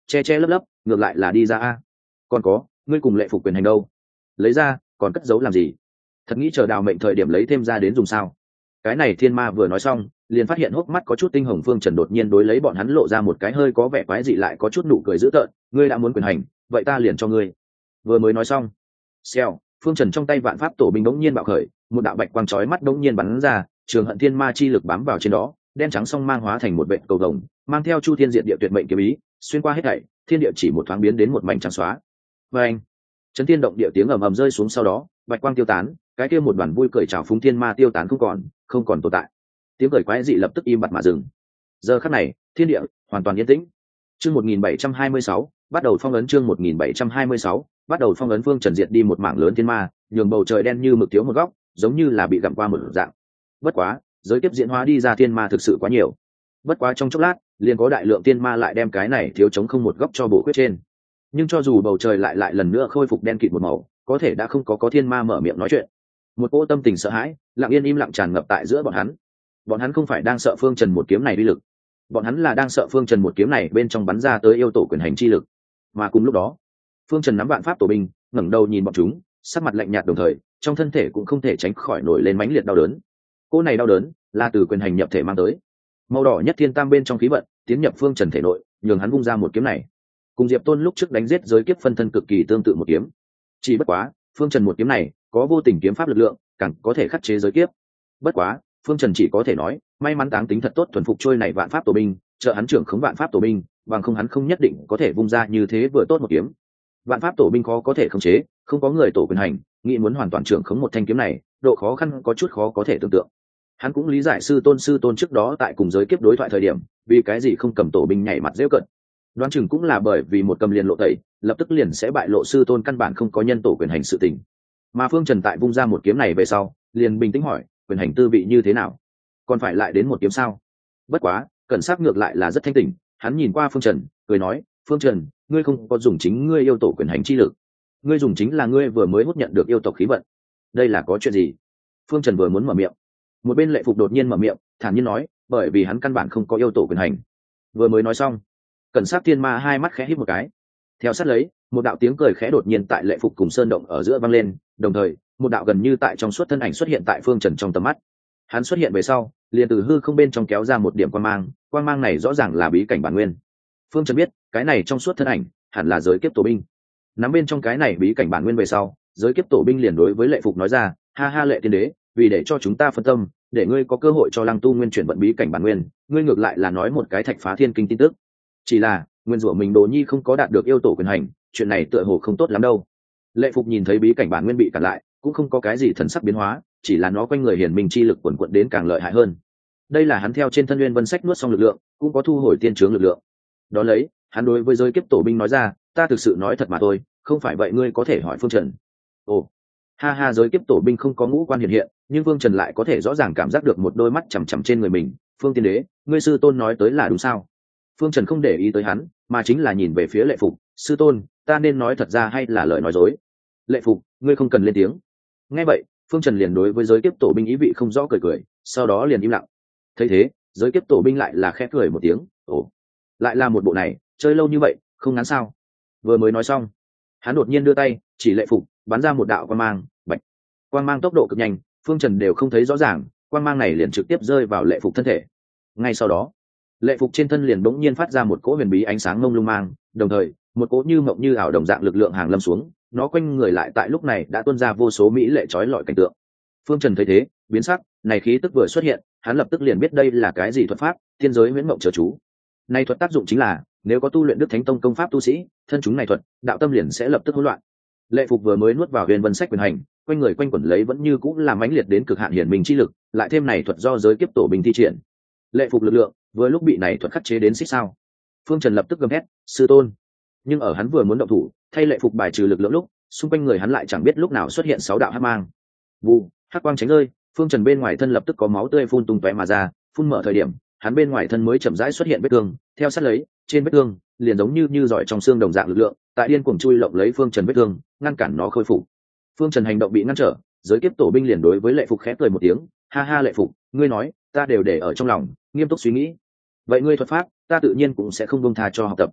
S1: che che lấp lấp ngược lại là đi ra a. Còn có, ngươi cùng lệ phục quyền hành đâu? Lấy ra còn cất giấu làm gì? Thật nghĩ chờ đào mệnh thời điểm lấy thêm ra đến dùng sao? Cái này thiên ma vừa nói xong liền phát hiện hốc mắt có chút tinh hồng. Phương Trần đột nhiên đối lấy bọn hắn lộ ra một cái hơi có vẻ quái dị lại có chút nụ cười dữ tợn. Ngươi đã muốn quyền hành, vậy ta liền cho ngươi. Vừa mới nói xong, xèo, Phương Trần trong tay vạn pháp tổ binh đống nhiên bạo khởi, một đạo bạch quang chói mắt đống nhiên bắn ra, trường hận thiên ma chi lực bám vào trên đó, đen trắng song mang hóa thành một vệt cầu vồng, mang theo chu thiên diện địa tuyệt mệnh kiếm ý, xuyên qua hết thảy, thiên địa chỉ một thoáng biến đến một mảnh trắng xóa. Và anh, chấn thiên động địa tiếng ầm ầm rơi xuống, sau đó bạch quang tiêu tán, cái kia một đoàn vui cười chào phúng thiên ma tiêu tán không còn, không còn tồn tại. Tiếng cười quái dị lập tức im bặt mà dừng. Giờ khắc này, thiên địa hoàn toàn yên tĩnh. Chương một nghìn bảy trăm hai mươi sáu, bắt đầu phong ấn. Chương một nghìn bảy trăm hai mươi sáu, bắt đầu phong ấn. Phương Trần diệt đi một mảng lớn thiên ma, nhường bầu trời đen như mực thiếu một góc, giống như là bị gặm qua một dạng. Bất quá, giới tiếp diễn hóa đi ra thiên ma thực sự quá nhiều. Bất quá trong chốc lát, liền có đại lượng thiên ma lại đem cái này thiếu trống không một góc cho bổ khuyết trên. Nhưng cho dù bầu trời lại lại lần nữa khôi phục đen kịt một màu, có thể đã không có có thiên ma mở miệng nói chuyện. Một cỗ tâm tình sợ hãi, lặng yên im lặng tràn ngập tại giữa bọn hắn. Bọn hắn không phải đang sợ Phương Trần một kiếm này uy lực, bọn hắn là đang sợ Phương Trần một kiếm này bên trong bắn ra tới yêu tổ quyền hành chi lực. Mà cùng lúc đó, Phương Trần nắm vạn pháp tổ binh, ngẩng đầu nhìn bọn chúng, sắc mặt lạnh nhạt, đồng thời trong thân thể cũng không thể tránh khỏi nổi lên mãnh liệt đau đớn. Cô này đau đớn là từ quyền hành nhập thể mang tới. Màu đỏ nhất thiên tam bên trong khí vận tiến nhập Phương Trần thể nội, nhường hắn vung ra một kiếm này, cùng Diệp Tôn lúc trước đánh giết giới kiếp phân thân cực kỳ tương tự một kiếm. Chỉ bất quá, Phương Trần một kiếm này có vô tình kiếm pháp lực lượng, càng có thể khắc chế giới kiếp. Bất quá, Phương Trần chỉ có thể nói, may mắn táng tính thật tốt thuần phục trôi này vạn pháp tổ binh, trợ hắn trưởng khống vạn pháp tổ binh, bằng không hắn không nhất định có thể vung ra như thế vừa tốt một kiếm. Vạn pháp tổ binh khó có thể khống chế, không có người tổ quyền hành, nghĩ muốn hoàn toàn trưởng khống một thanh kiếm này, độ khó khăn có chút khó có thể tưởng tượng. Hắn cũng lý giải sư tôn sư tôn trước đó tại cùng giới kiếp đối thoại thời điểm, vì cái gì không cầm tổ binh nhảy mặt giễu cận. Đoán chừng cũng là bởi vì một cầm liền lộ tẩy, lập tức liền sẽ bại lộ sư tôn căn bản không có nhân tổ quyền hành sự tình. Mà Phương Trần tại vung ra một kiếm này về sau, liền bình tĩnh hỏi, quyền hành tư vị như thế nào? Còn phải lại đến một kiếm sao? Bất quá, Cẩn Sắc ngược lại là rất thanh tỉnh, hắn nhìn qua Phương Trần, cười nói, Phương Trần, ngươi không có dùng chính ngươi yêu tổ quyền hành chi lực, ngươi dùng chính là ngươi vừa mới hút nhận được yêu tộc khí vận. Đây là có chuyện gì? Phương Trần vừa muốn mở miệng, một bên Lệ Phục đột nhiên mở miệng, thản nhiên nói, bởi vì hắn căn bản không có yêu tổ quyền hành. Vừa mới nói xong, Cẩn Sắc thiên ma hai mắt khẽ híp một cái, theo sát lấy, một đạo tiếng cười khẽ đột nhiên tại Lệ Phục cùng Sơn Động ở giữa vang lên, đồng thời một đạo gần như tại trong suốt thân ảnh xuất hiện tại Phương Trần trong tầm mắt. Hắn xuất hiện về sau, liền từ hư không bên trong kéo ra một điểm quang mang, quang mang này rõ ràng là bí cảnh bản nguyên. Phương Trần biết, cái này trong suốt thân ảnh hẳn là giới kiếp tổ binh. Nắm bên trong cái này bí cảnh bản nguyên về sau, giới kiếp tổ binh liền đối với Lệ Phục nói ra, ha ha Lệ tiên đế, vì để cho chúng ta phân tâm, để ngươi có cơ hội cho Lăng Tu Nguyên chuyển vận bí cảnh bản nguyên, ngươi ngược lại là nói một cái thạch phá thiên kinh tin tức. Chỉ là, nguyên rủa mình Đồ Nhi không có đạt được yêu tổ quyền hành, chuyện này tựa hồ không tốt lắm đâu. Lệ Phục nhìn thấy bí cảnh bản nguyên bị cản lại, cũng không có cái gì thần sắc biến hóa, chỉ là nó quanh người hiển minh chi lực quần quận đến càng lợi hại hơn. Đây là hắn theo trên thân nguyên vân sách nuốt xong lực lượng, cũng có thu hồi tiên chướng lực lượng. Đó lấy, hắn đối với giới kiếp tổ binh nói ra, ta thực sự nói thật mà thôi, không phải vậy ngươi có thể hỏi Phương Trần. Ồ, ha ha, giới kiếp tổ binh không có ngũ quan hiện hiện, nhưng Phương Trần lại có thể rõ ràng cảm giác được một đôi mắt chằm chằm trên người mình. Phương tiên đế, ngươi sư tôn nói tới là đúng sao? Phương Trần không để ý tới hắn, mà chính là nhìn về phía Lệ Phục, sư tôn, ta nên nói thật ra hay là lời nói dối? Lệ Phục, ngươi không cần lên tiếng. Nghe vậy, Phương Trần liền đối với giới kiếp tổ binh ý vị không rõ cười cười, sau đó liền im lặng. Thấy thế, giới kiếp tổ binh lại là khẽ cười một tiếng, ồ, lại là một bộ này, chơi lâu như vậy, không ngắn sao? Vừa mới nói xong, hắn đột nhiên đưa tay chỉ Lệ Phục, bắn ra một đạo quang mang, bạch. Quang mang tốc độ cực nhanh, Phương Trần đều không thấy rõ ràng, quang mang này liền trực tiếp rơi vào Lệ Phục thân thể. Ngay sau đó, Lệ Phục trên thân liền bỗng nhiên phát ra một cỗ huyền bí ánh sáng ngông lung mang, đồng thời một cỗ như mộng như ảo đồng dạng lực lượng hàng lâm xuống, nó quanh người lại tại lúc này đã tuôn ra vô số mỹ lệ chói lọi cảnh tượng. Phương Trần thấy thế, biến sắc, này khí tức vừa xuất hiện, hắn lập tức liền biết đây là cái gì thuật pháp, thiên giới huyễn mộng chớ chú. Này thuật tác dụng chính là, nếu có tu luyện Đức Thánh Tông công pháp tu sĩ, thân chúng này thuật, đạo tâm liền sẽ lập tức hỗn loạn. Lệ Phục vừa mới nuốt vào huyền vân sách quyền hành, quanh người quanh quẩn lấy vẫn như cũng là mãnh liệt đến cực hạn hiển minh chi lực, lại thêm này thuật do giới kiếp tổ binh thi triển. Lệ Phục lực lượng vừa lúc bị này thuật khắc chế đến xích sao. Phương Trần lập tức gầm hét, sư tôn. Nhưng ở hắn vừa muốn động thủ, thay Lệ Phục bài trừ lực lượng lúc, xung quanh người hắn lại chẳng biết lúc nào xuất hiện sáu đạo hắc mang. Vù, hắc quang tránh rơi, Phương Trần bên ngoài thân lập tức có máu tươi phun tung tóe mà ra, phun mở thời điểm, hắn bên ngoài thân mới chậm rãi xuất hiện vết thương, theo sát lấy, trên vết thương, liền giống như như giỏi trong xương đồng dạng lực lượng, tại điên cuồng chui lộng lấy Phương Trần vết thương, ngăn cản nó khôi phục. Phương Trần hành động bị ngăn trở, giới kiếp tổ binh liền đối với Lệ Phục khẽ cười một tiếng, ha ha Lệ Phục, ngươi nói, ta đều để ở trong lòng, nghiêm túc suy nghĩ. Vậy ngươi thuật pháp, ta tự nhiên cũng sẽ không buông tha cho học tập.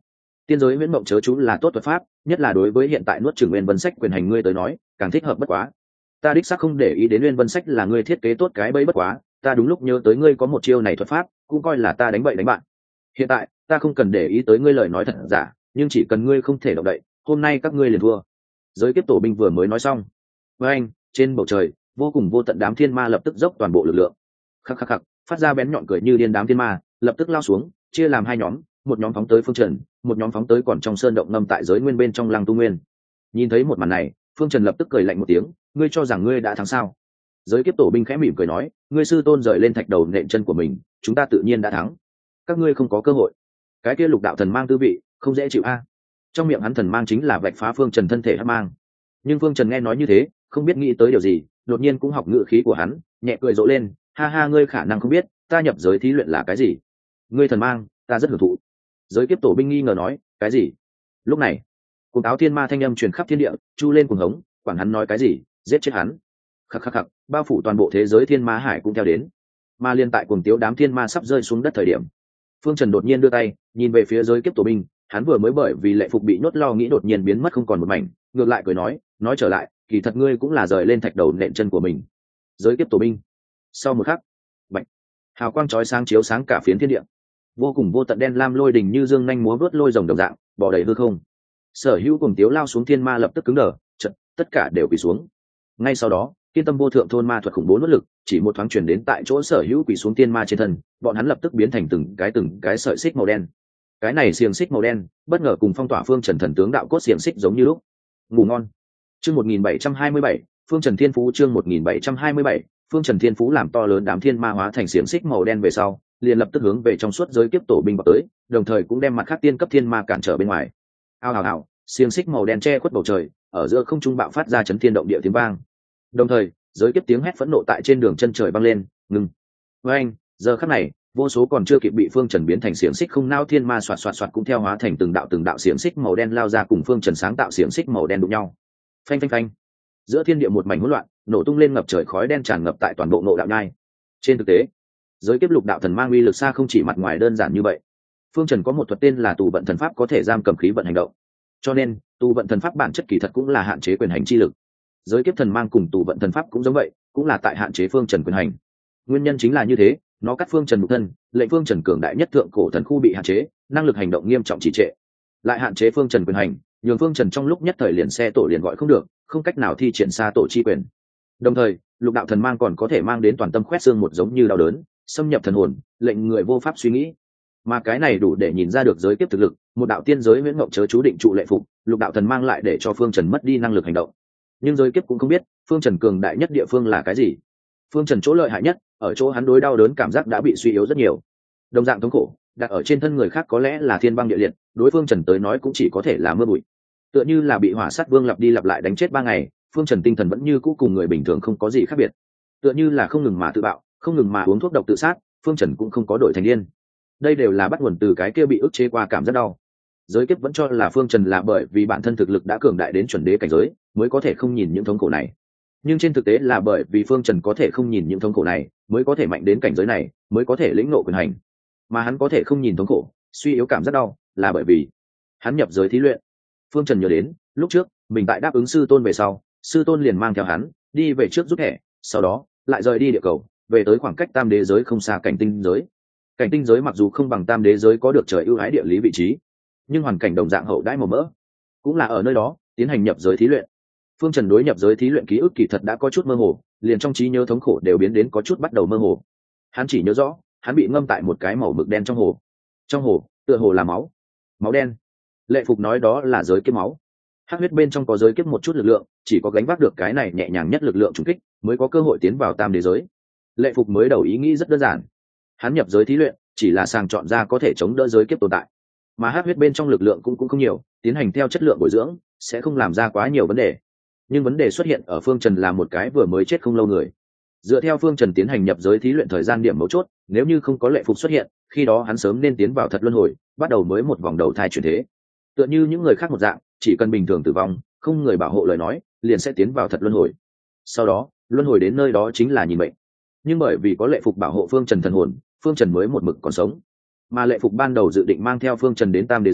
S1: Tiên giới huyễn mộng chớ chú là tốt thuật pháp, nhất là đối với hiện tại nuốt chửng nguyên vân sách quyền hành ngươi tới nói càng thích hợp bất quá. Ta đích xác không để ý đến nguyên vân sách là ngươi thiết kế tốt cái bẫy bất quá, ta đúng lúc nhớ tới ngươi có một chiêu này thuật pháp, cũng coi là ta đánh bậy đánh bạn. Hiện tại ta không cần để ý tới ngươi lời nói thật giả, nhưng chỉ cần ngươi không thể động đậy, hôm nay các ngươi liền thua. Giới kiếp tổ binh vừa mới nói xong, với anh trên bầu trời vô cùng vô tận đám thiên ma lập tức dốc toàn bộ lực lượng, khắc khắc khắc phát ra bén nhọn cười như điên. Đám thiên ma lập tức lao xuống, chia làm hai nhóm, một nhóm phóng tới phương trần, một nhóm phóng tới còn trong sơn động ngâm tại giới nguyên bên trong lăng tu nguyên. Nhìn thấy một màn này, phương trần lập tức cười lạnh một tiếng, ngươi cho rằng ngươi đã thắng sao? Giới kiếp tổ binh khẽ mỉm cười nói, ngươi sư tôn rời lên thạch đầu nện chân của mình, chúng ta tự nhiên đã thắng, các ngươi không có cơ hội. Cái kia lục đạo thần mang tư vị không dễ chịu a. Trong miệng hắn thần mang chính là vạch phá phương trần thân thể hắc mang, nhưng phương trần nghe nói như thế không biết nghĩ tới điều gì, đột nhiên cũng học ngữ khí của hắn, nhẹ cười rộ lên, ha ha, ngươi khả năng không biết ta nhập giới thí luyện là cái gì. Ngươi thần mang ta rất hưởng thụ. Giới kiếp tổ binh nghi ngờ nói, cái gì? Lúc này cuồng táo thiên ma thanh âm truyền khắp thiên địa, chu lên cuồng hống, quản hắn nói cái gì, giết chết hắn. Khắc khắc khắc, bao phủ toàn bộ thế giới thiên ma hải cũng theo đến. Mà liên tại cuồng tiếu đám thiên ma sắp rơi xuống đất thời điểm, phương trần đột nhiên đưa tay nhìn về phía giới kiếp tổ binh. Hắn vừa mới bởi vì lệ phục bị nhốt lo nghĩ đột nhiên biến mất không còn một mảnh, ngược lại cười nói, nói trở lại, kỳ thật ngươi cũng là rời lên thạch đầu nện chân của mình. Giới kiếp tổ binh. Sau một khắc, bạch hào quang chói sáng chiếu sáng cả phiến thiên địa, vô cùng vô tận đen lam lôi đình như dương nhanh múa vớt lôi rồng đồng dạng bỏ đầy hư không. Sở hữu cùng tiếu lao xuống thiên ma lập tức cứng đờ, chật tất cả đều quỳ xuống. Ngay sau đó kiên tâm vô thượng thôn ma thuật khủng bố nuốt lực chỉ một thoáng chuyển đến tại chỗ sở hữu quỳ xuống thiên ma trên thân, bọn hắn lập tức biến thành từng cái từng cái sợi xích màu đen. Cái này xiềng xích màu đen bất ngờ cùng phong tỏa phương trần thần tướng đạo cốt xiềng xích giống như lúc. Ngủ ngon. Chương một nghìn bảy trăm hai mươi bảy, phương trần thiên phú. Chương một nghìn bảy trăm hai mươi bảy, phương trần thiên phú. Làm to lớn đám thiên ma hóa thành xiềng xích màu đen về sau, liền lập tức hướng về trong suốt giới kiếp tổ binh vào tới, đồng thời cũng đem mặt khác tiên cấp thiên ma cản trở bên ngoài. Ao ào ào, xiềng xích màu đen che khuất bầu trời, ở giữa không trung bạo phát ra chấn thiên động địa tiếng vang. Đồng thời giới kiếp tiếng hét phẫn nộ tại trên đường chân trời vang lên, ngừng. Với anh giờ khắc này vô số còn chưa kịp bị phương trần biến thành xiềng xích không nao thiên ma xoạt xoạt xoạt cũng theo hóa thành từng đạo từng đạo xiềng xích màu đen lao ra cùng phương trần sáng tạo xiềng xích màu đen đụng nhau. Phanh phanh phanh, giữa thiên địa một mảnh hỗn loạn, nổ tung lên ngập trời khói đen tràn ngập tại toàn bộ ngộ đạo nhai. Trên thực tế giới kiếp lục đạo thần mang uy lực xa không chỉ mặt ngoài đơn giản như vậy. Phương trần có một thuật tên là tù vận thần pháp có thể giam cầm khí vận hành động, cho nên tù vận thần pháp bản chất kỳ thật cũng là hạn chế quyền hành chi lực. Giới kiếp thần mang cùng tù vận thần pháp cũng giống vậy, cũng là tại hạn chế phương trần quyền hành. Nguyên nhân chính là như thế, nó cắt phương trần nhục thân, lệnh phương trần cường đại nhất thượng cổ thần khu bị hạn chế, năng lực hành động nghiêm trọng trì trệ, lại hạn chế phương trần quyền hành, nhường phương trần trong lúc nhất thời liền xe tổ liền gọi không được, không cách nào thi triển xa tổ chi quyền. Đồng thời lục đạo thần mang còn có thể mang đến toàn tâm khoét xương một giống như đau đớn, xâm nhập thần hồn, lệnh người vô pháp suy nghĩ. Mà cái này đủ để nhìn ra được giới kiếp thực lực, một đạo tiên giới huyễn ngộng chớ chú định trụ lệ phục, lục đạo thần mang lại để cho phương trần mất đi năng lực hành động. Nhưng giới kiếp cũng không biết phương trần cường đại nhất địa phương là cái gì. Phương trần chỗ lợi hại nhất ở chỗ hắn đối đau đớn cảm giác đã bị suy yếu rất nhiều. Đồng dạng thống khổ đặt ở trên thân người khác có lẽ là thiên băng địa liệt, đối phương trần tới nói cũng chỉ có thể là mưa bụi. Tựa như là bị hỏa sát vương lặp đi lặp lại đánh chết ba ngày, phương trần tinh thần vẫn như cũ cùng người bình thường không có gì khác biệt. Tựa như là không ngừng mà tự bạo, không ngừng mà uống thuốc độc tự sát, phương trần cũng không có đổi thành điên. Đây đều là bắt nguồn từ cái kia bị ức chế qua cảm giác đau. Giới kiếp vẫn cho là phương trần là bởi vì bản thân thực lực đã cường đại đến chuẩn đế cảnh giới mới có thể không nhìn những thống khổ này, nhưng trên thực tế là bởi vì phương trần có thể không nhìn những thống khổ này mới có thể mạnh đến cảnh giới này, mới có thể lĩnh ngộ quyền hành. Mà hắn có thể không nhìn thống khổ, suy yếu cảm giác đau là bởi vì hắn nhập giới thí luyện. Phương trần nhớ đến lúc trước mình tại đáp ứng sư tôn về sau, sư tôn liền mang theo hắn đi về trước rút thẻ, sau đó lại rời đi địa cầu về tới khoảng cách tam đế giới không xa cảnh tinh giới. Cảnh tinh giới mặc dù không bằng tam đế giới có được trời ưu ái địa lý vị trí, nhưng hoàn cảnh đồng dạng hậu đãi màu mỡ, cũng là ở nơi đó tiến hành nhập giới thí luyện. Phương trần đối nhập giới thí luyện ký ức kỳ thật đã có chút mơ hồ, liền trong trí nhớ thống khổ đều biến đến có chút bắt đầu mơ hồ. Hắn chỉ nhớ rõ hắn bị ngâm tại một cái màu mực đen trong hồ, trong hồ tựa hồ là máu máu đen. Lệ phục nói đó là giới kiếp máu, hắc huyết bên trong có giới kiếp một chút lực lượng, chỉ có gánh vác được cái này nhẹ nhàng nhất lực lượng trùng kích mới có cơ hội tiến vào tam đế giới. Lệ phục mới đầu ý nghĩ rất đơn giản, hắn nhập giới thí luyện chỉ là sàng chọn ra có thể chống đỡ giới kiếp tồn tại, mà hắc huyết bên trong lực lượng cũng cũng không nhiều, tiến hành theo chất lượng bồi dưỡng sẽ không làm ra quá nhiều vấn đề. Nhưng vấn đề xuất hiện ở phương trần là một cái vừa mới chết không lâu người. Dựa theo phương trần tiến hành nhập giới thí luyện thời gian điểm mấu chốt, nếu như không có lệ phục xuất hiện, khi đó hắn sớm nên tiến vào thật luân hồi, bắt đầu mới một vòng đầu thai chuyển thế. Tựa như những người khác một dạng, chỉ cần bình thường tử vong, không người bảo hộ lời nói, liền sẽ tiến vào thật luân hồi. Sau đó luân hồi đến nơi đó chính là nhìn mệnh. Nhưng bởi vì có lệ phục bảo hộ phương trần thần hồn, phương trần mới một mực còn sống. Mà lệ phục ban đầu dự định mang theo phương trần đến tam đế giới,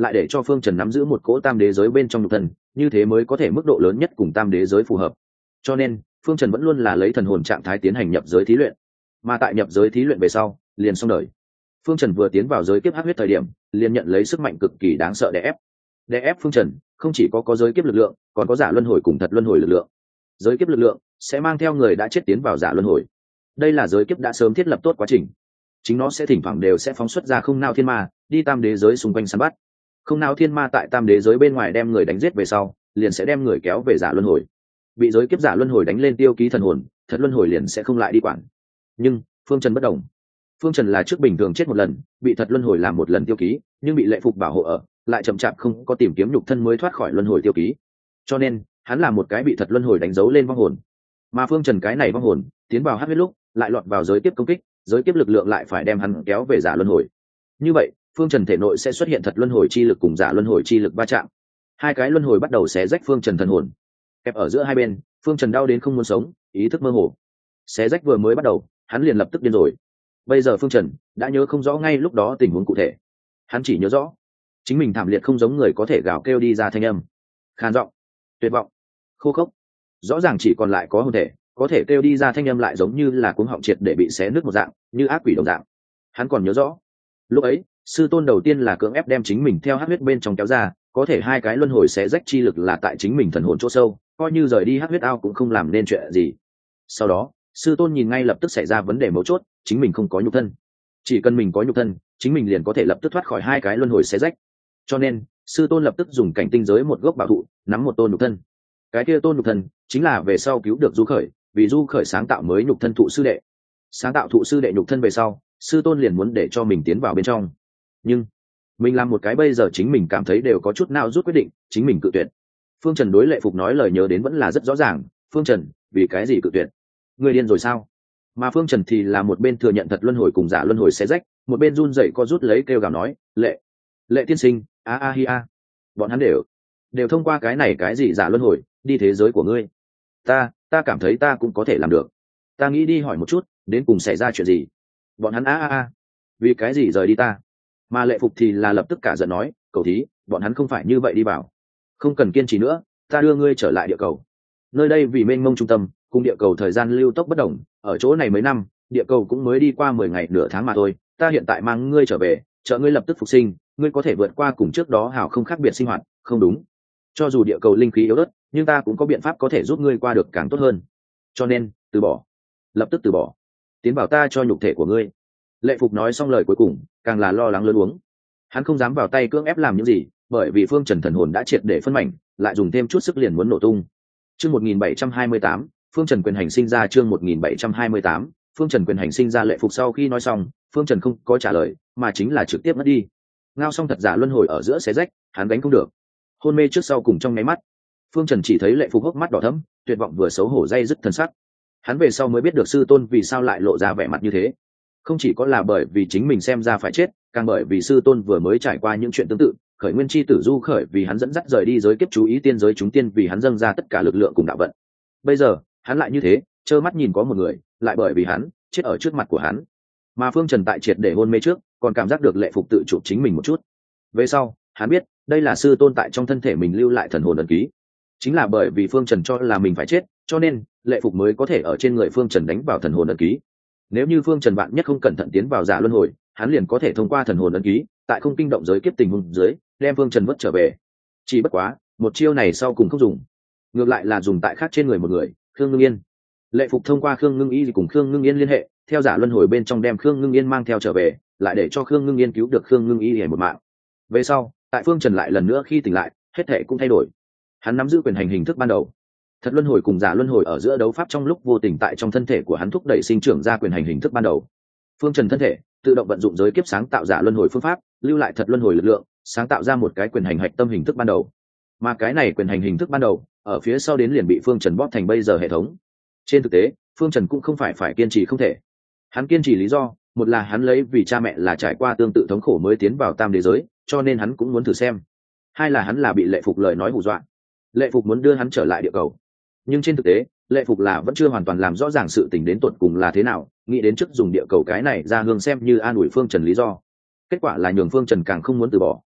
S1: lại để cho phương trần nắm giữ một cỗ tam đế giới bên trong nhục thân, như thế mới có thể mức độ lớn nhất cùng tam đế giới phù hợp. Cho nên phương trần vẫn luôn là lấy thần hồn trạng thái tiến hành nhập giới thí luyện, mà tại nhập giới thí luyện về sau liền xong đời. Phương trần vừa tiến vào giới kiếp hắc huyết thời điểm liền nhận lấy sức mạnh cực kỳ đáng sợ đè ép. Đè ép phương trần không chỉ có có giới kiếp lực lượng, còn có giả luân hồi cùng thật luân hồi lực lượng. Giới kiếp lực lượng sẽ mang theo người đã chết tiến vào giả luân hồi, đây là giới kiếp đã sớm thiết lập tốt quá trình, chính nó sẽ thỉnh thoảng đều sẽ phóng xuất ra không nao thiên ma đi tam đế giới xung quanh săn bắt. Không nao thiên ma tại tam đế giới bên ngoài đem người đánh giết về sau liền sẽ đem người kéo về giả luân hồi, bị giới kiếp giả luân hồi đánh lên tiêu ký thần hồn, thật luân hồi liền sẽ không lại đi quản. Nhưng phương trần bất đồng, phương trần là trước bình thường chết một lần, bị thật luân hồi làm một lần tiêu ký, nhưng bị lệ phục bảo hộ ở, lại chậm chạp không có tìm kiếm nhục thân mới thoát khỏi luân hồi tiêu ký, cho nên hắn là một cái bị thật luân hồi đánh dấu lên vong hồn. Mà phương trần cái này vong hồn tiến vào hắc huyết lúc lại lọt vào giới kiếp công kích, giới kiếp lực lượng lại phải đem hắn kéo về giả luân hồi. Như vậy phương trần thể nội sẽ xuất hiện thật luân hồi chi lực cùng giả luân hồi chi lực va chạm, hai cái luân hồi bắt đầu xé rách phương trần thần hồn. Kẹp ở giữa hai bên, phương trần đau đến không muốn sống, ý thức mơ hồ. Xé rách vừa mới bắt đầu hắn liền lập tức điên rồi. Bây giờ phương trần đã nhớ không rõ ngay lúc đó tình huống cụ thể, hắn chỉ nhớ rõ chính mình thảm liệt không giống người có thể gào kêu đi ra thanh âm, khàn giọng, tuyệt vọng, khô khốc, rõ ràng chỉ còn lại có hồn thể, có thể kêu đi ra thanh âm lại giống như là cuống họng triệt để bị xé nứt một dạng, như ác quỷ đồng dạng. Hắn còn nhớ rõ lúc ấy sư tôn đầu tiên là cưỡng ép đem chính mình theo hắc huyết bên trong kéo ra, có thể hai cái luân hồi xé rách chi lực là tại chính mình thần hồn chỗ sâu, coi như rời đi hắc huyết ao cũng không làm nên chuyện gì. Sau đó sư tôn nhìn ngay lập tức xảy ra vấn đề mấu chốt, chính mình không có nhục thân, chỉ cần mình có nhục thân chính mình liền có thể lập tức thoát khỏi hai cái luân hồi xé rách. Cho nên sư tôn lập tức dùng cảnh tinh giới một gốc bảo thụ nắm một tôn nhục thân, cái kia tôn nhục thân chính là về sau cứu được du khởi, vì du khởi sáng tạo mới nhục thân thụ sư đệ. Sáng tạo thụ sư đệ nhục thân về sau, sư tôn liền muốn để cho mình tiến vào bên trong, nhưng mình làm một cái bây giờ chính mình cảm thấy đều có chút nào rút quyết định, chính mình cự tuyệt. Phương Trần đối Lệ Phục nói lời nhớ đến vẫn là rất rõ ràng. Phương Trần, vì cái gì cự tuyệt? Người điên rồi sao? Mà Phương Trần thì là một bên thừa nhận thật luân hồi cùng giả luân hồi xé rách, một bên run rẩy co rút lấy kêu gào nói, lệ lệ tiên sinh, a a hi a, bọn hắn đều đều thông qua cái này cái gì giả luân hồi đi thế giới của ngươi. Ta ta cảm thấy ta cũng có thể làm được, ta nghĩ đi hỏi một chút đến cùng xảy ra chuyện gì. Bọn hắn a a a, vì cái gì rời đi ta? Mà Lệ Phục thì là lập tức cả giận nói, cầu thí, bọn hắn không phải như vậy đi bảo, không cần kiên trì nữa, ta đưa ngươi trở lại địa cầu. Nơi đây vì mênh mông trung tâm, cùng địa cầu thời gian lưu tốc bất đồng, ở chỗ này mấy năm, địa cầu cũng mới đi qua mười ngày nửa tháng mà thôi. Ta hiện tại mang ngươi trở về, trợ ngươi lập tức phục sinh, ngươi có thể vượt qua cùng trước đó hào không khác biệt sinh hoạt. Không đúng, cho dù địa cầu linh khí yếu ớt, nhưng ta cũng có biện pháp có thể giúp ngươi qua được càng tốt hơn. Cho nên từ bỏ, lập tức từ bỏ, tiến vào ta cho nhục thể của ngươi. Lệ Phục nói xong lời cuối cùng càng là lo lắng lớn uống, hắn không dám vào tay cưỡng ép làm những gì, bởi vì phương trần thần hồn đã triệt để phân mảnh, lại dùng thêm chút sức liền muốn nổ tung. Chương một nghìn bảy trăm hai mươi tám, phương trần quyền hành sinh ra. Chương một nghìn bảy trăm hai mươi tám, phương trần quyền hành sinh ra. Lệ Phục sau khi nói xong, phương trần không có trả lời, mà chính là trực tiếp mất đi. Ngao xong thật giả luân hồi ở giữa xé rách, hắn gánh không được, hôn mê trước sau cùng trong nháy mắt. Phương trần chỉ thấy Lệ Phục hốc mắt đỏ thẫm, tuyệt vọng vừa xấu hổ day dứt thân sắc. Hắn về sau mới biết được sư tôn vì sao lại lộ ra vẻ mặt như thế, không chỉ có là bởi vì chính mình xem ra phải chết, càng bởi vì sư tôn vừa mới trải qua những chuyện tương tự. Khởi nguyên chi tử du khởi vì hắn dẫn dắt rời đi giới kiếp chú ý tiên giới chúng tiên vì hắn dâng ra tất cả lực lượng cùng đạo vận. Bây giờ hắn lại như thế, trơ mắt nhìn có một người lại bởi vì hắn chết ở trước mặt của hắn. Mà phương trần tại triệt để hôn mê trước còn cảm giác được Lệ Phục tự chụp chính mình một chút. Về sau hắn biết đây là sư tôn tại trong thân thể mình lưu lại thần hồn ấn ký, chính là bởi vì phương trần cho là mình phải chết, cho nên Lệ Phục mới có thể ở trên người phương trần đánh vào thần hồn ấn ký. Nếu như phương trần bạn nhất không cẩn thận tiến vào giả luân hồi, hắn liền có thể thông qua thần hồn ấn ký tại không kinh động giới kiếp tình huống dưới đem phương trần vất trở về. Chỉ bất quá một chiêu này sau cùng không dùng, ngược lại là dùng tại khác trên người một người, Khương Ngưng Yên. Lệ Phục thông qua Khương Ngưng Y cùng Khương Ngưng Yên liên hệ, theo giả luân hồi bên trong đem Khương Ngưng Yên mang theo trở về, lại để cho Khương Ngưng Yên cứu được Khương Ngưng Y để một mạng. Về sau tại phương trần lại lần nữa khi tỉnh lại, hết thể cũng thay đổi. Hắn nắm giữ quyền hành hình thức ban đầu, thật luân hồi cùng giả luân hồi ở giữa đấu pháp trong lúc vô tình tại trong thân thể của hắn thúc đẩy sinh trưởng ra quyền hành hình thức ban đầu. Phương trần thân thể tự động vận dụng giới kiếp sáng tạo giả luân hồi phương pháp, lưu lại thật luân hồi lực lượng, sáng tạo ra một cái quyền hành hạch tâm hình thức ban đầu. Mà cái này quyền hành hình thức ban đầu ở phía sau đến liền bị phương trần bóp thành bây giờ hệ thống. Trên thực tế phương trần cũng không phải phải kiên trì không thể, hắn kiên trì lý do một là hắn lấy vì cha mẹ là trải qua tương tự thống khổ mới tiến vào tam đế giới, cho nên hắn cũng muốn thử xem. Hai là hắn là bị Lệ Phục lời nói hù dọa, Lệ Phục muốn đưa hắn trở lại địa cầu. Nhưng trên thực tế Lệ Phục là vẫn chưa hoàn toàn làm rõ ràng sự tình đến tột cùng là thế nào, nghĩ đến trước dùng địa cầu cái này ra hương xem như an ủi phương trần lý do, kết quả là nhường phương trần càng không muốn từ bỏ.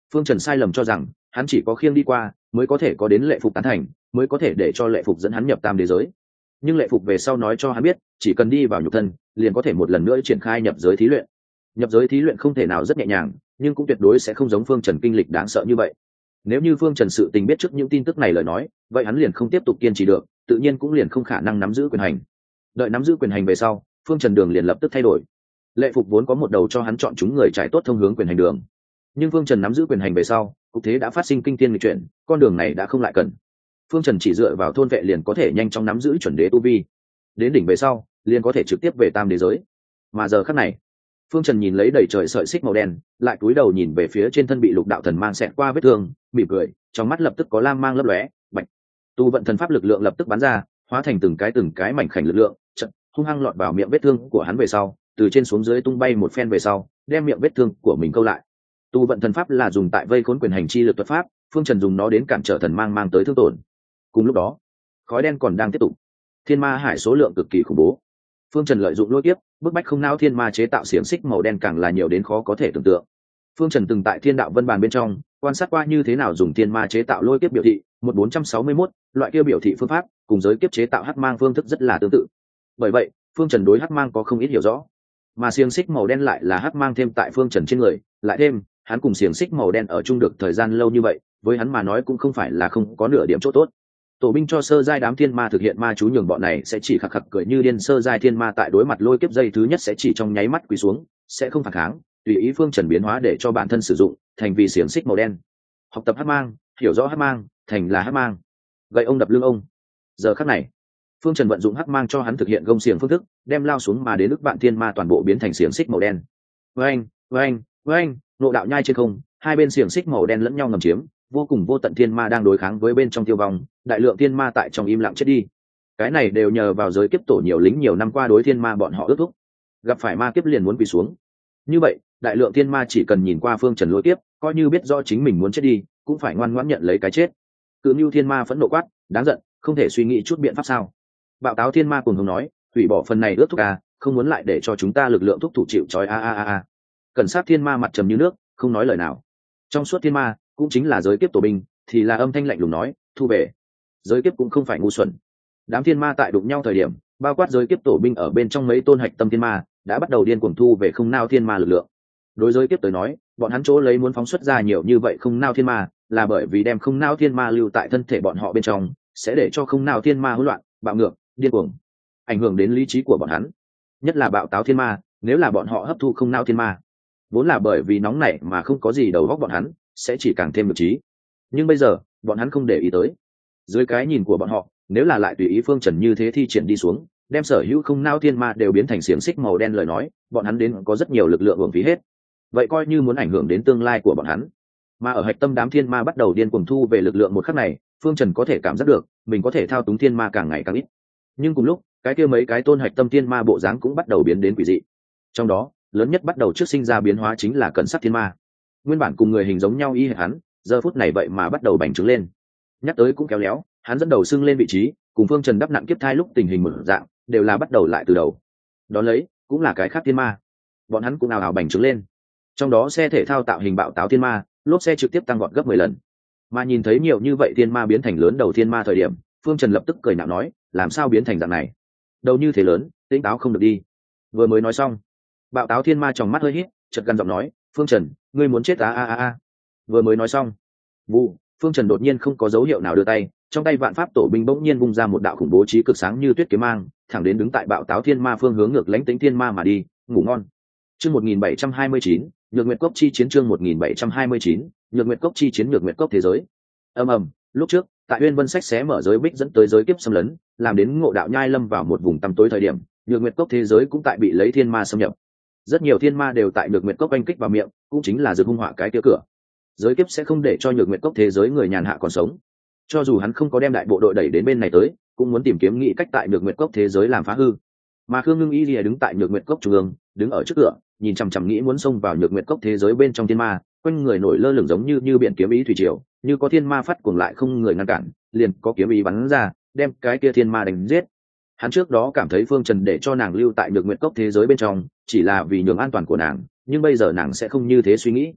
S1: Phương Trần sai lầm cho rằng hắn chỉ có khiêng đi qua mới có thể có đến Lệ Phục tán thành, mới có thể để cho Lệ Phục dẫn hắn nhập tam đế giới. Nhưng Lệ Phục về sau nói cho hắn biết, chỉ cần đi vào nhục thân liền có thể một lần nữa triển khai nhập giới thí luyện. Nhập giới thí luyện không thể nào rất nhẹ nhàng, nhưng cũng tuyệt đối sẽ không giống Phương Trần kinh lịch đáng sợ như vậy. Nếu như Phương Trần sự tình biết trước những tin tức này lời nói, vậy hắn liền không tiếp tục kiên trì được, tự nhiên cũng liền không khả năng nắm giữ quyền hành. Đợi nắm giữ quyền hành về sau, Phương Trần đường liền lập tức thay đổi. Lệ Phục vốn có một đầu cho hắn chọn chúng người trải tốt thông hướng quyền hành đường, nhưng Phương Trần nắm giữ quyền hành về sau, cục thế đã phát sinh kinh thiên nghịch chuyển, con đường này đã không lại cần. Phương Trần chỉ dựa vào thôn vệ liền có thể nhanh chóng nắm giữ chuẩn đế tu vi, đến đỉnh về sau liền có thể trực tiếp về tam đế giới. Mà giờ khắc này, Phương Trần nhìn lấy đầy trời sợi xích màu đen, lại cúi đầu nhìn về phía trên thân bị lục đạo thần mang xẹt qua vết thương, mỉm cười, trong mắt lập tức có lam mang lấp lóe, bạch. Tu vận thần pháp lực lượng lập tức bắn ra, hóa thành từng cái từng cái mảnh khảnh lực lượng, chợt hung hăng lọt vào miệng vết thương của hắn về sau, từ trên xuống dưới tung bay một phen về sau, đem miệng vết thương của mình câu lại. Tu vận thần pháp là dùng tại vây khốn quyền hành chi lực thuật pháp, Phương Trần dùng nó đến cản trở thần mang mang tới thương tổn. Cùng lúc đó, khói đen còn đang tiếp tục, thiên ma hải số lượng cực kỳ khủng bố. Phương Trần lợi dụng lôi kiếp, bức bách không não thiên ma chế tạo xiềng xích màu đen càng là nhiều đến khó có thể tưởng tượng. Phương Trần từng tại Thiên Đạo Vân Bàn bên trong quan sát qua như thế nào dùng thiên ma chế tạo lôi kiếp biểu thị, một bốn trăm sáu mươi mốt, loại kia biểu thị phương pháp cùng giới kiếp chế tạo hắc mang phương thức rất là tương tự. Bởi vậy, Phương Trần đối hắc mang có không ít hiểu rõ, mà xiềng xích màu đen lại là hắc mang thêm tại Phương Trần trên người, lại thêm, hắn cùng xiềng xích màu đen ở chung được thời gian lâu như vậy, với hắn mà nói cũng không phải là không có nửa điểm chỗ tốt. Tổ binh cho sơ giai đám thiên ma thực hiện ma chú nhường bọn này sẽ chỉ khặc khặc cười như điên, sơ giai thiên ma tại đối mặt lôi kiếp dây thứ nhất sẽ chỉ trong nháy mắt quỳ xuống, sẽ không phản kháng, tùy ý Phương Trần biến hóa để cho bản thân sử dụng, thành vì xiềng xích màu đen. Học tập hắc mang, hiểu rõ hắc mang, thành là hắc mang. Gậy ông đập lưng ông. Giờ khắc này, Phương Trần vận dụng hắc mang cho hắn thực hiện gông xiềng phương thức, đem lao xuống mà đến ức vạn thiên ma toàn bộ biến thành xiềng xích màu đen. Oeng, oeng, oeng, nộ đạo nhai trên không, hai bên xiềng xích màu đen lẫn nhau ngầm chiếm, vô cùng vô tận thiên ma đang đối kháng với bên trong tiêu vong, đại lượng thiên ma tại trong im lặng chết đi. Cái này đều nhờ vào giới kiếp tổ nhiều lính nhiều năm qua đối thiên ma bọn họ ước thúc, gặp phải ma kiếp liền muốn quỳ xuống. Như vậy, đại lượng thiên ma chỉ cần nhìn qua Phương Trần lôi kiếp, coi như biết rõ chính mình muốn chết đi, cũng phải ngoan ngoãn nhận lấy cái chết. Cự Nưu thiên ma phẫn nộ quát, đáng giận, không thể suy nghĩ chút biện pháp sao? Bạo Táo thiên ma cùng hùng nói, hủy bỏ phần này ước thúc à, không muốn lại để cho chúng ta lực lượng thúc thủ chịu trói a a a a. Cẩn Sát thiên ma mặt trầm như nước, không nói lời nào. Trong suốt thiên ma cũng chính là giới kiếp tổ binh, thì là âm thanh lạnh lùng nói, thu về. Giới kiếp cũng không phải ngu xuẩn. Đám thiên ma tại đụng nhau thời điểm, bao quát giới kiếp tổ binh ở bên trong mấy tôn hạch tâm thiên ma đã bắt đầu điên cuồng thu về không nao thiên ma lực lượng. Đối giới kiếp tới nói, bọn hắn chỗ lấy muốn phóng xuất ra nhiều như vậy không nao thiên ma, là bởi vì đem không nao thiên ma lưu tại thân thể bọn họ bên trong, sẽ để cho không nao thiên ma hỗn loạn, bạo ngược, điên cuồng, ảnh hưởng đến lý trí của bọn hắn. Nhất là Bạo Táo thiên ma, nếu là bọn họ hấp thu không nao thiên ma, vốn là bởi vì nóng nảy mà không có gì đầu góc bọn hắn, sẽ chỉ càng thêm được trí. Nhưng bây giờ, bọn hắn không để ý tới. Dưới cái nhìn của bọn họ, nếu là lại tùy ý Phương Trần như thế thi triển đi xuống, đem sở hữu không nao thiên ma đều biến thành xiềng xích màu đen lời nói, bọn hắn đến có rất nhiều lực lượng uổng phí hết. Vậy coi như muốn ảnh hưởng đến tương lai của bọn hắn. Mà ở hạch tâm đám thiên ma bắt đầu điên cuồng thu về lực lượng một khắc này, Phương Trần có thể cảm giác được, mình có thể thao túng thiên ma càng ngày càng ít. Nhưng cùng lúc, cái kia mấy cái tôn hạch tâm thiên ma bộ dáng cũng bắt đầu biến đến quỷ dị. Trong đó, lớn nhất bắt đầu trước sinh ra biến hóa chính là Cẩn Sát thiên ma. Nguyên bản cùng người hình giống nhau y hệt hắn, giờ phút này vậy mà bắt đầu bành trướng lên. Nhắc tới cũng kéo léo, hắn dẫn đầu sưng lên vị trí, cùng Phương Trần đắp nặng kiếp thai lúc tình hình mở dạng, đều là bắt đầu lại từ đầu. Đón lấy, cũng là cái khác thiên ma. Bọn hắn cũng ào ào bành trướng lên. Trong đó xe thể thao tạo hình Bạo Táo thiên ma, lốp xe trực tiếp tăng vọt gấp mười lần. Mà nhìn thấy nhiều như vậy thiên ma biến thành lớn đầu thiên ma thời điểm, Phương Trần lập tức cười nhạo nói, làm sao biến thành dạng này? Đầu như thế lớn, tỉnh táo không được đi. Vừa mới nói xong, Bạo Táo thiên ma trong mắt hơi hít, chợt gằn giọng nói, Phương Trần, ngươi muốn chết a a a a. Vừa mới nói xong, vụ, Phương Trần đột nhiên không có dấu hiệu nào đưa tay, trong tay vạn pháp tổ binh bỗng nhiên bung ra một đạo khủng bố chí cực sáng như tuyết kiếm mang, thẳng đến đứng tại Bạo Táo thiên ma phương hướng ngược lãnh tính thiên ma mà đi, ngủ ngon. Chương một nghìn bảy trăm hai mươi chín, Nhược Nguyệt Cốc chi chiến chương một nghìn bảy trăm hai mươi chín, Nhược Nguyệt Cốc chi chiến Nhược Nguyệt Cốc thế giới. Ầm ầm, lúc trước, tại Uyên Vân sách xé mở giới bích dẫn tới giới kiếp xâm lấn, làm đến Ngộ Đạo Nhai lâm vào một vùng tăm tối thời điểm, Nhược Nguyệt Cốc thế giới cũng tại bị lấy thiên ma xâm nhập. Rất nhiều thiên ma đều tại Nhược Nguyệt Cốc oanh kích vào miệng, cũng chính là rực hung họa cái kia cửa. Giới kiếp sẽ không để cho Nhược Nguyệt Cốc thế giới người nhàn hạ còn sống. Cho dù hắn không có đem đại bộ đội đẩy đến bên này tới, cũng muốn tìm kiếm nghị cách tại Nhược Nguyệt Cốc thế giới làm phá hư. Mà Khương Ngưng Y Lìa đứng tại Nhược Nguyệt Cốc trung ương, đứng ở trước cửa, nhìn chằm chằm nghĩ muốn xông vào Nhược Nguyệt Cốc thế giới bên trong thiên ma, quanh người nổi lơ lửng giống như như biển kiếm ý thủy triều, như có thiên ma phát cuồng lại không người ngăn cản, liền có kiếm ý bắn ra, đem cái kia thiên ma đánh giết. Hắn trước đó cảm thấy Phương Trần để cho nàng lưu tại Nhược Nguyệt Cốc thế giới bên trong, chỉ là vì nhường an toàn của nàng, nhưng bây giờ nàng sẽ không như thế suy nghĩ.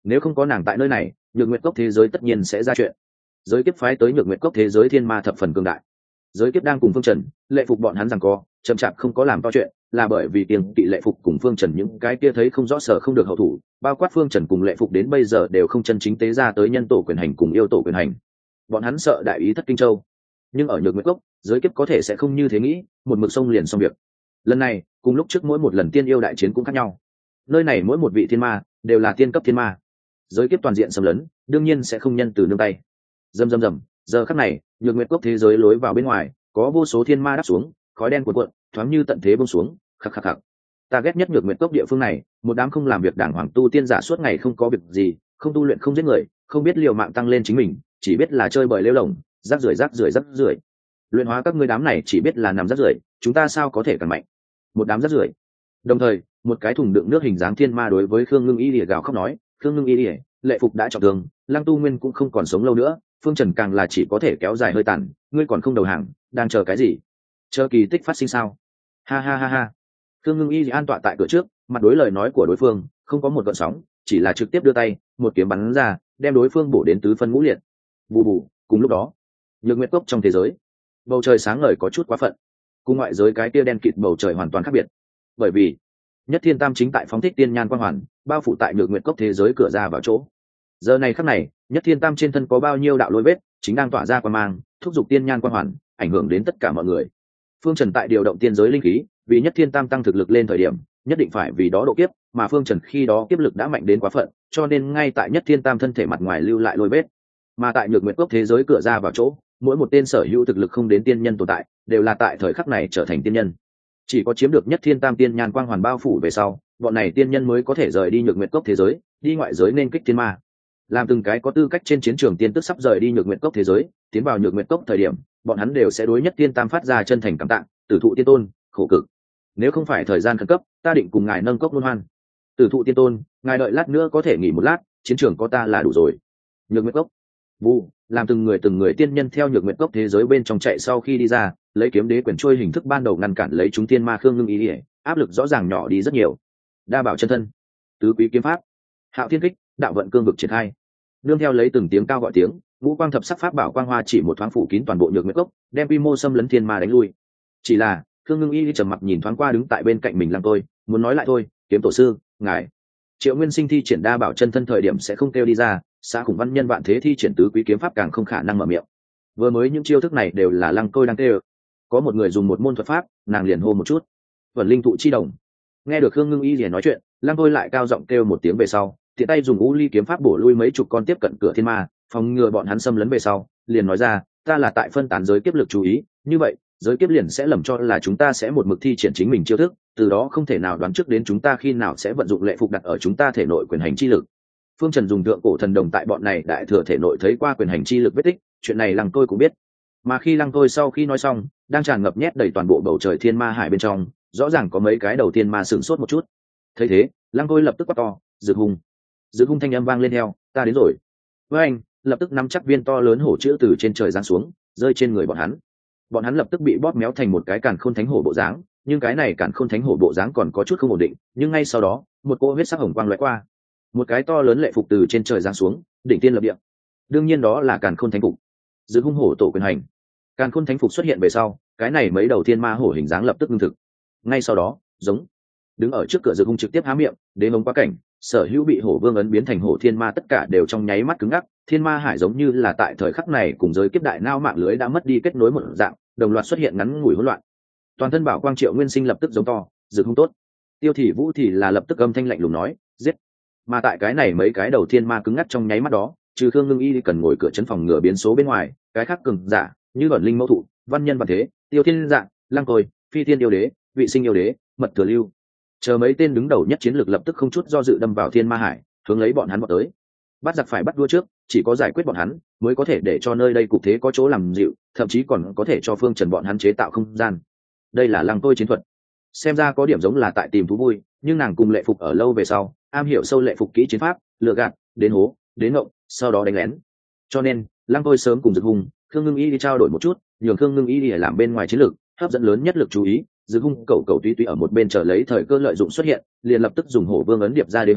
S1: nếu không có nàng tại nơi này, nhược nguyệt cốc thế giới tất nhiên sẽ ra chuyện. Giới kiếp phái tới nhược nguyệt cốc thế giới thiên ma thập phần cường đại, giới kiếp đang cùng phương trần lệ phục bọn hắn rằng co chậm chạp không có làm to chuyện, là bởi vì tiền kỵ lệ phục cùng phương trần những cái kia thấy không rõ sở không được hậu thủ, bao quát phương trần cùng lệ phục đến bây giờ đều không chân chính tế ra tới nhân tổ quyền hành cùng yêu tổ quyền hành, bọn hắn sợ đại ý thất kinh châu. Nhưng ở nhược nguyệt cốc, giới kiếp có thể sẽ không như thế nghĩ, một mực sông liền xong việc. Lần này cùng lúc trước mỗi một lần tiên yêu đại chiến cũng khác nhau, nơi này mỗi một vị thiên ma đều là tiên cấp thiên ma, giới kiếp toàn diện xâm lấn đương nhiên sẽ không nhân từ nương tay. Dầm dầm dầm, giờ khắc này nhược nguyệt cốc thế giới lối vào bên ngoài có vô số thiên ma đáp xuống, khói đen cuộn cuộn thoáng như tận thế bông xuống. Khắc khắc khắc, ta ghét nhất nhược nguyệt cốc địa phương này, một đám không làm việc đảng hoàng tu tiên giả suốt ngày không có việc gì, không tu luyện không giết người, không biết liều mạng tăng lên chính mình, chỉ biết là chơi bời lêu lỏng, rác rưởi rác rưởi rác rưởi. Luyện hóa các ngươi đám này chỉ biết là nằm rác rưởi, chúng ta sao có thể càng mạnh? Một đám rác rưởi. Đồng thời một cái thùng đựng nước hình dáng thiên ma đối với khương ngưng y lìa gào khóc nói, khương ngưng y lìa, lệ phục đã trọng thương, lăng tu nguyên cũng không còn sống lâu nữa, phương trần càng là chỉ có thể kéo dài hơi tàn, ngươi còn không đầu hàng, đang chờ cái gì? Chờ kỳ tích phát sinh sao? Ha ha ha ha. Khương ngưng y an tọa tại cửa trước, mặt đối lời nói của đối phương không có một gợn sóng, chỉ là trực tiếp đưa tay một kiếm bắn ra, đem đối phương bổ đến tứ phân ngũ liệt. Bù bù. Cùng lúc đó nhược nguyệt cốc trong thế giới, bầu trời sáng ngời có chút quá phận, cùng ngoại giới cái tia đen kịt bầu trời hoàn toàn khác biệt, bởi vì nhất thiên tam chính tại phóng thích tiên nhan quang hoàn, bao phủ tại nhược nguyệt cốc thế giới cửa ra vào chỗ. Giờ này khắc này nhất thiên tam trên thân có bao nhiêu đạo lôi vết chính đang tỏa ra quang mang, thúc giục tiên nhan quang hoàn, ảnh hưởng đến tất cả mọi người. Phương trần tại điều động tiên giới linh khí, vì nhất thiên tam tăng thực lực lên thời điểm nhất định phải vì đó độ kiếp, mà phương trần khi đó kiếp lực đã mạnh đến quá phận, cho nên ngay tại nhất thiên tam thân thể mặt ngoài lưu lại lôi vết. Mà tại nhược nguyệt cốc thế giới cửa ra vào chỗ, mỗi một tên sở hữu thực lực không đến tiên nhân tồn tại đều là tại thời khắc này trở thành tiên nhân. Chỉ có chiếm được nhất thiên tam tiên nhan quang hoàn bao phủ về sau, bọn này tiên nhân mới có thể rời đi nhược nguyệt cốc thế giới, đi ngoại giới nên kích thiên ma. Làm từng cái có tư cách trên chiến trường tiên tức sắp rời đi nhược nguyệt cốc thế giới, tiến vào nhược nguyệt cốc thời điểm, bọn hắn đều sẽ đối nhất thiên tam phát ra chân thành cảm tạ, tử thụ tiên tôn khổ cực, nếu không phải thời gian khẩn cấp, ta định cùng ngài nâng cốc luân hoan. Tử thụ tiên tôn, ngài đợi lát nữa có thể nghỉ một lát, chiến trường có ta là đủ rồi. Nhược nguyệt cốc vu làm từng người từng người tiên nhân theo nhược nguyệt cốc thế giới bên trong chạy sau khi đi ra, lấy kiếm đế quyền trôi hình thức ban đầu ngăn cản lấy chúng tiên ma khương ngưng ý ỉa, áp lực rõ ràng nhỏ đi rất nhiều. Đa bảo chân thân, tứ quý kiếm pháp, hạo thiên kích, đạo vận cương vực triển khai, nương theo lấy từng tiếng cao gọi tiếng, ngũ quang thập sắc pháp bảo quang hoa chỉ một thoáng phủ kín toàn bộ nhược nguyệt cốc, đem quy mô xâm lấn thiên ma đánh lui. Chỉ là khương ngưng y trầm mặc nhìn thoáng qua đứng tại bên cạnh mình lăng tôi, muốn nói lại thôi, kiếm tổ sư ngài. Triệu nguyên sinh thi triển đa bảo chân thân thời điểm sẽ không kêu đi ra, xã khủng văn nhân vạn thế thi triển tứ quý kiếm pháp càng không khả năng mở miệng. Vừa mới những chiêu thức này đều là lăng tôi đang kêu. Có một người dùng một môn thuật pháp, nàng liền hô một chút vẩn linh thụ chi đồng. Nghe được khương ngưng y liền nói chuyện, lăng tôi lại cao giọng kêu một tiếng về sau, tiện tay dùng u ly kiếm pháp bổ lui mấy chục con tiếp cận cửa thiên ma, phòng ngừa bọn hắn xâm lấn về sau, liền nói ra, ta là tại phân tán giới kiếp lực chú ý, như vậy giới kiếp liền sẽ lầm cho là chúng ta sẽ một mực thi triển chính mình chiêu thức, từ đó không thể nào đoán trước đến chúng ta khi nào sẽ vận dụng lệ phục đặt ở chúng ta thể nội quyền hành chi lực. Phương Trần dùng thượng cổ thần đồng tại bọn này đại thừa thể nội thấy qua quyền hành chi lực vết tích, chuyện này lăng tôi cũng biết. Mà khi lăng tôi sau khi nói xong, đang tràn ngập nhét đầy toàn bộ bầu trời thiên ma hải bên trong, rõ ràng có mấy cái đầu tiên ma sửng sốt một chút. Thấy thế, lăng tôi lập tức quát to, Dực hung. Dực hung thanh âm vang lên theo, ta đến rồi. Với anh, lập tức nắm chắc viên to lớn hổ chữ từ trên trời giáng xuống, rơi trên người bọn hắn. Bọn hắn lập tức bị bóp méo thành một cái càn khôn thánh hổ bộ dáng, nhưng cái này càn khôn thánh hổ bộ dáng còn có chút không ổn định, nhưng ngay sau đó, một cỗ huyết sắc hồng quang lóe qua, một cái to lớn lệ phục từ trên trời giáng xuống, đỉnh tiên lập địa. Đương nhiên đó là càn khôn thánh phục. Dực hung hổ tổ quyền hành. Càn khôn thánh phục xuất hiện về sau, cái này mấy đầu thiên ma hổ hình dáng lập tức ngưng thực. Ngay sau đó, giống đứng ở trước cửa Dực hung trực tiếp há miệng, đến hống quá cảnh, sở hữu bị hổ vương ấn biến thành hổ thiên ma tất cả đều trong nháy mắt cứng ngắc. Thiên ma hải giống như là tại thời khắc này cùng giới kiếp đại nao mạng lưới đã mất đi kết nối một dạng, đồng loạt xuất hiện ngắn ngủi hỗn loạn. Toàn thân bảo quang Triệu Nguyên Sinh lập tức giống to, Dực hung tốt. Tiêu Thị Vũ thì là lập tức âm thanh lạnh lùng nói, giết. Mà tại cái này mấy cái đầu thiên ma cứng ngắc trong nháy mắt đó, trừ Khương Ngưng Y cần ngồi cửa trấn phòng ngừa biến số bên ngoài, cái khác cường giả như Bẩn Linh Mẫu Thụ, Văn Nhân Văn Thế, Tiêu Thiên Dạng, Lăng Côi, Phi Thiên Yêu Đế, Vị Sinh Yêu Đế, Mật Thừa Lưu, chờ mấy tên đứng đầu nhất chiến lược lập tức không chút do dự đâm vào thiên ma hải, hướng lấy bọn hắn vọt tới. Bắt giặc phải bắt đua trước, chỉ có giải quyết bọn hắn mới có thể để cho nơi đây cục thế có chỗ làm dịu, thậm chí còn có thể cho Phương Trần bọn hắn chế tạo không gian. Đây là Lăng Tôi chiến thuật, xem ra có điểm giống là tại tìm thú vui, nhưng nàng cùng lệ phục ở lâu về sau, am hiểu sâu lệ phục kỹ chiến pháp, lừa gạt, đến hố, đến ngộng, sau đó đánh lén. Cho nên Lăng Tôi sớm cùng Dực hung, Khương Ngưng Y đi trao đổi một chút, nhường Khương Ngưng Y đi làm bên ngoài chiến lược, hấp dẫn lớn nhất lực chú ý. Dực hung cầu cầu tuy tuy ở một bên chờ lấy thời cơ lợi dụng xuất hiện, liền lập tức dùng hổ vương ấn điệp ra đế hống,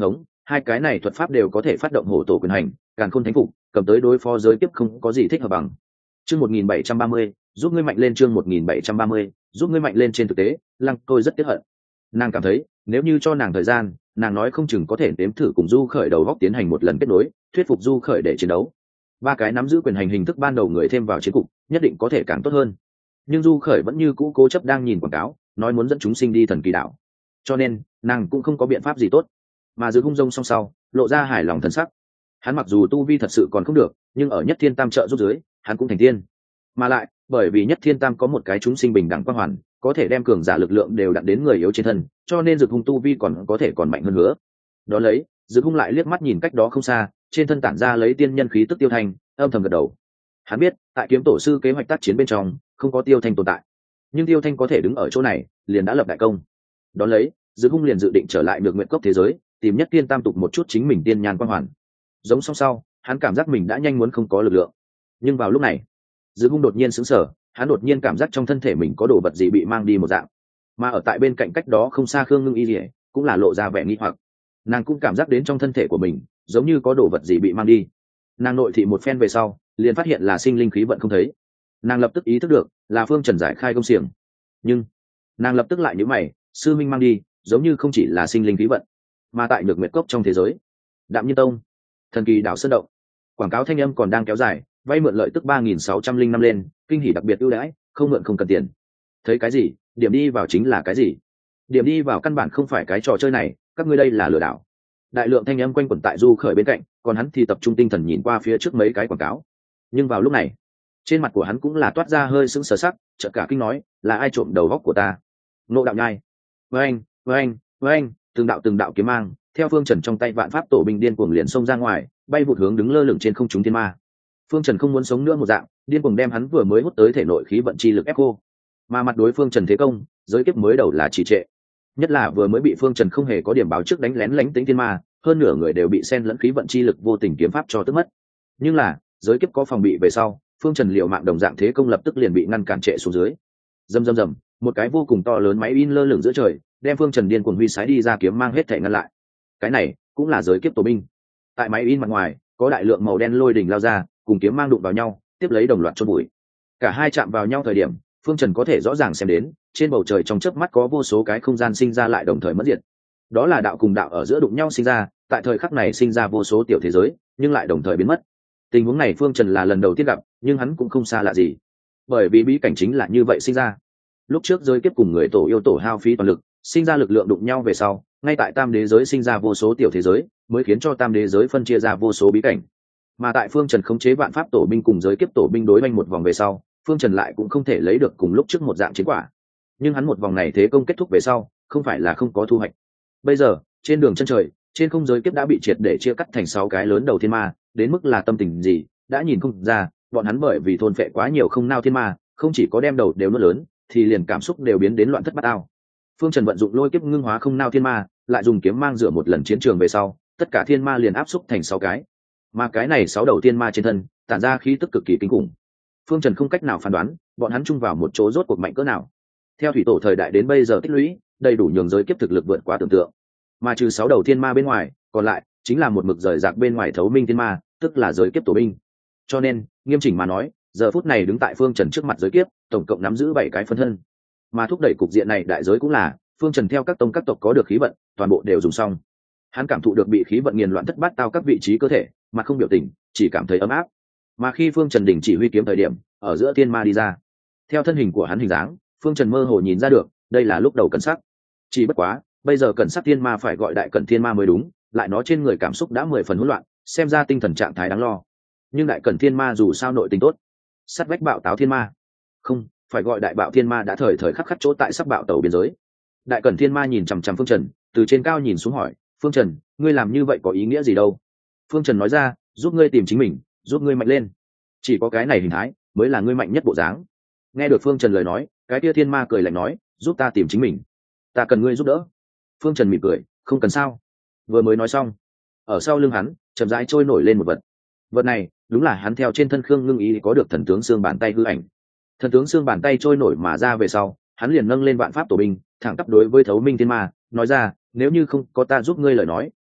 S1: hai cái này thuật pháp đều có thể phát động hổ tổ quyền hành, càn khôn thánh phục, cầm tới đối phó giới kiếp không có gì thích hợp bằng. Chương một nghìn bảy trăm ba mươi, giúp ngươi mạnh lên. Chương một nghìn bảy trăm ba mươi, giúp ngươi mạnh lên. Trên thực tế, Lăng tôi rất tiếc hận. Nàng cảm thấy, nếu như cho nàng thời gian, nàng nói không chừng có thể nếm thử cùng Du Khởi đầu góc tiến hành một lần kết nối, thuyết phục Du Khởi để chiến đấu. Ba cái nắm giữ quyền hành hình thức ban đầu người thêm vào chiến cục, nhất định có thể càng tốt hơn. Nhưng Du Khởi vẫn như cũ cố chấp đang nhìn quảng cáo, nói muốn dẫn chúng sinh đi thần kỳ đảo. Cho nên, nàng cũng không có biện pháp gì tốt. Mà Dư Hung Dông song sau, lộ ra hài lòng thần sắc. Hắn mặc dù tu vi thật sự còn không được, nhưng ở Nhất Thiên Tam trợ giúp dưới, hắn cũng thành tiên. Mà lại, bởi vì Nhất Thiên Tam có một cái chúng sinh bình đẳng quang hoàn, có thể đem cường giả lực lượng đều đặt đến người yếu trên thân, cho nên Dư Hung tu vi còn có thể còn mạnh hơn nữa. Đó lấy, Dư Hung lại liếc mắt nhìn cách đó không xa, trên thân tản ra lấy tiên nhân khí tức Tiêu Thanh, âm thầm gật đầu. Hắn biết, tại Kiếm Tổ sư kế hoạch tác chiến bên trong, không có Tiêu Thanh tồn tại, nhưng Tiêu Thanh có thể đứng ở chỗ này, liền đã lập đại công. Đó lấy, Dư Hung liền dự định trở lại Nhược Nguyện Cốc thế giới, tìm Nhất Tiên Tam tục một chút chính mình tiên nhàn quang hoàn. Giống song sau, hắn cảm giác mình đã nhanh muốn không có lực lượng. Nhưng vào lúc này, Dư Hung đột nhiên sững sờ, hắn đột nhiên cảm giác trong thân thể mình có đồ vật gì bị mang đi một dạng. Mà ở tại bên cạnh cách đó không xa Khương Ngưng Y Liễu cũng là lộ ra vẻ nghi hoặc. Nàng cũng cảm giác đến trong thân thể của mình giống như có đồ vật gì bị mang đi. Nàng nội thị một phen về sau, liền phát hiện là sinh linh khí vận không thấy. Nàng lập tức ý thức được là Phương Trần giải khai công xiềng. Nhưng nàng lập tức lại nhíu mày, sư minh mang đi giống như không chỉ là sinh linh khí vận, mà tại Nhược Nguyệt Cốc trong thế giới, Đạm Nhiên Tông, Thần Kỳ Đảo Sơn Động, quảng cáo thanh âm còn đang kéo dài, vay mượn lợi tức ba nghìn sáu trăm linh năm lên, kinh hỉ đặc biệt ưu đãi, không mượn không cần tiền. Thấy cái gì, điểm đi vào chính là cái gì. Điểm đi vào căn bản không phải cái trò chơi này, các ngươi đây là lừa đảo. Đại lượng thanh âm quanh quẩn tại Du Khởi bên cạnh, còn hắn thì tập trung tinh thần nhìn qua phía trước mấy cái quảng cáo. Nhưng vào lúc này, trên mặt của hắn cũng là toát ra hơi sững sờ sắc, chợt cả kinh nói, là ai trộm đầu góc của ta? Ngộ Đạo Nhai. Với anh, với anh, với anh, từng đạo từng đạo kiếm mang, theo Phương Trần trong tay vạn pháp tổ binh điên cuồng liền xông ra ngoài, bay vụt hướng đứng lơ lửng trên không trung thiên ma. Phương Trần không muốn sống nữa một dạng, điên cuồng đem hắn vừa mới hút tới thể nội khí vận chi lực ép khô. Mà mặt đối Phương Trần thế công, giới kiếp mới đầu là trì trệ. Nhất là vừa mới bị Phương Trần không hề có điểm báo trước đánh lén lánh tính thiên ma, hơn nửa người đều bị xen lẫn khí vận chi lực vô tình kiếm pháp cho tức mất. Nhưng là, giới kiếp có phòng bị về sau, Phương Trần liều mạng đồng dạng thế công lập tức liền bị ngăn cản trệ xuống dưới. Rầm rầm rầm, một cái vô cùng to lớn máy in lơ lửng giữa trời, đem Phương Trần điên cuồng huy sái đi ra kiếm mang hết thể ngăn lại. Cái này cũng là giới kiếp tổ binh. Tại máy in mặt ngoài, có đại lượng màu đen lôi đỉnh lao ra, cùng kiếm mang đụng vào nhau, tiếp lấy đồng loạt chôn bụi. Cả hai chạm vào nhau thời điểm, Phương Trần có thể rõ ràng xem đến, trên bầu trời trong chớp mắt có vô số cái không gian sinh ra lại đồng thời mất diệt. Đó là đạo cùng đạo ở giữa đụng nhau sinh ra, tại thời khắc này sinh ra vô số tiểu thế giới, nhưng lại đồng thời biến mất. Tình huống này Phương Trần là lần đầu tiên gặp, nhưng hắn cũng không xa lạ gì, bởi vì bí cảnh chính là như vậy sinh ra. Lúc trước giới kiếp cùng người tổ yêu tổ hao phí toàn lực, sinh ra lực lượng đụng nhau về sau, ngay tại tam đế giới sinh ra vô số tiểu thế giới, mới khiến cho tam đế giới phân chia ra vô số bí cảnh. Mà tại Phương Trần khống chế vạn pháp tổ binh cùng giới kiếp tổ binh đối oanh một vòng về sau, Phương Trần lại cũng không thể lấy được cùng lúc trước một dạng chiến quả. Nhưng hắn một vòng này thế công kết thúc về sau, không phải là không có thu hoạch. Bây giờ, trên đường chân trời, trên không giới kiếp đã bị triệt để chia cắt thành sáu cái lớn đầu thiên ma, đến mức là tâm tình gì, đã nhìn không ra, bọn hắn bởi vì thôn phệ quá nhiều không nao thiên ma, không chỉ có đem đầu đều nuốt lớn, thì liền cảm xúc đều biến đến loạn thất bát ao. Phương Trần vận dụng lôi kiếp ngưng hóa không nao thiên ma, lại dùng kiếm mang rửa một lần chiến trường về sau, tất cả thiên ma liền áp xúc thành sáu cái. Mà cái này sáu đầu thiên ma trên thân, tản ra khí tức cực kỳ kinh khủng. Phương Trần không cách nào phán đoán, bọn hắn chung vào một chỗ rốt cuộc mạnh cỡ nào. Theo thủy tổ thời đại đến bây giờ tích lũy, đầy đủ nhường giới kiếp thực lực vượt quá tưởng tượng. Mà trừ sáu đầu thiên ma bên ngoài, còn lại chính là một mực rời rạc bên ngoài thấu minh thiên ma, tức là giới kiếp tổ binh. Cho nên, nghiêm chỉnh mà nói, giờ phút này đứng tại Phương Trần trước mặt giới kiếp, tổng cộng nắm giữ bảy cái phân thân. Mà thúc đẩy cục diện này đại giới cũng là, Phương Trần theo các tông các tộc có được khí vận, toàn bộ đều dùng xong. Hắn cảm thụ được bị khí vận nghiền loạn thất bát tao các vị trí cơ thể, mà không biểu tình, chỉ cảm thấy ấm áp. Mà khi Phương Trần đình chỉ huy kiếm thời điểm, ở giữa thiên ma đi ra. Theo thân hình của hắn hình dáng, Phương Trần mơ hồ nhìn ra được, đây là lúc đầu cẩn sắc. Chỉ bất quá, bây giờ cẩn sắc thiên ma phải gọi đại cẩn thiên ma mới đúng, lại nó trên người cảm xúc đã mười phần hỗn loạn, xem ra tinh thần trạng thái đáng lo. Nhưng đại cẩn thiên ma dù sao nội tình tốt, sắt vách bạo táo thiên ma, không, phải gọi đại bạo thiên ma đã thời thời khắc khắc chỗ tại sắp bạo tàu biên giới. Đại cẩn thiên ma nhìn chằm chằm Phương Trần, từ trên cao nhìn xuống hỏi, Phương Trần, ngươi làm như vậy có ý nghĩa gì đâu? Phương Trần nói ra, giúp ngươi tìm chính mình, giúp ngươi mạnh lên. Chỉ có cái này hình thái mới là ngươi mạnh nhất bộ dáng. Nghe được Phương Trần lời nói, cái kia thiên ma cười lạnh nói, giúp ta tìm chính mình, ta cần ngươi giúp đỡ. Phương Trần mỉm cười, không cần sao. Vừa mới nói xong, ở sau lưng hắn chậm rãi trôi nổi lên một vật. Vật này đúng là hắn theo trên thân Khương Ngưng Ý có được thần tướng xương bàn tay hư ảnh. Thần tướng xương bàn tay trôi nổi mà ra về sau, hắn liền nâng lên vạn pháp tổ binh, thẳng tắp đối với thấu minh thiên ma, nói ra, nếu như không có ta giúp ngươi lời nói,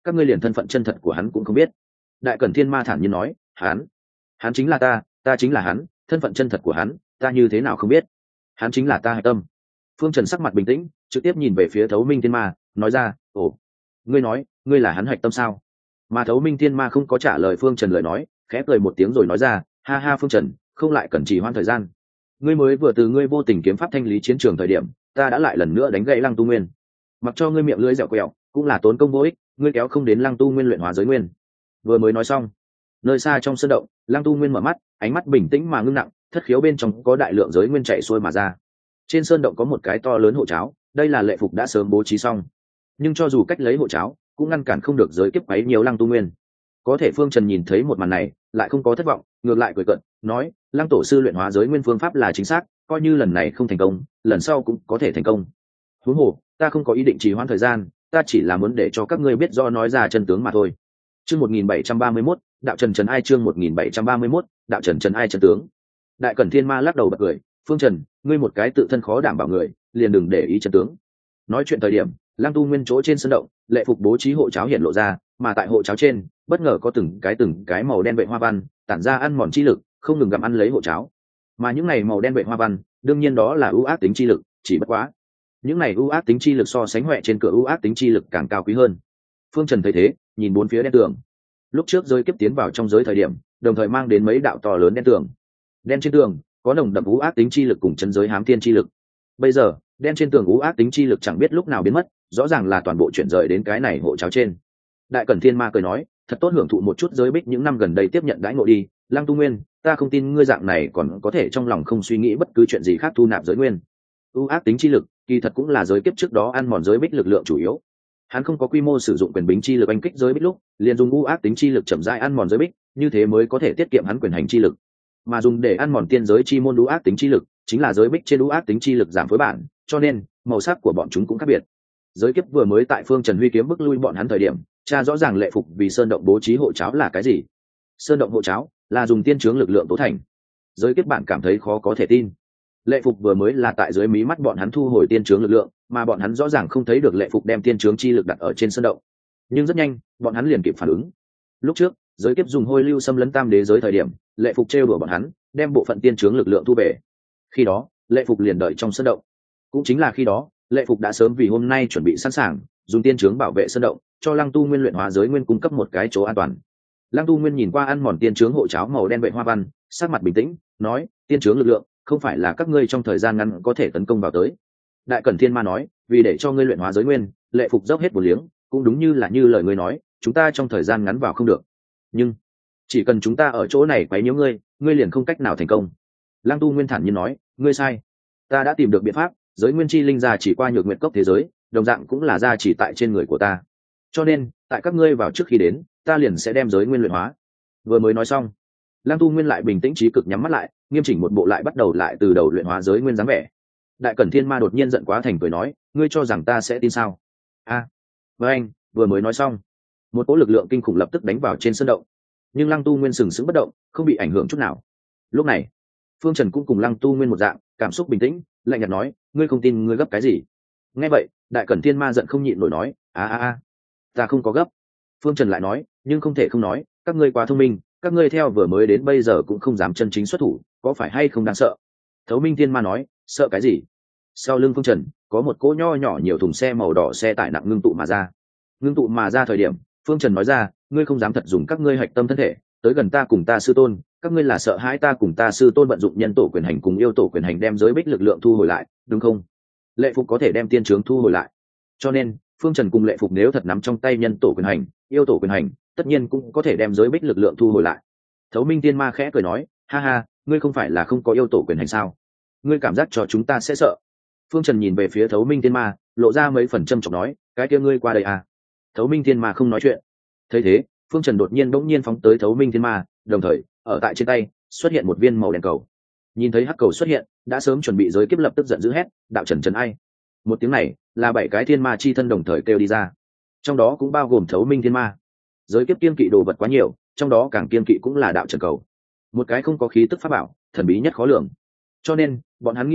S1: các ngươi liền thân phận chân thật của hắn cũng không biết. Đại Cẩn Thiên Ma thản nhiên nói, hắn hắn chính là ta, ta chính là hắn, thân phận chân thật của hắn ta như thế nào không biết. Hắn chính là ta hạch tâm. Phương Trần sắc mặt bình tĩnh, trực tiếp nhìn về phía Thấu Minh Thiên Ma, nói ra, ồ, ngươi nói ngươi là hắn hạch tâm sao? Mà Thấu Minh Thiên Ma không có trả lời Phương Trần lời nói, khẽ cười một tiếng rồi nói ra, ha ha Phương Trần, không lại cần trì hoãn thời gian. Ngươi mới vừa từ ngươi vô tình kiếm pháp thanh lý chiến trường thời điểm, ta đã lại lần nữa đánh gãy Lăng Tu Nguyên. Mặc cho ngươi miệng lưỡi dẻo quẹo, cũng là tốn công vô ích, ngươi kéo không đến Lăng Tu Nguyên luyện hóa giới nguyên. Vừa mới nói xong, nơi xa trong sân động, Lăng Tu Nguyên mở mắt, ánh mắt bình tĩnh mà ngưng nặng, thất khiếu bên trong có đại lượng giới nguyên chạy xuôi mà ra. Trên sơn động có một cái to lớn hộ cháo, đây là Lệ Phục đã sớm bố trí xong. Nhưng cho dù cách lấy hộ cháo, cũng ngăn cản không được giới kiếp quấy nhiều Lăng Tu Nguyên. Có thể Phương Trần nhìn thấy một màn này, lại không có thất vọng, ngược lại cười cợt, nói, Lăng tổ sư luyện hóa giới nguyên phương pháp là chính xác, coi như lần này không thành công, lần sau cũng có thể thành công. Huống hồ, ta không có ý định trì hoãn thời gian, ta chỉ là muốn để cho các ngươi biết do nói ra chân tướng mà thôi. Chương một nghìn bảy trăm ba mươi mốt, đạo Trần Trần ai chương một nghìn bảy trăm ba mươi mốt, đạo Trần Trần ai chân tướng. Đại Cẩn Thiên Ma lắc đầu bật cười, Phương Trần, ngươi một cái tự thân khó đảm bảo người, liền đừng để ý chân tướng. Nói chuyện thời điểm, Lăng Tu Nguyên chỗ trên sân động, Lệ Phục bố trí hộ cháo hiện lộ ra, mà tại hộ cháo trên, bất ngờ có từng cái từng cái màu đen vệ hoa văn, tản ra ăn mòn chi lực, không ngừng gặm ăn lấy hộ cháo. Mà những này màu đen vệ hoa văn, đương nhiên đó là ưu ác tính chi lực, chỉ bất quá, những này ưu ác tính chi lực so sánh huệ trên cửa ưu ác tính chi lực càng cao quý hơn. Phương Trần thấy thế, nhìn bốn phía đen tường. Lúc trước giới kiếp tiến vào trong giới thời điểm, đồng thời mang đến mấy đạo to lớn đen tường. Đen trên tường có nồng đậm ưu ác tính chi lực cùng chân giới hám thiên chi lực. Bây giờ, đen trên tường ưu ác tính chi lực chẳng biết lúc nào biến mất, rõ ràng là toàn bộ chuyển rời đến cái này hộ cháo trên. Đại Cẩn Thiên Ma cười nói, thật tốt hưởng thụ một chút giới bích những năm gần đây tiếp nhận đãi ngộ đi, Lăng Tu Nguyên, ta không tin ngươi dạng này còn có thể trong lòng không suy nghĩ bất cứ chuyện gì khác thu nạp giới nguyên. ưu ác tính chi lực kỳ thật cũng là giới kiếp trước đó ăn mòn giới bích lực lượng chủ yếu. Hắn không có quy mô sử dụng quyền bính chi lực anh kích giới bích lúc, liền dùng ưu ác tính chi lực chậm rãi ăn mòn giới bích, như thế mới có thể tiết kiệm hắn quyền hành chi lực. Mà dùng để ăn mòn tiên giới chi môn ưu ác tính chi lực, chính là giới bích trên ưu ác tính chi lực giảm phối bản, cho nên màu sắc của bọn chúng cũng khác biệt. Giới kiếp vừa mới tại Phương Trần Huy kiếm bức lui bọn hắn thời điểm, cha rõ ràng Lệ Phục vì sơn động bố trí hộ cháo là cái gì. Sơn động hộ cháo là dùng tiên chướng lực lượng tố thành. Giới kiếp bạn cảm thấy khó có thể tin. Lệ Phục vừa mới là tại dưới mí mắt bọn hắn thu hồi tiên chướng lực lượng, mà bọn hắn rõ ràng không thấy được Lệ Phục đem tiên chướng chi lực đặt ở trên sơn động. Nhưng rất nhanh, bọn hắn liền kịp phản ứng. Lúc trước, giới kiếp dùng hôi lưu xâm lấn tam đế giới thời điểm, Lệ Phục trêu đùa bọn hắn, đem bộ phận tiên chướng lực lượng thu về. Khi đó, Lệ Phục liền đợi trong sơn động. Cũng chính là khi đó, Lệ Phục đã sớm vì hôm nay chuẩn bị sẵn sàng, dùng tiên chướng bảo vệ sơn động, cho Lăng Tu Nguyên luyện hóa giới nguyên cung cấp một cái chỗ an toàn. Lăng Tu Nguyên nhìn qua ăn mòn tiên chướng hộ cháo màu đen vệ hoa văn, sắc mặt bình tĩnh, nói, tiên chướng lực lượng không phải là các ngươi trong thời gian ngắn có thể tấn công vào tới. Đại Cẩn Thiên Ma nói, vì để cho ngươi luyện hóa giới nguyên, Lệ Phục dốc hết một liếng, cũng đúng như là như lời ngươi nói, chúng ta trong thời gian ngắn vào không được. Nhưng chỉ cần chúng ta ở chỗ này quấy nhiễu ngươi, ngươi liền không cách nào thành công. Lăng Tu Nguyên thản nhiên nói, ngươi sai, ta đã tìm được biện pháp, giới nguyên chi linh gia chỉ qua nhược nguyện cốc thế giới, đồng dạng cũng là gia chỉ tại trên người của ta. Cho nên, tại các ngươi vào trước khi đến, ta liền sẽ đem giới nguyên luyện hóa. Vừa mới nói xong, Lăng Tu Nguyên lại bình tĩnh trí cực nhắm mắt lại, nghiêm chỉnh một bộ lại bắt đầu lại từ đầu luyện hóa giới nguyên dáng vẻ. Đại Cẩn Thiên Ma đột nhiên giận quá thành cười nói, ngươi cho rằng ta sẽ tin sao? A, à, với anh, vừa mới nói xong, một cỗ lực lượng kinh khủng lập tức đánh vào trên sân động. Nhưng Lăng Tu Nguyên sừng sững bất động, không bị ảnh hưởng chút nào. Lúc này, Phương Trần cũng cùng Lăng Tu Nguyên một dạng, cảm xúc bình tĩnh, lạnh nhạt nói, ngươi không tin ngươi gấp cái gì? Nghe vậy, Đại Cẩn Thiên Ma giận không nhịn nổi nói, a a a, ta không có gấp. Phương Trần lại nói, nhưng không thể không nói, các ngươi quá thông minh, các ngươi theo vừa mới đến bây giờ cũng không dám chân chính xuất thủ, có phải hay không đáng sợ? Thấu Minh Thiên Ma nói, sợ cái gì? Sau lưng Phương Trần có một cỗ nho nhỏ nhiều thùng xe màu đỏ xe tải nặng ngưng tụ mà ra. Ngưng tụ mà ra thời điểm, Phương Trần nói ra, ngươi không dám thật dùng các ngươi hạch tâm thân thể tới gần ta cùng ta sư tôn, các ngươi là sợ hãi ta cùng ta sư tôn vận dụng nhân tổ quyền hành cùng yêu tổ quyền hành đem giới bích lực lượng thu hồi lại, đúng không? Lệ Phục có thể đem tiên chướng thu hồi lại, cho nên Phương Trần cùng Lệ Phục nếu thật nắm trong tay nhân tổ quyền hành, yêu tổ quyền hành, tất nhiên cũng có thể đem giới bích lực lượng thu hồi lại. Thấu Minh Tiên Ma khẽ cười nói, ha ha, ngươi không phải là không có yêu tổ quyền hành sao? Ngươi cảm giác cho chúng ta sẽ sợ? Phương Trần nhìn về phía Thấu Minh Tiên Ma, lộ ra mấy phần châm chọc nói, cái kia ngươi qua đây à? Thấu Minh Tiên Ma không nói chuyện. Thấy thế, Phương Trần đột nhiên bỗng nhiên phóng tới Thấu Minh Tiên Ma, đồng thời ở tại trên tay xuất hiện một viên màu đen cầu. Nhìn thấy hắc cầu xuất hiện, đã sớm chuẩn bị giới kiếp lập tức giận dữ hét, đạo Trần Trần ai? Một tiếng này là bảy cái thiên ma chi thân đồng thời kêu đi ra, trong đó cũng bao gồm Thấu Minh Thiên Ma. Giới kiếp kiên kỵ đồ vật quá nhiều, trong đó càng kiên kỵ cũng là đạo Trần cầu, một cái không có khí tức pháp bảo, thần bí nhất khó lường. Cho nên bọn hắn nghĩ kỹ,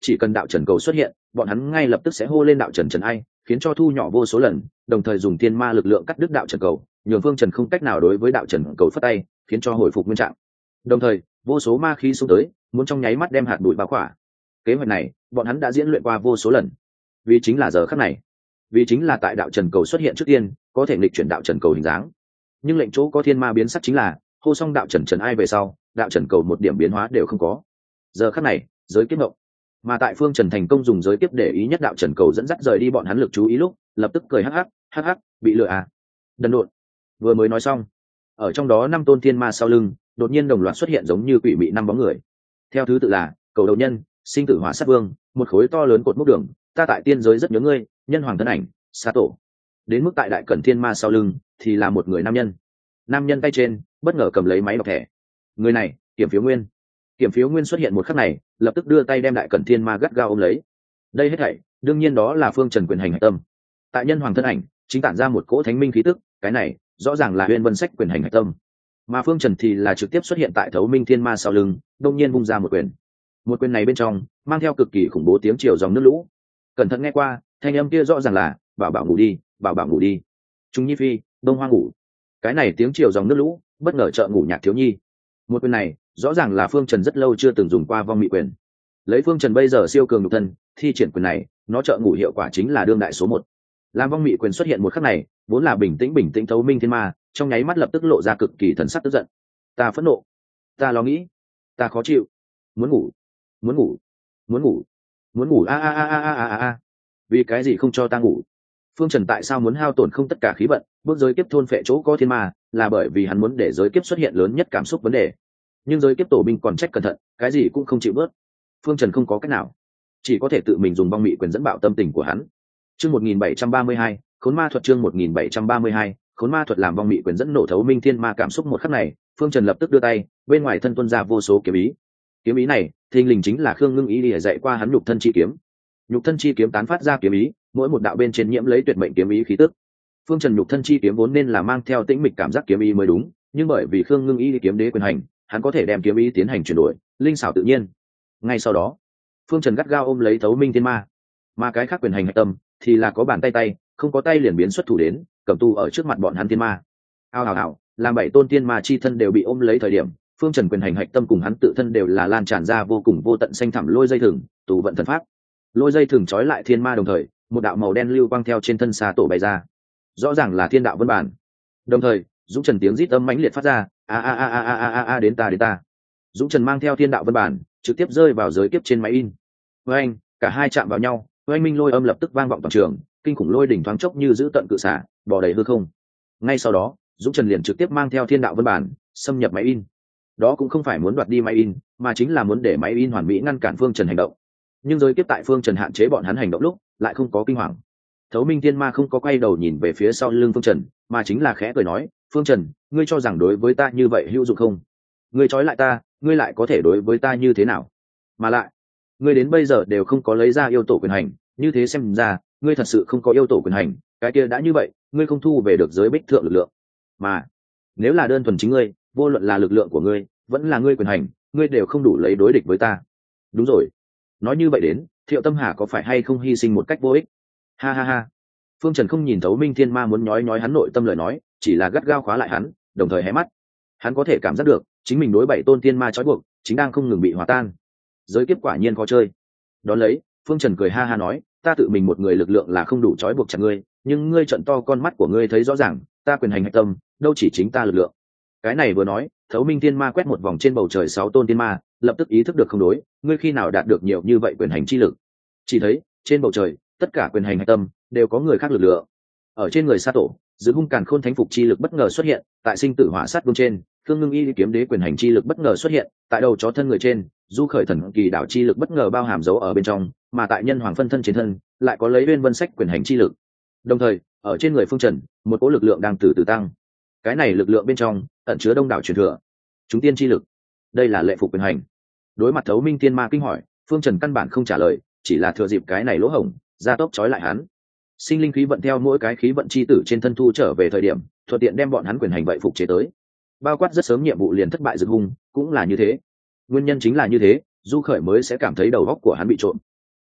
S1: chỉ cần đạo trần cầu xuất hiện bọn hắn ngay lập tức sẽ hô lên đạo trần trần ai, khiến cho thu nhỏ vô số lần, đồng thời dùng thiên ma lực lượng cắt đứt đạo trần cầu, nhường phương trần không cách nào đối với đạo trần cầu phất tay, khiến cho hồi phục nguyên trạng. Đồng thời vô số ma khí xông tới, muốn trong nháy mắt đem hạt bụi bao khỏa. Kế hoạch này bọn hắn đã diễn luyện qua vô số lần, vì chính là giờ khắc này, vì chính là tại đạo trần cầu xuất hiện trước tiên có thể nghịch chuyển đạo trần cầu hình dáng. Nhưng lệnh chỗ có thiên ma biến sắc chính là hô xong đạo trần trần ai về sau, đạo trần cầu một điểm biến hóa đều không có. Giờ khắc này giới kiếp ngộng, mà tại phương trần thành công dùng giới kiếp để ý nhất đạo trần cầu dẫn dắt rời đi bọn hắn lực chú ý lúc, lập tức cười hắc hắc hắc hắc, bị lừa à, đần độn. Vừa mới nói xong, ở trong đó năm tôn thiên ma sau lưng đột nhiên đồng loạt xuất hiện giống như quỷ mị năm bóng người, theo thứ tự là cầu đầu nhân, sinh tử hỏa sát vương, một khối to lớn cột mốc đường, ta tại tiên giới rất nhớ ngươi, nhân hoàng thân ảnh, sa tổ. Đến mức tại đại cẩn thiên ma sau lưng thì là một người nam nhân, nam nhân tay trên bất ngờ cầm lấy máy đọc thẻ. Người này kiểm phiếu nguyên. Kiểm phiếu nguyên xuất hiện một khắc này lập tức đưa tay đem đại cẩn thiên ma gắt gao ôm lấy. Đây hết thảy đương nhiên đó là phương trần quyền hành hạch tâm. Tại nhân hoàng thân ảnh chính tản ra một cỗ thánh minh khí tức, cái này rõ ràng là Uyên Vân Sách quyền hành hạch tâm. Mà phương trần thì là trực tiếp xuất hiện tại thấu minh thiên ma sau lưng, đông nhiên vung ra một quyền. Một quyền này bên trong mang theo cực kỳ khủng bố tiếng chiều dòng nước lũ. Cẩn thận nghe qua, thanh âm kia rõ ràng là bảo bảo ngủ đi, bảo bảo ngủ đi, trung nhi phi, đông hoa ngủ. Cái này tiếng chiều dòng nước lũ bất ngờ trợ ngủ nhạc thiếu nhi. Một quyền này rõ ràng là phương trần rất lâu chưa từng dùng qua vong mị quyền. Lấy phương trần bây giờ siêu cường nhục thân thi triển quyền này, nó trợ ngủ hiệu quả chính là đương đại số một. Làm vong mị quyền xuất hiện một khắc này vốn là bình tĩnh bình tĩnh thấu minh thiên ma trong nháy mắt lập tức lộ ra cực kỳ thần sắc tức giận. Ta phẫn nộ, ta lo nghĩ, ta khó chịu, muốn ngủ, muốn ngủ, muốn ngủ, muốn ngủ a a a a a a a. Vì cái gì không cho ta ngủ? Phương Trần tại sao muốn hao tổn không tất cả khí vận, bước giới kiếp thôn phệ chỗ có thiên ma, là bởi vì hắn muốn để giới kiếp xuất hiện lớn nhất cảm xúc vấn đề. Nhưng giới kiếp tổ binh còn trách cẩn thận, cái gì cũng không chịu bớt. Phương Trần không có cách nào, chỉ có thể tự mình dùng vong mị quyền dẫn bạo tâm tình của hắn. Chương một nghìn bảy trăm ba mươi hai, Khốn Ma thuật. Chương một nghìn bảy trăm ba mươi hai, Khốn Ma thuật. Làm vong mị quyền dẫn nổ thấu minh thiên ma cảm xúc một khắc này, Phương Trần lập tức đưa tay, bên ngoài thân tuôn ra vô số kiếm ý. Kiếm ý này, thình lình chính là Khương Ngưng Ý để dạy qua hắn nhục thân chi kiếm. Nhục thân chi kiếm tán phát ra kiếm ý, mỗi một đạo bên trên nhiễm lấy tuyệt mệnh kiếm ý khí tức. Phương Trần nhục thân chi kiếm vốn nên là mang theo tĩnh mịch cảm giác kiếm ý mới đúng, nhưng bởi vì Khương Ngưng Ý kiếm đế quyền hành, hắn có thể đem kiếm ý tiến hành chuyển đổi, linh xảo tự nhiên. Ngay sau đó, Phương Trần gắt gao ôm lấy thấu minh thiên ma, mà cái khác quyền hành hạch tâm thì là có bàn tay tay, không có tay liền biến xuất thủ đến, cầm tu ở trước mặt bọn hắn thiên ma. Ao ào ào, làm bảy tôn thiên ma chi thân đều bị ôm lấy thời điểm, Phương Trần quyền hành hạch tâm cùng hắn tự thân đều là lan tràn ra vô cùng vô tận xanh thẳm lôi dây thừng, tù vận thần pháp. Lôi dây thừng trói lại thiên ma đồng thời, một đạo màu đen lưu quang theo trên thân xa tổ bay ra, rõ ràng là thiên đạo vân bản. Đồng thời Dũng Trần tiếng rít âm mãnh liệt phát ra, a a a a a a a đến ta đến ta. Dũng Trần mang theo thiên đạo vân bản trực tiếp rơi vào giới kiếp trên máy in. Với anh cả hai chạm vào nhau, với anh minh lôi âm lập tức vang vọng toàn trường, kinh khủng lôi đỉnh thoáng chốc như giữ tận cự xả bò đầy hư không. Ngay sau đó Dũng Trần liền trực tiếp mang theo thiên đạo vân bản xâm nhập máy in. Đó cũng không phải muốn đoạt đi máy in, mà chính là muốn để máy in hoàn mỹ ngăn cản Phương Trần hành động. Nhưng giới kiếp tại Phương Trần hạn chế bọn hắn hành động lúc lại không có kinh hoàng. Thấu minh thiên ma không có quay đầu nhìn về phía sau lưng Phương Trần, mà chính là khẽ cười nói, Phương Trần, ngươi cho rằng đối với ta như vậy hữu dụng không? Ngươi trói lại ta, ngươi lại có thể đối với ta như thế nào? Mà lại ngươi đến bây giờ đều không có lấy ra yêu tổ quyền hành, như thế xem ra ngươi thật sự không có yêu tổ quyền hành. Cái kia đã như vậy, ngươi không thu về được giới bích thượng lực lượng. Mà nếu là đơn thuần chính ngươi, vô luận là lực lượng của ngươi vẫn là ngươi quyền hành, ngươi đều không đủ lấy đối địch với ta. Đúng rồi, nói như vậy đến, Thiệu Tâm Hà có phải hay không hy sinh một cách vô ích? Ha ha ha. Phương Trần không nhìn thấu minh thiên ma muốn nhói nhói hắn nội tâm lời nói, chỉ là gắt gao khóa lại hắn, đồng thời hé mắt. Hắn có thể cảm giác được chính mình đối bảy tôn thiên ma trói buộc chính đang không ngừng bị hòa tan. Giới kiếp quả nhiên khó chơi. Đón lấy Phương Trần cười ha ha nói, ta tự mình một người lực lượng là không đủ trói buộc chặt ngươi, nhưng ngươi trận to con mắt của ngươi thấy rõ ràng, ta quyền hành hạch tâm đâu chỉ chính ta lực lượng. Cái này vừa nói, thấu minh thiên ma quét một vòng trên bầu trời sáu tôn thiên ma, lập tức ý thức được không đối, ngươi khi nào đạt được nhiều như vậy quyền hành chi lực? Chỉ thấy trên bầu trời tất cả quyền hành hạch tâm đều có người khác lực lượng. Ở trên người sa tổ, giữ hung càn khôn thánh phục chi lực bất ngờ xuất hiện, tại sinh tử hỏa sát vương trên, Khương Ngưng Y kiếm đế quyền hành chi lực bất ngờ xuất hiện, tại đầu chó thân người trên, du khởi thần kỳ đạo chi lực bất ngờ bao hàm dấu ở bên trong, mà tại nhân hoàng phân thân trên thân, lại có lấy Uyên Vân Sách quyền hành chi lực. Đồng thời, ở trên người Phương Trần, một cỗ lực lượng đang từ từ tăng. Cái này lực lượng bên trong ẩn chứa đông đảo truyền thừa, chúng tiên chi lực. Đây là lệ phục quyền hành. Đối mặt thấu minh thiên ma kinh hỏi, Phương Trần căn bản không trả lời, chỉ là thừa dịp cái này lỗ hổng, gia tốc trói lại hắn. Sinh linh khí vận theo mỗi cái khí vận chi tử trên thân thu trở về thời điểm, thuận tiện đem bọn hắn quyền hành vậy phục chế tới. Bao quát rất sớm nhiệm vụ liền thất bại rực hung, cũng là như thế. Nguyên nhân chính là như thế, Du Khởi mới sẽ cảm thấy đầu óc của hắn bị trộm,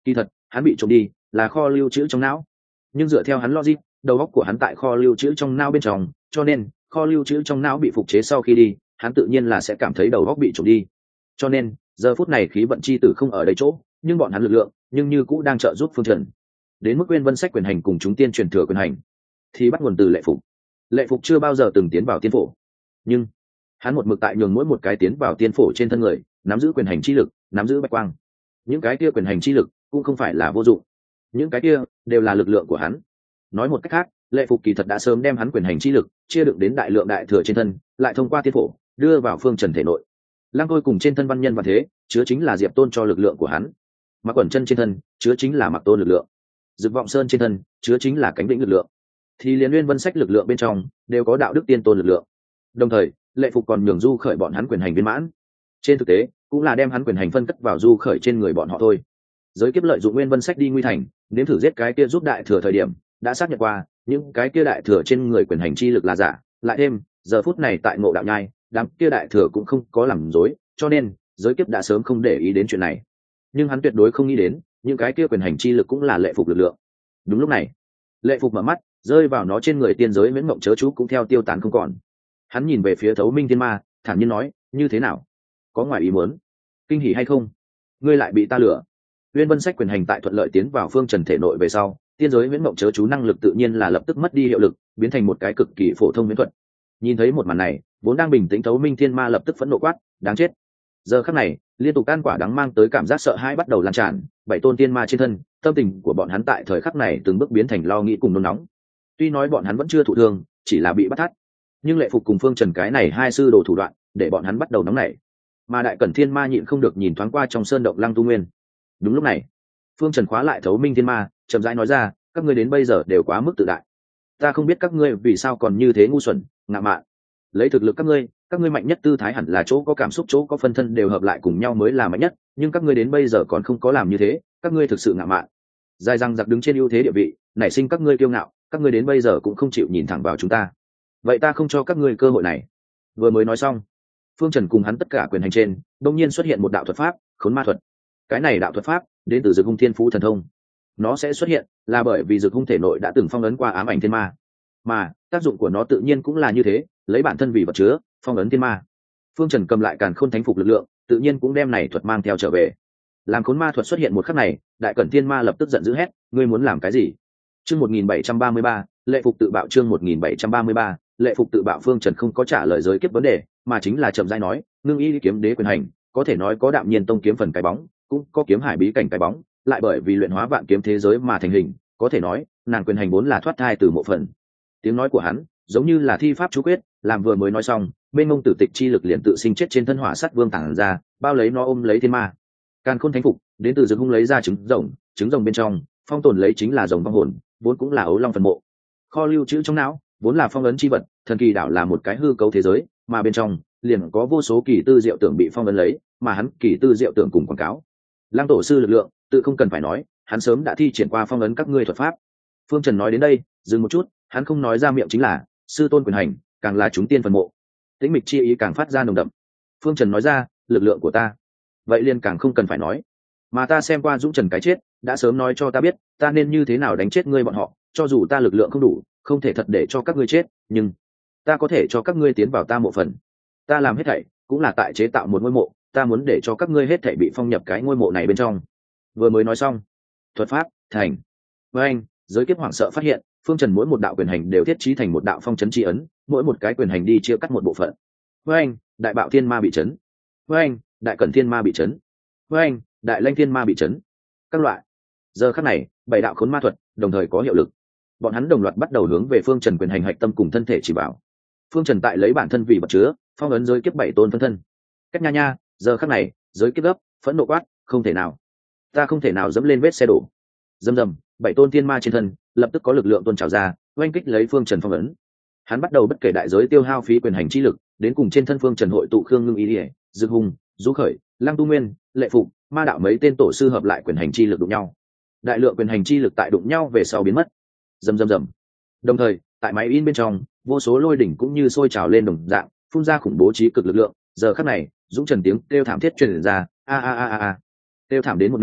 S1: Kỳ thật hắn bị trộm đi là kho lưu trữ trong não, nhưng dựa theo hắn logic, đầu óc của hắn tại kho lưu trữ trong não bên trong, cho nên kho lưu trữ trong não bị phục chế sau khi đi, hắn tự nhiên là sẽ cảm thấy đầu óc bị trộm đi. Cho nên giờ phút này khí vận chi tử không ở đây chỗ, nhưng bọn hắn lực lượng nhưng như cũ đang trợ giúp Phương Trần. Đến mức Uyên Vân Sách quyền hành cùng chúng tiên truyền thừa quyền hành thì bắt nguồn từ Lệ Phục. Lệ Phục chưa bao giờ từng tiến vào tiên phổ, nhưng hắn một mực tại nhường mỗi một cái tiến vào tiên phổ trên thân người nắm giữ quyền hành chi lực, nắm giữ bạch quang. Những cái kia quyền hành chi lực cũng không phải là vô dụng, những cái kia đều là lực lượng của hắn. Nói một cách khác, Lệ Phục kỳ thật đã sớm đem hắn quyền hành chi lực chia đựng đến đại lượng đại thừa trên thân, lại thông qua tiên phổ đưa vào Phương Trần thể nội. Lăng Tôi cùng trên thân văn nhân và thế chứa chính là Diệp Tôn cho lực lượng của hắn, Mặc Quẩn Chân trên thân chứa chính là Mặc Tôn lực lượng, Dực Vọng Sơn trên thân chứa chính là Cánh Vĩnh lực lượng, thì liền Uyên Vân Sách lực lượng bên trong đều có đạo đức tiên tôn lực lượng. Đồng thời Lệ Phục còn nhường Du Khởi bọn hắn quyền hành viên mãn, trên thực tế cũng là đem hắn quyền hành phân cất vào Du Khởi trên người bọn họ thôi. Giới kiếp lợi dụng Uyên Vân Sách đi nguy thành, nếm thử giết cái kia giúp đại thừa thời điểm đã xác nhận qua những cái kia đại thừa trên người quyền hành chi lực là giả, lại thêm giờ phút này tại Ngộ Đạo Nhai đám kia đại thừa cũng không có làm dối, cho nên giới kiếp đã sớm không để ý đến chuyện này. Nhưng hắn tuyệt đối không nghĩ đến những cái kia quyền hành chi lực cũng là Lệ Phục lực lượng. Đúng lúc này Lệ Phục mở mắt, rơi vào nó trên người tiên giới miễn mộng chớ chú cũng theo tiêu tán không còn. Hắn nhìn về phía Thấu Minh Thiên Ma, thản nhiên nói, như thế nào, có ngoài ý muốn kinh hỉ hay không? Ngươi lại bị ta lừa. Uyên Vân Sách quyền hành tại thuận lợi tiến vào Phương Trần thể nội về sau, tiên giới miễn mộng chớ chú năng lực tự nhiên là lập tức mất đi hiệu lực, biến thành một cái cực kỳ phổ thông miễn thuật. Nhìn thấy một màn này, vốn đang bình tĩnh Thấu Minh Thiên Ma lập tức phẫn nộ quát, đáng chết. Giờ khắc này liên tục can quả đắng mang tới cảm giác sợ hãi bắt đầu lan tràn bảy tôn tiên ma trên thân, tâm tình của bọn hắn tại thời khắc này từng bước biến thành lo nghĩ cùng nôn nóng. Tuy nói bọn hắn vẫn chưa thụ thương, chỉ là bị bắt thắt, nhưng Lệ Phục cùng Phương Trần cái này hai sư đồ thủ đoạn để bọn hắn bắt đầu nóng nảy. Mà Đại Cẩn Thiên Ma nhịn không được nhìn thoáng qua trong sơn động Lăng Tu Nguyên. Đúng lúc này Phương Trần khóa lại Thấu Minh Thiên Ma, chậm rãi nói ra, các ngươi đến bây giờ đều quá mức tự đại. Ta không biết các ngươi vì sao còn như thế ngu xuẩn ngạo mạn. Lấy thực lực các ngươi, các ngươi mạnh nhất tư thái hẳn là chỗ có cảm xúc, chỗ có phân thân đều hợp lại cùng nhau mới là mạnh nhất, nhưng các ngươi đến bây giờ còn không có làm như thế, các ngươi thực sự ngạo mạn. Dài răng giặc đứng trên ưu thế địa vị, nảy sinh các ngươi kiêu ngạo, các ngươi đến bây giờ cũng không chịu nhìn thẳng vào chúng ta. Vậy ta không cho các ngươi cơ hội này. Vừa mới nói xong, Phương Trần cùng hắn tất cả quyền hành trên, đột nhiên xuất hiện một đạo thuật pháp, Khốn Ma thuật. Cái này đạo thuật pháp đến từ Dực Hung Thiên Phú thần thông. Nó sẽ xuất hiện là bởi vì Dực Hung thể nội đã từng phong ấn qua ám ảnh thiên ma, mà tác dụng của nó tự nhiên cũng là như thế, lấy bản thân vì vật chứa, phong ấn thiên ma. Phương Trần cầm lại Càn Khôn Thánh Phục lực lượng, tự nhiên cũng đem này thuật mang theo trở về. Làm Khốn Ma thuật xuất hiện một khắc này, Đại Cẩn Thiên Ma lập tức giận dữ hét, ngươi muốn làm cái gì? Chương một nghìn bảy trăm ba mươi ba, Lệ Phục tự bạo. Chương một nghìn bảy trăm ba mươi ba, Lệ Phục tự bạo. Phương Trần không có trả lời giới kiếp vấn đề, mà chính là chậm rãi nói, ngưng y kiếm đế quyền hành, có thể nói có Đạm Nhiên Tông kiếm phần cái bóng, cũng có Kiếm Hải bí cảnh cái bóng, lại bởi vì luyện hóa vạn kiếm thế giới mà thành hình, có thể nói nàng quyền hành vốn là thoát thai từ mộ phần. Tiếng nói của hắn giống như là thi pháp chú quyết, làm vừa mới nói xong, bên ngông tử tịch chi lực liền tự sinh chết trên thân Hỏa Sắt Vương tản ra, bao lấy nó ôm lấy thiên ma. Càn Khôn Thánh Phục đến từ Dực Hung lấy ra trứng rồng, trứng rồng bên trong phong tồn lấy chính là rồng vong hồn, vốn cũng là ấu long phần mộ. Kho lưu trữ trong não vốn là phong ấn chi vật, thần kỳ đảo là một cái hư cấu thế giới, mà bên trong liền có vô số kỳ tư diệu tưởng bị phong ấn lấy, mà hắn kỳ tư diệu tưởng cùng quảng cáo. Lăng tổ sư lực lượng tự không cần phải nói, hắn sớm đã thi triển qua phong ấn các ngươi thuật pháp. Phương Trần nói đến đây dừng một chút, hắn không nói ra miệng chính là sư tôn quyền hành, càng là chúng tiên phần mộ, tĩnh mịch chi ý càng phát ra nồng đậm. Phương Trần nói ra, lực lượng của ta vậy liền càng không cần phải nói, mà ta xem qua Dũng Trần cái chết, đã sớm nói cho ta biết ta nên như thế nào đánh chết ngươi bọn họ. Cho dù ta lực lượng không đủ, không thể thật để cho các ngươi chết, nhưng ta có thể cho các ngươi tiến vào ta mộ phần. Ta làm hết thảy cũng là tại chế tạo một ngôi mộ, ta muốn để cho các ngươi hết thảy bị phong nhập cái ngôi mộ này bên trong. Vừa mới nói xong, thuật pháp thành. Với anh, giới kiếp hoảng sợ phát hiện Phương Trần mỗi một đạo quyền hành đều thiết trí thành một đạo phong chấn tri ấn, mỗi một cái quyền hành đi chia cắt một bộ phận. Với anh, Đại Bạo Thiên Ma bị chấn. Với anh, Đại Cẩn Thiên Ma bị chấn. Với anh, Đại Lanh Thiên Ma bị chấn. Các loại. Giờ khắc này, bảy đạo khốn ma thuật đồng thời có hiệu lực. Bọn hắn đồng loạt bắt đầu hướng về Phương Trần quyền hành hạch tâm cùng thân thể chỉ bảo. Phương Trần tại lấy bản thân vì vật chứa, phong ấn giới kiếp bảy tôn phân thân. Cách nha nha, giờ khắc này, giới kiếp gấp, phẫn nộ quát, không thể nào, ta không thể nào dẫm lên vết xe đổ. Dầm dầm, bảy tôn thiên ma trên thân lập tức có lực lượng tuôn trào ra, oanh kích lấy Phương Trần phong ấn. Hắn bắt đầu bất kể đại giới tiêu hao phí quyền hành chi lực, đến cùng trên thân Phương Trần hội tụ Khương Ngưng Ý Điệp, Dực Hung, Du Khởi, Lăng Tu Nguyên, Lệ Phục, Ma đạo mấy tên tổ sư hợp lại quyền hành chi lực đụng nhau. Đại lượng quyền hành chi lực tại đụng nhau về sau biến mất. Rầm rầm rầm. Đồng thời, tại máy in bên trong, vô số lôi đỉnh cũng như sôi trào lên đồng dạng, phun ra khủng bố trí cực lực lượng. Giờ khắc này, Dũng Trần tiếng kêu thảm thiết truyền ra, a a a a a. Kêu thảm đến một nửa,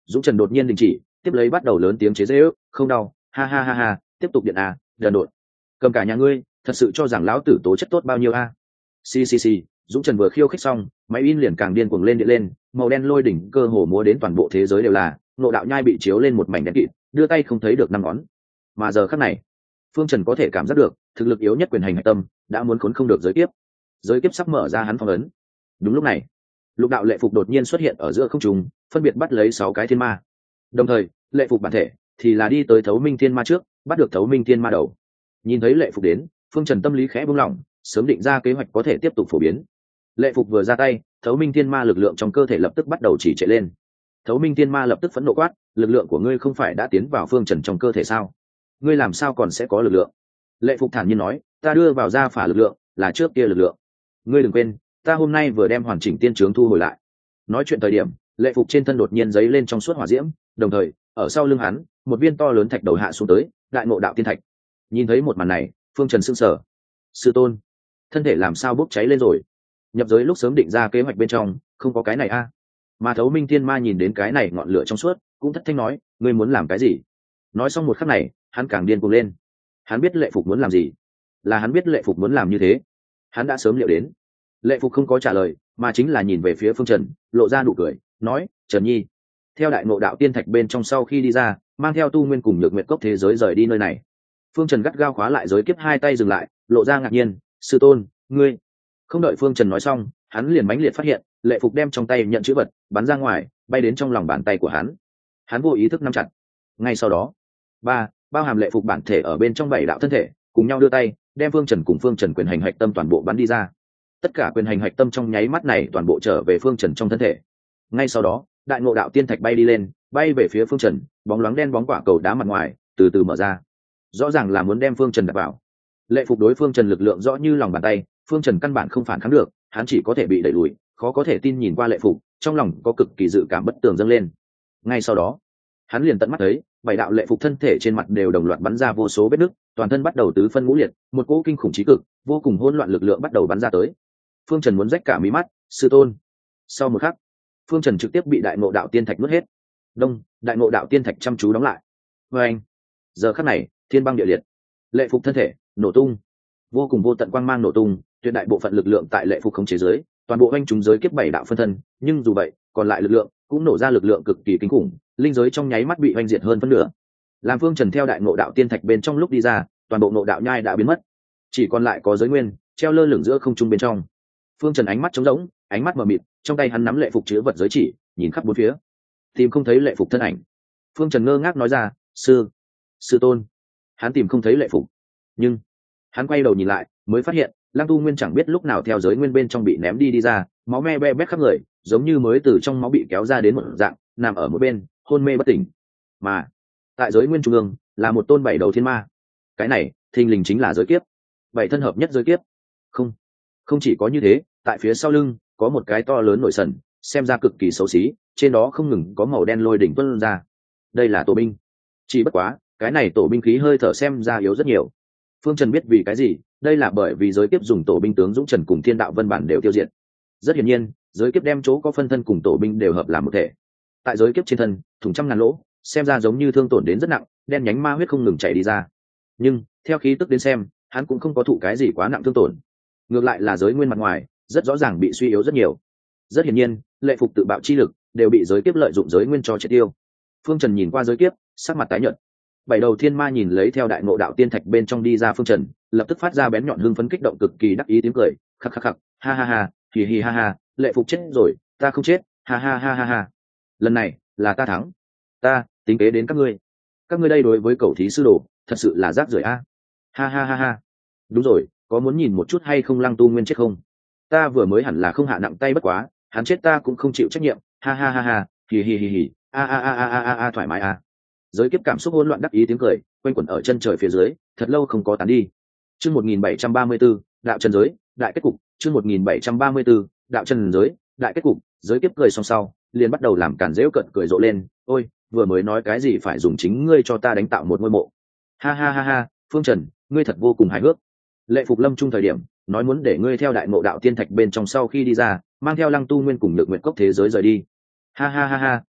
S1: Dũng Trần đột nhiên đình chỉ, tiếp lấy bắt đầu lớn tiếng chế giễu, không đau, ha ha ha ha, tiếp tục điện à, đần độn. Cầm cả nhà ngươi, thật sự cho rằng lão tử tố chất tốt bao nhiêu a? Xì xì xì, Dũng Trần vừa khiêu khích xong, máy in liền càng điên cuồng lên điện lên, màu đen lôi đỉnh cơ hồ múa đến toàn bộ thế giới đều là, Ngộ Đạo Nhai bị chiếu lên một mảnh đen kịt, đưa tay không thấy được năm ngón. Mà giờ khắc này, Phương Trần có thể cảm giác được, thực lực yếu nhất quyền hành hạch tâm đã muốn khốn không được giới kiếp. Giới kiếp sắp mở ra hắn phong ấn. Đúng lúc này, Lục đạo lệ phục đột nhiên xuất hiện ở giữa không trung, phân biệt bắt lấy sáu cái thiên ma. Đồng thời, lệ phục bản thể thì là đi tới Thấu Minh Thiên Ma trước, bắt được Thấu Minh Thiên Ma đầu. Nhìn thấy lệ phục đến, Phương Trần tâm lý khẽ buông lỏng, sớm định ra kế hoạch có thể tiếp tục phổ biến. Lệ phục vừa ra tay, Thấu Minh Thiên Ma lực lượng trong cơ thể lập tức bắt đầu chỉ trệ lên. Thấu Minh Thiên Ma lập tức phẫn nộ quát, lực lượng của ngươi không phải đã tiến vào Phương Trần trong cơ thể sao? Ngươi làm sao còn sẽ có lực lượng? Lệ phục thản nhiên nói, ta đưa vào ra phả lực lượng, là trước kia lực lượng. Ngươi đừng quên, ta hôm nay vừa đem hoàn chỉnh tiên trướng thu hồi lại. Nói chuyện thời điểm, lệ phục trên thân đột nhiên giấy lên trong suốt hỏa diễm, đồng thời ở sau lưng hắn một viên to lớn thạch đầu hạ xuống tới, đại ngộ đạo tiên thạch. Nhìn thấy một màn này, Phương Trần sững sờ. Sư tôn, thân thể làm sao bốc cháy lên rồi? Nhập giới lúc sớm định ra kế hoạch bên trong không có cái này a. Mà Thấu Minh Thiên Ma nhìn đến cái này ngọn lửa trong suốt, cũng thất thanh nói, ngươi muốn làm cái gì? Nói xong một khắc này, hắn càng điên cuồng lên. Hắn biết lệ phục muốn làm gì, là hắn biết lệ phục muốn làm như thế, hắn đã sớm liệu đến. Lệ phục không có trả lời, mà chính là nhìn về phía Phương Trần, lộ ra nụ cười, nói, Trần Nhi. Theo đại ngộ đạo tiên thạch bên trong sau khi đi ra, mang theo tu nguyên cùng nhược nguyệt cốc thế giới rời đi nơi này. Phương Trần gắt gao khóa lại giới kiếp, hai tay dừng lại, lộ ra ngạc nhiên, sư tôn, ngươi. Không đợi Phương Trần nói xong, hắn liền mãnh liệt phát hiện, lệ phục đem trong tay nhận chữ vật bắn ra ngoài, bay đến trong lòng bàn tay của hắn. Hắn vô ý thức nắm chặt. Ngay sau đó, ba bao hàm lệ phục bản thể ở bên trong bảy đạo thân thể cùng nhau đưa tay, đem Phương Trần cùng Phương Trần quyền hành hạch tâm toàn bộ bắn đi ra. Tất cả quyền hành hạch tâm trong nháy mắt này toàn bộ trở về Phương Trần trong thân thể. Ngay sau đó, đại ngộ đạo tiên thạch bay đi lên, bay về phía Phương Trần, bóng loáng đen bóng quả cầu đá mặt ngoài từ từ mở ra, rõ ràng là muốn đem Phương Trần đặt vào. Lệ phục đối Phương Trần lực lượng rõ như lòng bàn tay, Phương Trần căn bản không phản kháng được, hắn chỉ có thể bị đẩy lùi, khó có thể tin nhìn qua lệ phục, trong lòng có cực kỳ dự cảm bất tường dâng lên. Ngay sau đó, hắn liền tận mắt thấy bảy đạo lệ phục thân thể trên mặt đều đồng loạt bắn ra vô số vết nứt, toàn thân bắt đầu tứ phân ngũ liệt, một cỗ kinh khủng chí cực, vô cùng hỗn loạn lực lượng bắt đầu bắn ra tới. Phương Trần muốn rách cả mí mắt, sư tôn. Sau một khắc, Phương Trần trực tiếp bị đại ngộ đạo tiên thạch nuốt hết. Đông, đại ngộ đạo tiên thạch chăm chú đóng lại. Và anh, giờ khắc này, thiên băng địa liệt, lệ phục thân thể nổ tung, vô cùng vô tận quang mang nổ tung, tuyệt đại bộ phận lực lượng tại lệ phục khống chế dưới, toàn bộ anh chúng giới kiếp bảy đạo phân thân, nhưng dù vậy, còn lại lực lượng cũng nổ ra lực lượng cực kỳ kinh khủng, linh giới trong nháy mắt bị oanh diệt hơn phân nửa. Làm Phương Trần theo đại ngộ đạo tiên thạch bên trong lúc đi ra, toàn bộ ngộ đạo nhai đã biến mất, chỉ còn lại có giới nguyên treo lơ lửng giữa không trung bên trong. Phương Trần ánh mắt trống rỗng, ánh mắt mờ mịt, trong tay hắn nắm lệ phục chứa vật giới chỉ, nhìn khắp bốn phía, tìm không thấy lệ phục thân ảnh. Phương Trần ngơ ngác nói ra, sư, sư tôn. Hắn tìm không thấy lệ phục, nhưng hắn quay đầu nhìn lại, mới phát hiện Lăng Tu Nguyên chẳng biết lúc nào theo giới nguyên bên trong bị ném đi đi ra, máu me be bét khắp người, giống như mới từ trong máu bị kéo ra đến một dạng, nằm ở một bên, hôn mê bất tỉnh. Mà tại giới nguyên trung ương là một tôn bảy đầu thiên ma. Cái này thình lình chính là giới kiếp, bảy thân hợp nhất giới kiếp. Không, không chỉ có như thế, tại phía sau lưng có một cái to lớn nổi sần, xem ra cực kỳ xấu xí, trên đó không ngừng có màu đen lôi đỉnh tuôn ra. Đây là tổ binh. Chỉ bất quá, cái này tổ binh khí hơi thở xem ra yếu rất nhiều. Phương Trần biết vì cái gì, đây là bởi vì giới kiếp dùng tổ binh tướng Dũng Trần cùng Thiên Đạo Vân bản đều tiêu diệt. Rất hiển nhiên, giới kiếp đem chỗ có phân thân cùng tổ binh đều hợp làm một thể. Tại giới kiếp trên thân, thủng trăm ngàn lỗ, xem ra giống như thương tổn đến rất nặng, đen nhánh ma huyết không ngừng chảy đi ra. Nhưng theo khí tức đến xem, hắn cũng không có thụ cái gì quá nặng thương tổn. Ngược lại là giới nguyên mặt ngoài, rất rõ ràng bị suy yếu rất nhiều. Rất hiển nhiên, lệ phục tự bạo chi lực đều bị giới kiếp lợi dụng giới nguyên cho triệt tiêu. Phương Trần nhìn qua giới kiếp, sắc mặt tái nhợt. Bảy đầu thiên ma nhìn lấy theo đại ngộ đạo tiên thạch bên trong đi ra Phương Trần, lập tức phát ra bén nhọn hưng phấn kích động cực kỳ đắc ý tiếng cười, khắc khắc khắc, ha ha ha, hì hì ha ha, lệ phục chết rồi, ta không chết, ha ha ha ha ha. Lần này là ta thắng, ta tính kế đến các ngươi, các ngươi đây đối với cẩu thí sư đồ thật sự là rác rưởi a. Ha ha ha ha. Đúng rồi, có muốn nhìn một chút hay không Lăng Tu Nguyên chết không? Ta vừa mới hẳn là không hạ nặng tay, bất quá hắn chết ta cũng không chịu trách nhiệm, ha ha ha ha, hì hì hì hì, a a a a a a thoải mái a. Giới kiếp cảm xúc hỗn loạn đắc ý tiếng cười quanh quẩn ở chân trời phía dưới, thật lâu không có tán đi. Chương một nghìn bảy trăm ba mươi 734, đạo trần giới, đại kết cục. Chương một nghìn bảy trăm ba mươi 734, đạo trần giới, đại kết cục. Giới kiếp cười xong sau, liền bắt đầu làm cản giễu cận cười rộ lên, ôi, vừa mới nói cái gì phải dùng chính ngươi cho ta đánh tạo một ngôi mộ. Ha ha ha ha, Phương Trần, ngươi thật vô cùng hài hước. Lệ phục lâm trung thời điểm, nói muốn để ngươi theo đại ngộ đạo tiên thạch bên trong sau khi đi ra, mang theo Lăng Tu Nguyên cùng Nhược Nguyệt Cốc thế giới rời đi. Ha ha ha ha,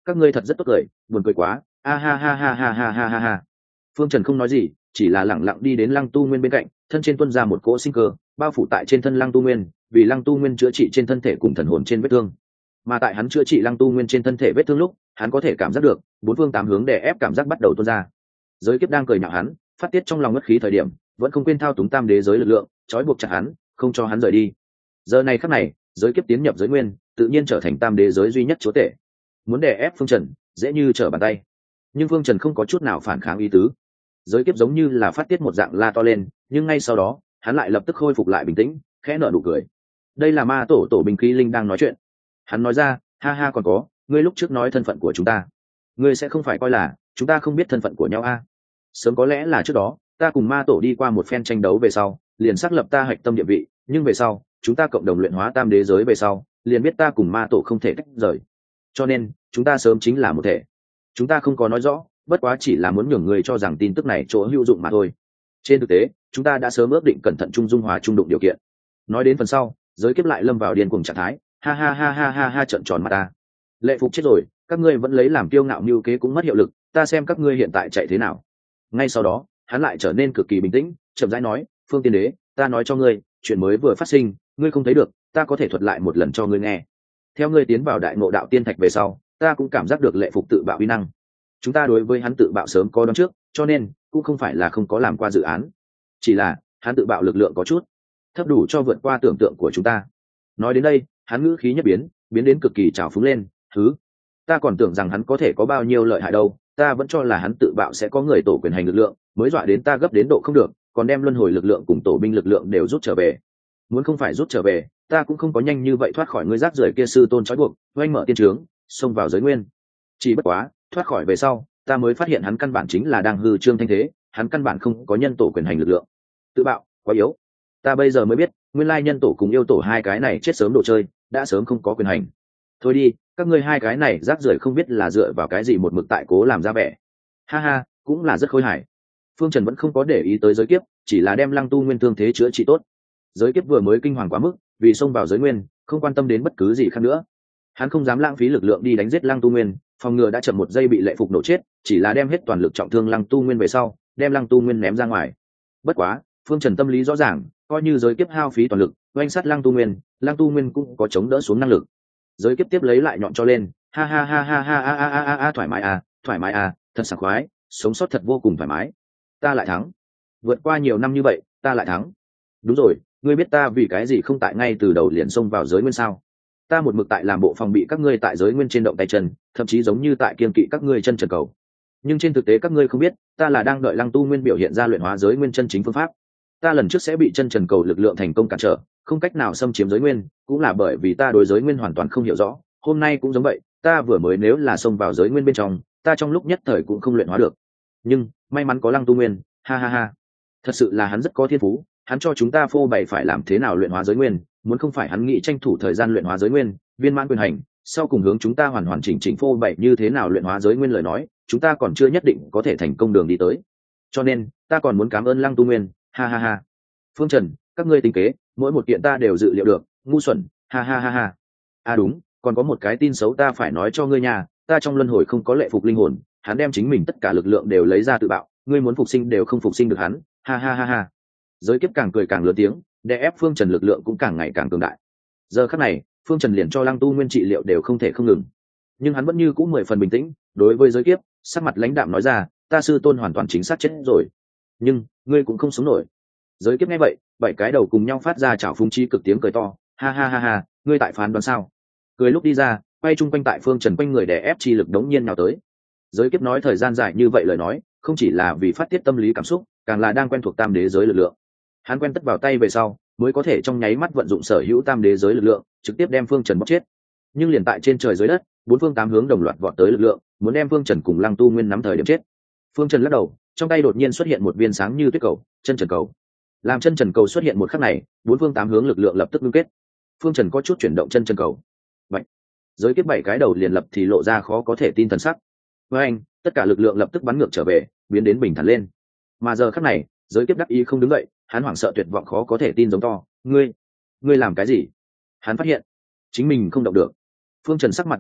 S1: các ngươi thật rất tốt cười, buồn cười quá, a ha ha ha ha ha ha ha ha. Phương Trần không nói gì, chỉ là lẳng lặng đi đến Lăng Tu Nguyên bên cạnh, thân trên tuôn ra một cỗ sinh cơ, bao phủ tại trên thân Lăng Tu Nguyên, vì Lăng Tu Nguyên chữa trị trên thân thể cùng thần hồn trên vết thương. Mà tại hắn chữa trị Lăng Tu Nguyên trên thân thể vết thương lúc, hắn có thể cảm giác được bốn phương tám hướng đè ép cảm giác bắt đầu tuôn ra. Giới kiếp đang cười nhạo hắn, phát tiết trong lòng ngất khí thời điểm, vẫn không quên thao túng tam đế giới lực lượng, trói buộc chặt hắn, không cho hắn rời đi. Giờ này khắc này, giới kiếp tiến nhập giới nguyên, tự nhiên trở thành tam đế giới duy nhất chúa tể. Muốn đè ép Phương Trần, dễ như trở bàn tay. Nhưng Phương Trần không có chút nào phản kháng ý tứ. Giới kiếp giống như là phát tiết một dạng la to lên, nhưng ngay sau đó, hắn lại lập tức khôi phục lại bình tĩnh, khẽ nở nụ cười. Đây là ma tổ tổ binh khí linh đang nói chuyện. Hắn nói ra, ha ha, còn có, ngươi lúc trước nói thân phận của chúng ta, ngươi sẽ không phải coi là chúng ta không biết thân phận của nhau a? Sớm có lẽ là trước đó, ta cùng ma tổ đi qua một phen tranh đấu về sau, liền xác lập ta hạch tâm địa vị, nhưng về sau, chúng ta cộng đồng luyện hóa tam đế giới về sau, liền biết ta cùng ma tổ không thể tách rời. Cho nên, chúng ta sớm chính là một thể. Chúng ta không có nói rõ, bất quá chỉ là muốn nhường người cho rằng tin tức này chỗ hữu dụng mà thôi. Trên thực tế, chúng ta đã sớm ước định cẩn thận trung dung hòa trung đụng điều kiện. Nói đến phần sau, giới kiếp lại lâm vào điên cuồng trạng thái, ha ha ha ha ha ha, trợn tròn mắt ta. Lệ Phục chết rồi, các ngươi vẫn lấy làm kiêu ngạo mưu kế cũng mất hiệu lực, ta xem các ngươi hiện tại chạy thế nào. Ngay sau đó, hắn lại trở nên cực kỳ bình tĩnh, chậm rãi nói, Phương Tiên Đế, ta nói cho ngươi, chuyện mới vừa phát sinh, ngươi không thấy được, ta có thể thuật lại một lần cho ngươi nghe. Theo ngươi tiến vào đại ngộ đạo tiên thạch về sau, ta cũng cảm giác được Lệ Phục tự bạo uy năng. Chúng ta đối với hắn tự bạo sớm có đoán trước, cho nên cũng không phải là không có làm qua dự án, chỉ là hắn tự bạo lực lượng có chút thấp, đủ cho vượt qua tưởng tượng của chúng ta. Nói đến đây, hắn ngữ khí nhất biến, biến đến cực kỳ trào phúng lên, thứ ta còn tưởng rằng hắn có thể có bao nhiêu lợi hại đâu, ta vẫn cho là hắn tự bạo sẽ có người tổ quyền hành lực lượng, mới dọa đến ta gấp đến độ không được, còn đem luân hồi lực lượng cùng tổ binh lực lượng đều rút trở về. Muốn không phải rút trở về, ta cũng không có nhanh như vậy thoát khỏi ngươi rác rưởi kia sư tôn trói buộc, oanh mở tiên trướng, xông vào giới nguyên. Chỉ bất quá, thoát khỏi về sau, ta mới phát hiện hắn căn bản chính là đang hư trương thanh thế, hắn căn bản không có nhân tổ quyền hành lực lượng. Tự bạo, quá yếu. Ta bây giờ mới biết, nguyên lai nhân tổ cùng yêu tổ hai cái này chết sớm đồ chơi, đã sớm không có quyền hành. Thôi đi, các ngươi hai cái này rác rưởi không biết là dựa vào cái gì một mực tại cố làm ra vẻ. Ha ha, cũng là rất khôi hài. Phương Trần vẫn không có để ý tới giới kiếp, chỉ là đem Lăng Tu Nguyên thương thế chữa trị tốt. Giới kiếp vừa mới kinh hoàng quá mức, vì xông vào giới nguyên, không quan tâm đến bất cứ gì khác nữa. Hắn không dám lãng phí lực lượng đi đánh giết Lăng Tu Nguyên, phòng ngừa đã chậm một giây bị Lệ Phục nổ chết, chỉ là đem hết toàn lực trọng thương Lăng Tu Nguyên về sau, đem Lăng Tu Nguyên ném ra ngoài. Bất quá, Phương Trần tâm lý rõ ràng, coi như giới kiếp hao phí toàn lực, oanh sát Lăng Tu Nguyên, Lăng Tu Nguyên cũng có chống đỡ xuống năng lực. Giới kiếp tiếp lấy lại nhọn cho lên, ha ha ha ha ha ha ha ha ha, thoải mái à, thoải mái à, thật sảng khoái, sống sót thật vô cùng thoải mái. Ta lại thắng. Vượt qua nhiều năm như vậy, ta lại thắng. Đúng rồi, ngươi biết ta vì cái gì không tại ngay từ đầu liền xông vào giới nguyên sao? Ta một mực tại làm bộ phòng bị các ngươi tại giới nguyên trên động tay chân, thậm chí giống như tại kiên kỵ các ngươi chân trần cầu. Nhưng trên thực tế các ngươi không biết, ta là đang đợi Lăng Tu Nguyên biểu hiện ra luyện hóa giới nguyên chân chính phương pháp. Ta lần trước sẽ bị chân trần cầu lực lượng thành công cản trở, không cách nào xâm chiếm giới nguyên, cũng là bởi vì ta đối giới nguyên hoàn toàn không hiểu rõ. Hôm nay cũng giống vậy, ta vừa mới nếu là xông vào giới nguyên bên trong, ta trong lúc nhất thời cũng không luyện hóa được. Nhưng may mắn có Lăng Tu Nguyên, ha ha ha, thật sự là hắn rất có thiên phú, hắn cho chúng ta phô bày phải làm thế nào luyện hóa giới nguyên, muốn không phải hắn nghĩ tranh thủ thời gian luyện hóa giới nguyên, viên mãn quyền hành, sau cùng hướng chúng ta hoàn hoàn chỉnh chỉnh phô bày như thế nào luyện hóa giới nguyên lời nói, chúng ta còn chưa nhất định có thể thành công đường đi tới. Cho nên, ta còn muốn cảm ơn Lăng Tu Nguyên, ha ha ha. Phương Trần, các ngươi tính kế, mỗi một kiện ta đều dự liệu được, ngu xuẩn, ha ha ha ha. À đúng, còn có một cái tin xấu ta phải nói cho ngươi nhà, ta trong luân hồi không có Lệ Phục linh hồn, hắn đem chính mình tất cả lực lượng đều lấy ra tự bạo, ngươi muốn phục sinh đều không phục sinh được hắn, ha ha ha ha. Giới kiếp càng cười càng lớn tiếng, đè ép Phương Trần lực lượng cũng càng ngày càng cường đại. Giờ khắc này, Phương Trần liền cho Lăng Tu Nguyên trị liệu đều không thể không ngừng, nhưng hắn vẫn như cũng mười phần bình tĩnh, đối với giới kiếp, sắc mặt lãnh đạm nói ra, ta sư tôn hoàn toàn chính xác chết rồi, nhưng ngươi cũng không sống nổi. Giới kiếp nghe vậy, bảy cái đầu cùng nhau phát ra chảo phúng chi cực tiếng cười to, ha ha ha ha, ngươi tại phán đoán sao? Cười lúc đi ra, quay chung quanh tại Phương Trần quanh người đè ép chi lực đống nhiên nào tới. Giới kiếp nói thời gian dài như vậy lời nói, không chỉ là vì phát tiết tâm lý cảm xúc, càng là đang quen thuộc tam đế giới lực lượng. Hắn quen tất vào tay về sau, mới có thể trong nháy mắt vận dụng sở hữu tam đế giới lực lượng, trực tiếp đem Phương Trần bóc chết. Nhưng liền tại trên trời dưới đất, bốn phương tám hướng đồng loạt vọt tới lực lượng, muốn đem Phương Trần cùng Lăng Tu Nguyên nắm thời điểm chết. Phương Trần lắc đầu, trong tay đột nhiên xuất hiện một viên sáng như tuyết cầu, chân trần cầu. Làm chân trần cầu xuất hiện một khắc này, bốn phương tám hướng lực lượng lập tức ngưng kết. Phương Trần có chút chuyển động chân trần cầu. Vậy, giới kiếp bảy cái đầu liền lập thì lộ ra khó có thể tin thần sắc. Với anh, tất cả lực lượng lập tức bắn ngược trở về, biến đến bình thản lên. Mà giờ khắc này, giới kiếp đắc ý không đứng dậy, hắn hoảng sợ tuyệt vọng khó có thể tin giống to, ngươi, ngươi làm cái gì? Hắn phát hiện chính mình không động được. Phương Trần sắc mặt đạm mạc,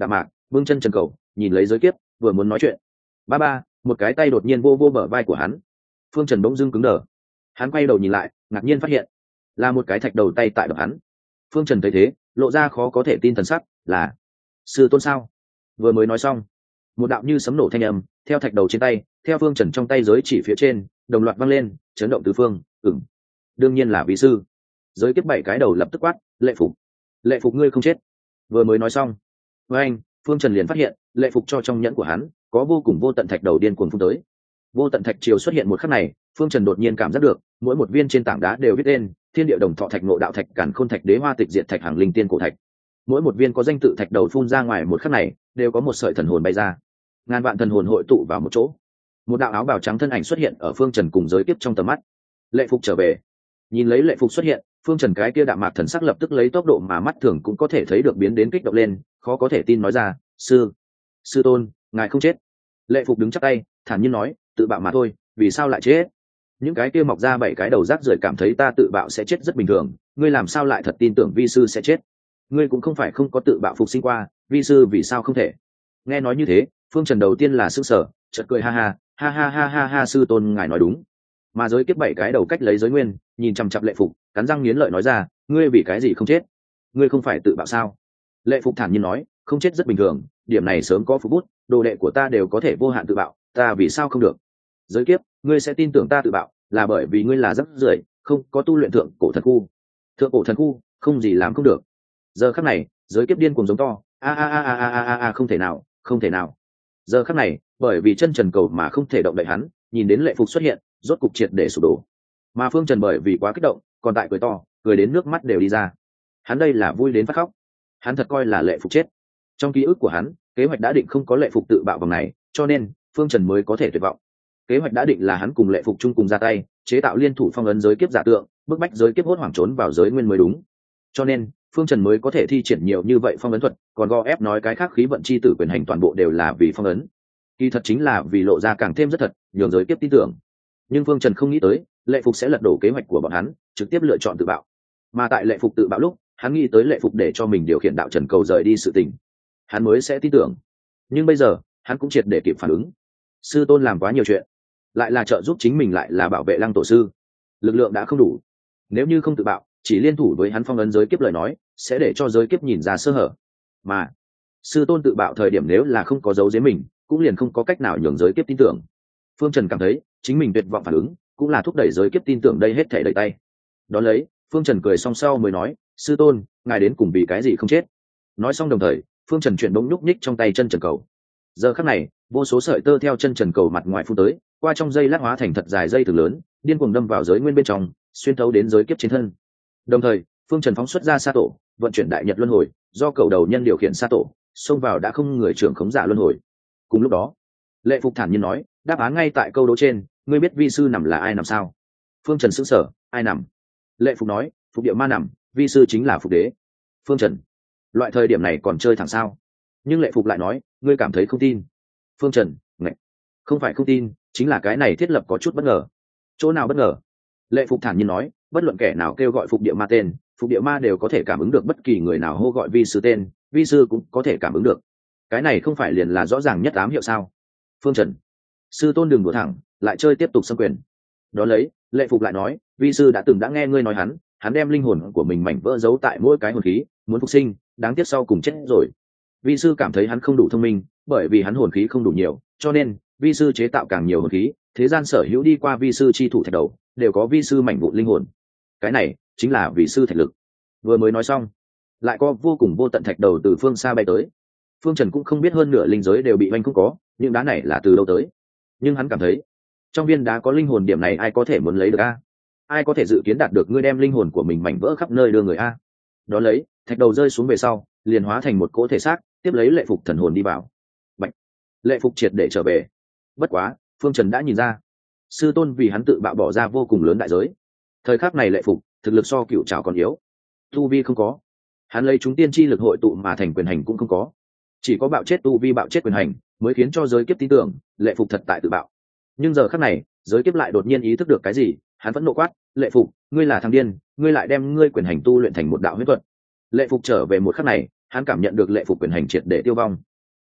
S1: bưng chân trần cầu nhìn lấy giới kiếp vừa muốn nói chuyện, ba ba một cái tay đột nhiên vô vô bờ vai của hắn. Phương Trần bỗng dưng cứng đờ, hắn quay đầu nhìn lại ngạc nhiên phát hiện là một cái thạch đầu tay tại đập hắn. Phương Trần thấy thế lộ ra khó có thể tin thần sắc, là sư tôn sao? Vừa mới nói xong, một đạo như sấm nổ thanh âm theo thạch đầu trên tay theo Phương Trần trong tay giới chỉ phía trên đồng loạt vang lên, chấn động tứ phương. Ừm, đương nhiên là vị sư. Giới kiếp bảy cái đầu lập tức quát, lệ phục, lệ phục ngươi không chết. Vừa mới nói xong, với anh Phương Trần liền phát hiện lệ phục cho trong nhẫn của hắn có vô cùng vô tận thạch đầu điên cuồng phun tới. Vô tận thạch triều xuất hiện một khắc này, Phương Trần đột nhiên cảm giác được mỗi một viên trên tảng đá đều viết tên thiên địa đồng thọ thạch, ngộ đạo thạch, càn khôn thạch, đế hoa tịch diệt thạch, hàng linh tiên cổ thạch. Mỗi một viên có danh tự thạch đầu phun ra ngoài một khắc này đều có một sợi thần hồn bay ra, ngàn vạn thần hồn hội tụ vào một chỗ. Một đạo áo bào trắng thân ảnh xuất hiện ở Phương Trần cùng giới kiếp trong tầm mắt. Lệ phục trở về. Nhìn lấy lệ phục xuất hiện, Phương Trần cái kia đạm mạc thần sắc lập tức lấy tốc độ mà mắt thường cũng có thể thấy được biến đến kích động lên, khó có thể tin nói ra, sư sư tôn ngài không chết. Lệ phục đứng chắc tay thản nhiên nói, tự bạo mà thôi, vì sao lại chết? Những cái kia mọc ra bảy cái đầu rác rưởi cảm thấy ta tự bạo sẽ chết rất bình thường, ngươi làm sao lại thật tin tưởng vi sư sẽ chết? Ngươi cũng không phải không có tự bạo phục sinh qua, vi sư vì sao không thể? Nghe nói như thế, Phương Trần đầu tiên là sững sờ, chợt cười ha ha, ha ha ha ha ha, sư tôn ngài nói đúng. Mà giới kiếp bảy cái đầu cách lấy giới nguyên, nhìn chằm chằm lệ phục, cắn răng nghiến lợi nói ra, ngươi vì cái gì không chết? Ngươi không phải tự bạo sao? Lệ phục thản nhiên nói, không chết rất bình thường, điểm này sớm có phục bút, đồ đệ của ta đều có thể vô hạn tự bạo, ta vì sao không được? Giới kiếp, ngươi sẽ tin tưởng ta tự bạo là bởi vì ngươi là rắc rưởi, không có tu luyện thượng cổ thần khu. Thượng cổ thần khu không gì làm không được. Giờ khắc này, giới kiếp điên cuồng giống to, a a a a a a a, không thể nào, không thể nào. Giờ khắc này, bởi vì chân trần cầu mà không thể động đậy hắn, nhìn đến lệ phục xuất hiện, rốt cục triệt để sụp đổ. Mà Phương Trần bởi vì quá kích động, còn tại cười to, cười đến nước mắt đều đi ra. Hắn đây là vui đến phát khóc. Hắn thật coi là lệ phục chết. Trong ký ức của hắn, kế hoạch đã định không có lệ phục tự bạo vòng này, cho nên Phương Trần mới có thể tuyệt vọng. Kế hoạch đã định là hắn cùng lệ phục chung cùng ra tay, chế tạo liên thủ phong ấn giới kiếp giả tượng, bức bách giới kiếp hốt hoảng trốn vào giới nguyên mới đúng. Cho nên Phương Trần mới có thể thi triển nhiều như vậy phong ấn thuật, còn go ép nói cái khác khí vận chi tử quyền hành toàn bộ đều là vì phong ấn. Kỳ thật chính là vì lộ ra càng thêm rất thật, nhường giới kiếp tin tưởng. Nhưng Phương Trần không nghĩ tới, lệ phục sẽ lật đổ kế hoạch của bọn hắn, trực tiếp lựa chọn tự bạo. Mà tại lệ phục tự bạo lúc, hắn nghĩ tới lệ phục để cho mình điều khiển đạo trần cầu rời đi sự tình, hắn mới sẽ tin tưởng. Nhưng bây giờ, hắn cũng triệt để kịp phản ứng. Sư tôn làm quá nhiều chuyện, lại là trợ giúp chính mình, lại là bảo vệ Lăng tổ sư, lực lượng đã không đủ. Nếu như không tự bạo, chỉ liên thủ với hắn phong ấn giới kiếp lời nói, sẽ để cho giới kiếp nhìn ra sơ hở. Mà sư tôn tự bạo thời điểm nếu là không có dấu giếm mình, cũng liền không có cách nào nhường giới kiếp tin tưởng. Phương Trần cảm thấy chính mình tuyệt vọng phản ứng, cũng là thúc đẩy giới kiếp tin tưởng đây hết thể đẩy tay. Đón lấy, Phương Trần cười song sau mới nói, sư tôn ngài đến cùng vì cái gì không chết? Nói xong đồng thời, Phương Trần chuyển bỗng nhúc nhích trong tay chân trần cầu. Giờ khắc này, vô số sợi tơ theo chân trần cầu mặt ngoài phun tới, qua trong dây lát hóa thành thật dài dây thừng lớn, điên cuồng đâm vào giới nguyên bên trong, xuyên thấu đến giới kiếp trên thân. Đồng thời, Phương Trần phóng xuất ra sa tổ, vận chuyển đại nhật luân hồi, do cầu đầu nhân điều khiển sa tổ, xông vào đã không người trưởng khống giả luân hồi. Cùng lúc đó, lệ phục thản nhiên nói, đáp án ngay tại câu đố trên, ngươi biết vi sư nằm là ai nằm sao? Phương Trần sững sờ, ai nằm? Lệ phục nói, phục địa ma nằm, vi sư chính là phục đế. Phương Trần, loại thời điểm này còn chơi thẳng sao? Nhưng lệ phục lại nói, ngươi cảm thấy không tin. Phương Trần, ngạch, không phải không tin, chính là cái này thiết lập có chút bất ngờ. Chỗ nào bất ngờ? Lệ phục thản nhiên nói, bất luận kẻ nào kêu gọi phục địa ma tên, phục địa ma đều có thể cảm ứng được bất kỳ người nào hô gọi vi sư tên, vi sư cũng có thể cảm ứng được. Cái này không phải liền là rõ ràng nhất ám hiệu sao? Phương Trần, sư tôn đừng đùa thẳng, lại chơi tiếp tục xâm quyền. Đó lấy, lệ phục lại nói, vi sư đã từng đã nghe ngươi nói hắn, hắn đem linh hồn của mình mảnh vỡ giấu tại mỗi cái hồn khí, muốn phục sinh, đáng tiếc sau cùng chết rồi. Vi sư cảm thấy hắn không đủ thông minh, bởi vì hắn hồn khí không đủ nhiều, cho nên vi sư chế tạo càng nhiều hồn khí, thế gian sở hữu đi qua vi sư chi thủ thạch đầu, đều có vi sư mảnh vụn linh hồn. Cái này chính là vi sư thạch lực. Vừa mới nói xong, lại có vô cùng vô tận thạch đầu từ phương xa bay tới. Phương Trần cũng không biết hơn nửa linh giới đều bị oanh không có, những đá này là từ đâu tới. Nhưng hắn cảm thấy, trong viên đá có linh hồn, điểm này ai có thể muốn lấy được a? Ai có thể dự kiến đạt được ngươi đem linh hồn của mình mảnh vỡ khắp nơi đưa người a? Đó lấy, thạch đầu rơi xuống về sau, liền hóa thành một cỗ thể xác, tiếp lấy lệ phục thần hồn đi vào. Bạch, lệ phục triệt để trở về. Bất quá, Phương Trần đã nhìn ra, sư tôn vì hắn tự bạo bỏ ra vô cùng lớn đại giới. Thời khắc này lệ phục thực lực so cựu trảo còn yếu, tu vi không có, hắn lấy chúng tiên chi lực hội tụ mà thành quyền hành cũng không có, chỉ có bạo chết tu vi, bạo chết quyền hành mới khiến cho giới kiếp tin tưởng lệ phục thật tại tự bạo. Nhưng giờ khắc này, giới kiếp lại đột nhiên ý thức được cái gì, hắn vẫn nộ quát, lệ phục, ngươi là thằng điên, ngươi lại đem ngươi quyền hành tu luyện thành một đạo huyết thuật. Lệ phục trở về một khắc này, hắn cảm nhận được lệ phục quyền hành triệt để tiêu vong.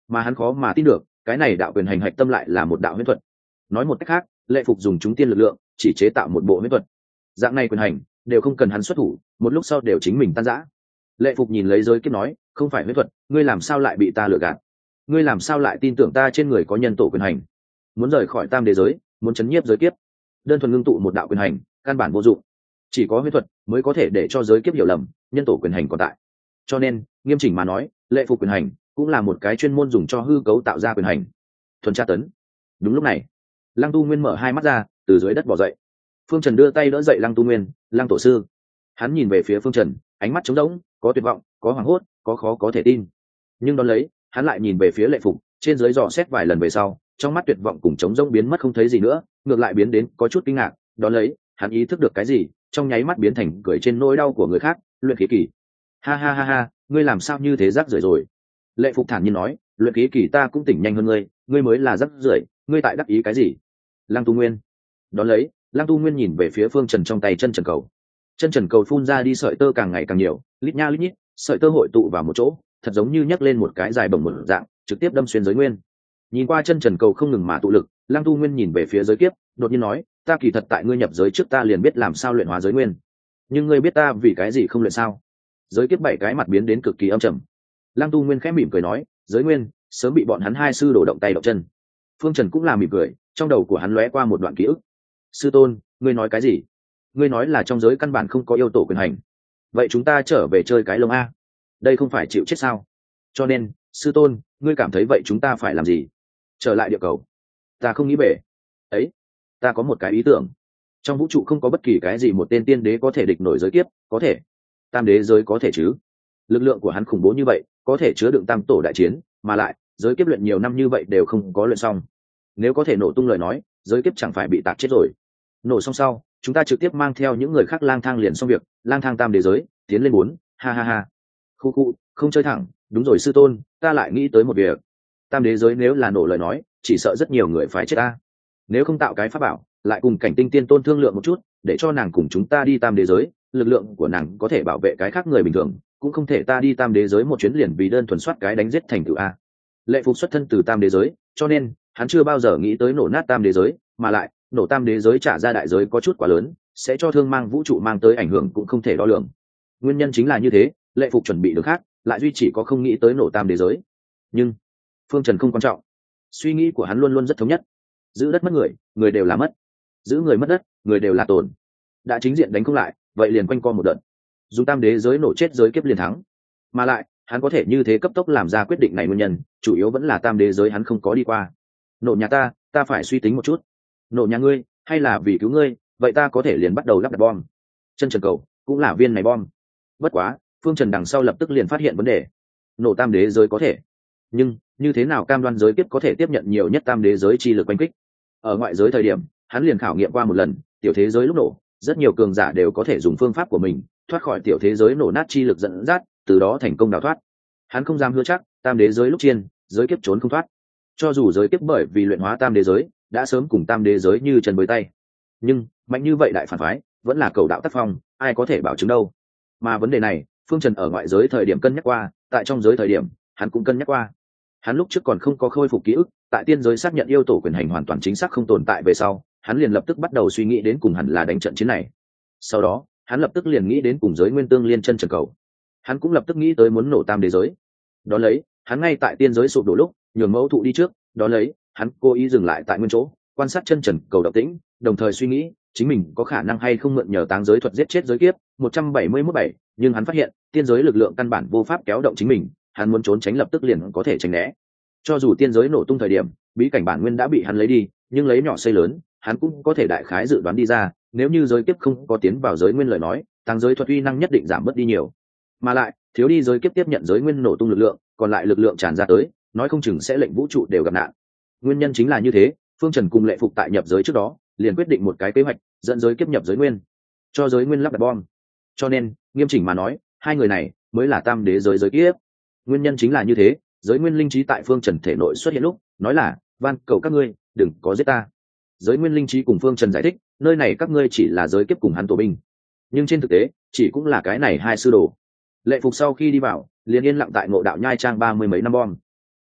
S1: mà hắn khó mà tin được cái này đạo quyền hành hạch tâm lại là một đạo huyễn thuật. Nói một cách khác, Lệ Phục dùng chúng tiên lực lượng chỉ chế tạo một bộ huyễn thuật, dạng này quyền hành đều không cần hắn xuất thủ, một lúc sau đều chính mình tan rã. Lệ Phục nhìn lấy giới kiếp nói, không phải huyễn thuật, ngươi làm sao lại bị ta lừa gạt? Ngươi làm sao lại tin tưởng ta trên người có nhân tổ quyền hành? Muốn rời khỏi tam đế giới, muốn chấn nhiếp giới kiếp, đơn thuần ngưng tụ một đạo quyền hành căn bản vô dụng, chỉ có huyễn thuật mới có thể để cho giới kiếp hiểu lầm nhân tổ quyền hành còn tại. Cho nên nghiêm chỉnh mà nói, Lệ Phục quyền hành cũng là một cái chuyên môn dùng cho hư cấu tạo ra quyền hành, thuần tra tấn. Đúng lúc này, Lăng Tu Nguyên mở hai mắt ra, từ dưới đất bò dậy. Phương Trần đưa tay đỡ dậy Lăng Tu Nguyên. Lăng tổ sư. Hắn nhìn về phía Phương Trần, ánh mắt trống rỗng, có tuyệt vọng, có hoảng hốt, có khó có thể tin. Nhưng đón lấy, hắn lại nhìn về phía Lệ Phục, trên dưới dò xét vài lần về sau, trong mắt tuyệt vọng cùng trống rỗng biến mất không thấy gì nữa, ngược lại biến đến có chút kinh ngạc. Đón lấy, hắn ý thức được cái gì, trong nháy mắt biến thành cười trên nỗi đau của người khác, luyện khí kỳ. Ha ha ha ha, ngươi làm sao như thế rác rưởi rồi? Lệ Phục thản nhiên nói, luyện khí kỳ ta cũng tỉnh nhanh hơn ngươi, ngươi mới là rác rưởi, ngươi tại đắc ý cái gì? Lăng Tu Nguyên. Đón lấy, Lăng Tu Nguyên nhìn về phía Phương Trần trong tay chân trần cầu. Chân trần cầu phun ra đi sợi tơ càng ngày càng nhiều, lít nha lít nhít, sợi tơ hội tụ vào một chỗ, thật giống như nhấc lên một cái dài bồng một dạng, trực tiếp đâm xuyên giới nguyên. Nhìn qua chân trần cầu không ngừng mà tụ lực, Lăng Tu Nguyên nhìn về phía giới kiếp, đột nhiên nói, ta kỳ thật tại ngươi nhập giới trước ta liền biết làm sao luyện hóa giới nguyên, nhưng ngươi biết ta vì cái gì không luyện sao? Giới kiếp bảy cái mặt biến đến cực kỳ âm trầm. Lăng Tu Nguyên khẽ mỉm cười nói, giới nguyên sớm bị bọn hắn hai sư đổ động tay động chân. Phương Trần cũng là mỉm cười, trong đầu của hắn lóe qua một đoạn ký ức. Sư tôn, ngươi nói cái gì? Ngươi nói là trong giới căn bản không có yêu tổ quyền hành, vậy chúng ta trở về chơi cái lông a? Đây không phải chịu chết sao? Cho nên, sư tôn, ngươi cảm thấy vậy chúng ta phải làm gì? Trở lại địa cầu? Ta không nghĩ bể. Ấy, ta có một cái ý tưởng. Trong vũ trụ không có bất kỳ cái gì một tên tiên đế có thể địch nổi giới kiếp, có thể. Tam đế giới có thể chứ? Lực lượng của hắn khủng bố như vậy, có thể chứa đựng tam tổ đại chiến, mà lại giới kiếp luyện nhiều năm như vậy đều không có luyện xong. Nếu có thể nổ tung lời nói, giới kiếp chẳng phải bị tạc chết rồi. Nổ xong sau, chúng ta trực tiếp mang theo những người khác lang thang liền xong việc, lang thang tam đế giới, tiến lên bốn, ha ha ha. Khu khu, không chơi thẳng, đúng rồi sư tôn, ta lại nghĩ tới một việc. Tam đế giới nếu là nổ lời nói, chỉ sợ rất nhiều người phải chết ta. Nếu không tạo cái pháp bảo, lại cùng cảnh tinh tiên tôn thương lượng một chút, để cho nàng cùng chúng ta đi tam đế giới, lực lượng của nàng có thể bảo vệ cái khác người bình thường, cũng không thể ta đi tam đế giới một chuyến liền vì đơn thuần soát cái đánh giết thành tựu a. Lệ Phục xuất thân từ tam đế giới, cho nên hắn chưa bao giờ nghĩ tới nổ nát tam đế giới, mà lại nổ tam đế giới trả ra đại giới có chút quá lớn, sẽ cho thương mang vũ trụ mang tới ảnh hưởng cũng không thể đo lường. Nguyên nhân chính là như thế, Lệ Phục chuẩn bị được khác, lại duy chỉ có không nghĩ tới nổ tam đế giới. Nhưng Phương Trần không quan trọng, suy nghĩ của hắn luôn luôn rất thống nhất. Giữ đất mất người, người đều là mất; giữ người mất đất, người đều là tồn. Đã chính diện đánh không lại, vậy liền quanh co một đợt, dùng tam đế giới nổ chết giới kiếp liền thắng. Mà lại hắn có thể như thế cấp tốc làm ra quyết định này, nguyên nhân chủ yếu vẫn là tam đế giới hắn không có đi qua. Nổ nhà ta, ta phải suy tính một chút. Nổ nhà ngươi, hay là vì cứu ngươi, vậy ta có thể liền bắt đầu lắp đặt bom. Chân trần cầu cũng là viên này bom. Bất quá Phương Trần đằng sau lập tức liền phát hiện vấn đề. Nổ tam đế giới có thể, nhưng như thế nào cam đoan giới kiếp có thể tiếp nhận nhiều nhất tam đế giới chi lực oanh kích? Ở ngoại giới thời điểm hắn liền khảo nghiệm qua một lần, tiểu thế giới lúc nổ, rất nhiều cường giả đều có thể dùng phương pháp của mình thoát khỏi tiểu thế giới nổ nát chi lực dẫn dắt, từ đó thành công đào thoát. Hắn không dám hứa chắc tam đế giới lúc chiên, giới kiếp trốn không thoát. Cho dù giới kiếp bởi vì luyện hóa tam đế giới đã sớm cùng tam đế giới như chân với tay, nhưng mạnh như vậy đại phản phái vẫn là cầu đạo tác phong, ai có thể bảo chứng đâu. Mà vấn đề này Phương Trần ở ngoại giới thời điểm cân nhắc qua, tại trong giới thời điểm hắn cũng cân nhắc qua. Hắn lúc trước còn không có khôi phục ký ức, tại tiên giới xác nhận yêu tổ quyền hành hoàn toàn chính xác không tồn tại về sau, hắn liền lập tức bắt đầu suy nghĩ đến cùng hẳn là đánh trận chiến này. Sau đó hắn lập tức liền nghĩ đến cùng giới nguyên tương liên chân trần cầu. Hắn cũng lập tức nghĩ tới muốn nổ tam đế giới. Đó lấy hắn ngay tại tiên giới sụp đổ lúc nhường mẫu thụ đi trước, đó lấy hắn cố ý dừng lại tại nguyên chỗ quan sát chân trần cầu động tĩnh, đồng thời suy nghĩ chính mình có khả năng hay không mượn nhờ táng giới thuật giết chết giới kiếp một trăm bảy mươi mốt bảy. Nhưng hắn phát hiện tiên giới lực lượng căn bản vô pháp kéo động chính mình, hắn muốn trốn tránh lập tức liền có thể tránh né. Cho dù tiên giới nổ tung thời điểm bí cảnh bản nguyên đã bị hắn lấy đi, nhưng lấy nhỏ xây lớn, hắn cũng có thể đại khái dự đoán đi ra, nếu như giới kiếp không có tiến vào giới nguyên lời nói, táng giới thuật uy năng nhất định giảm mất đi nhiều. Mà lại thiếu đi giới kiếp tiếp nhận giới nguyên nổ tung lực lượng, còn lại lực lượng tràn ra tới, nói không chừng sẽ lệnh vũ trụ đều gặp nạn. Nguyên nhân chính là như thế, Phương Trần cùng Lệ Phục tại nhập giới trước đó liền quyết định một cái kế hoạch, dẫn giới kiếp nhập giới nguyên, cho giới nguyên lắp đặt bom. Cho nên nghiêm chỉnh mà nói, hai người này mới là tam đế giới giới kiếp. Nguyên nhân chính là như thế, giới nguyên linh trí tại Phương Trần thể nội xuất hiện lúc nói là van cầu các ngươi đừng có giết ta. Giới nguyên linh trí cùng Phương Trần giải thích, nơi này các ngươi chỉ là giới kiếp cùng hắn tổ binh, nhưng trên thực tế chỉ cũng là cái này hai sư đồ. Lệ Phục sau khi đi vào liền yên lặng tại Ngộ Đạo Nhai trang ba mươi mấy năm bom.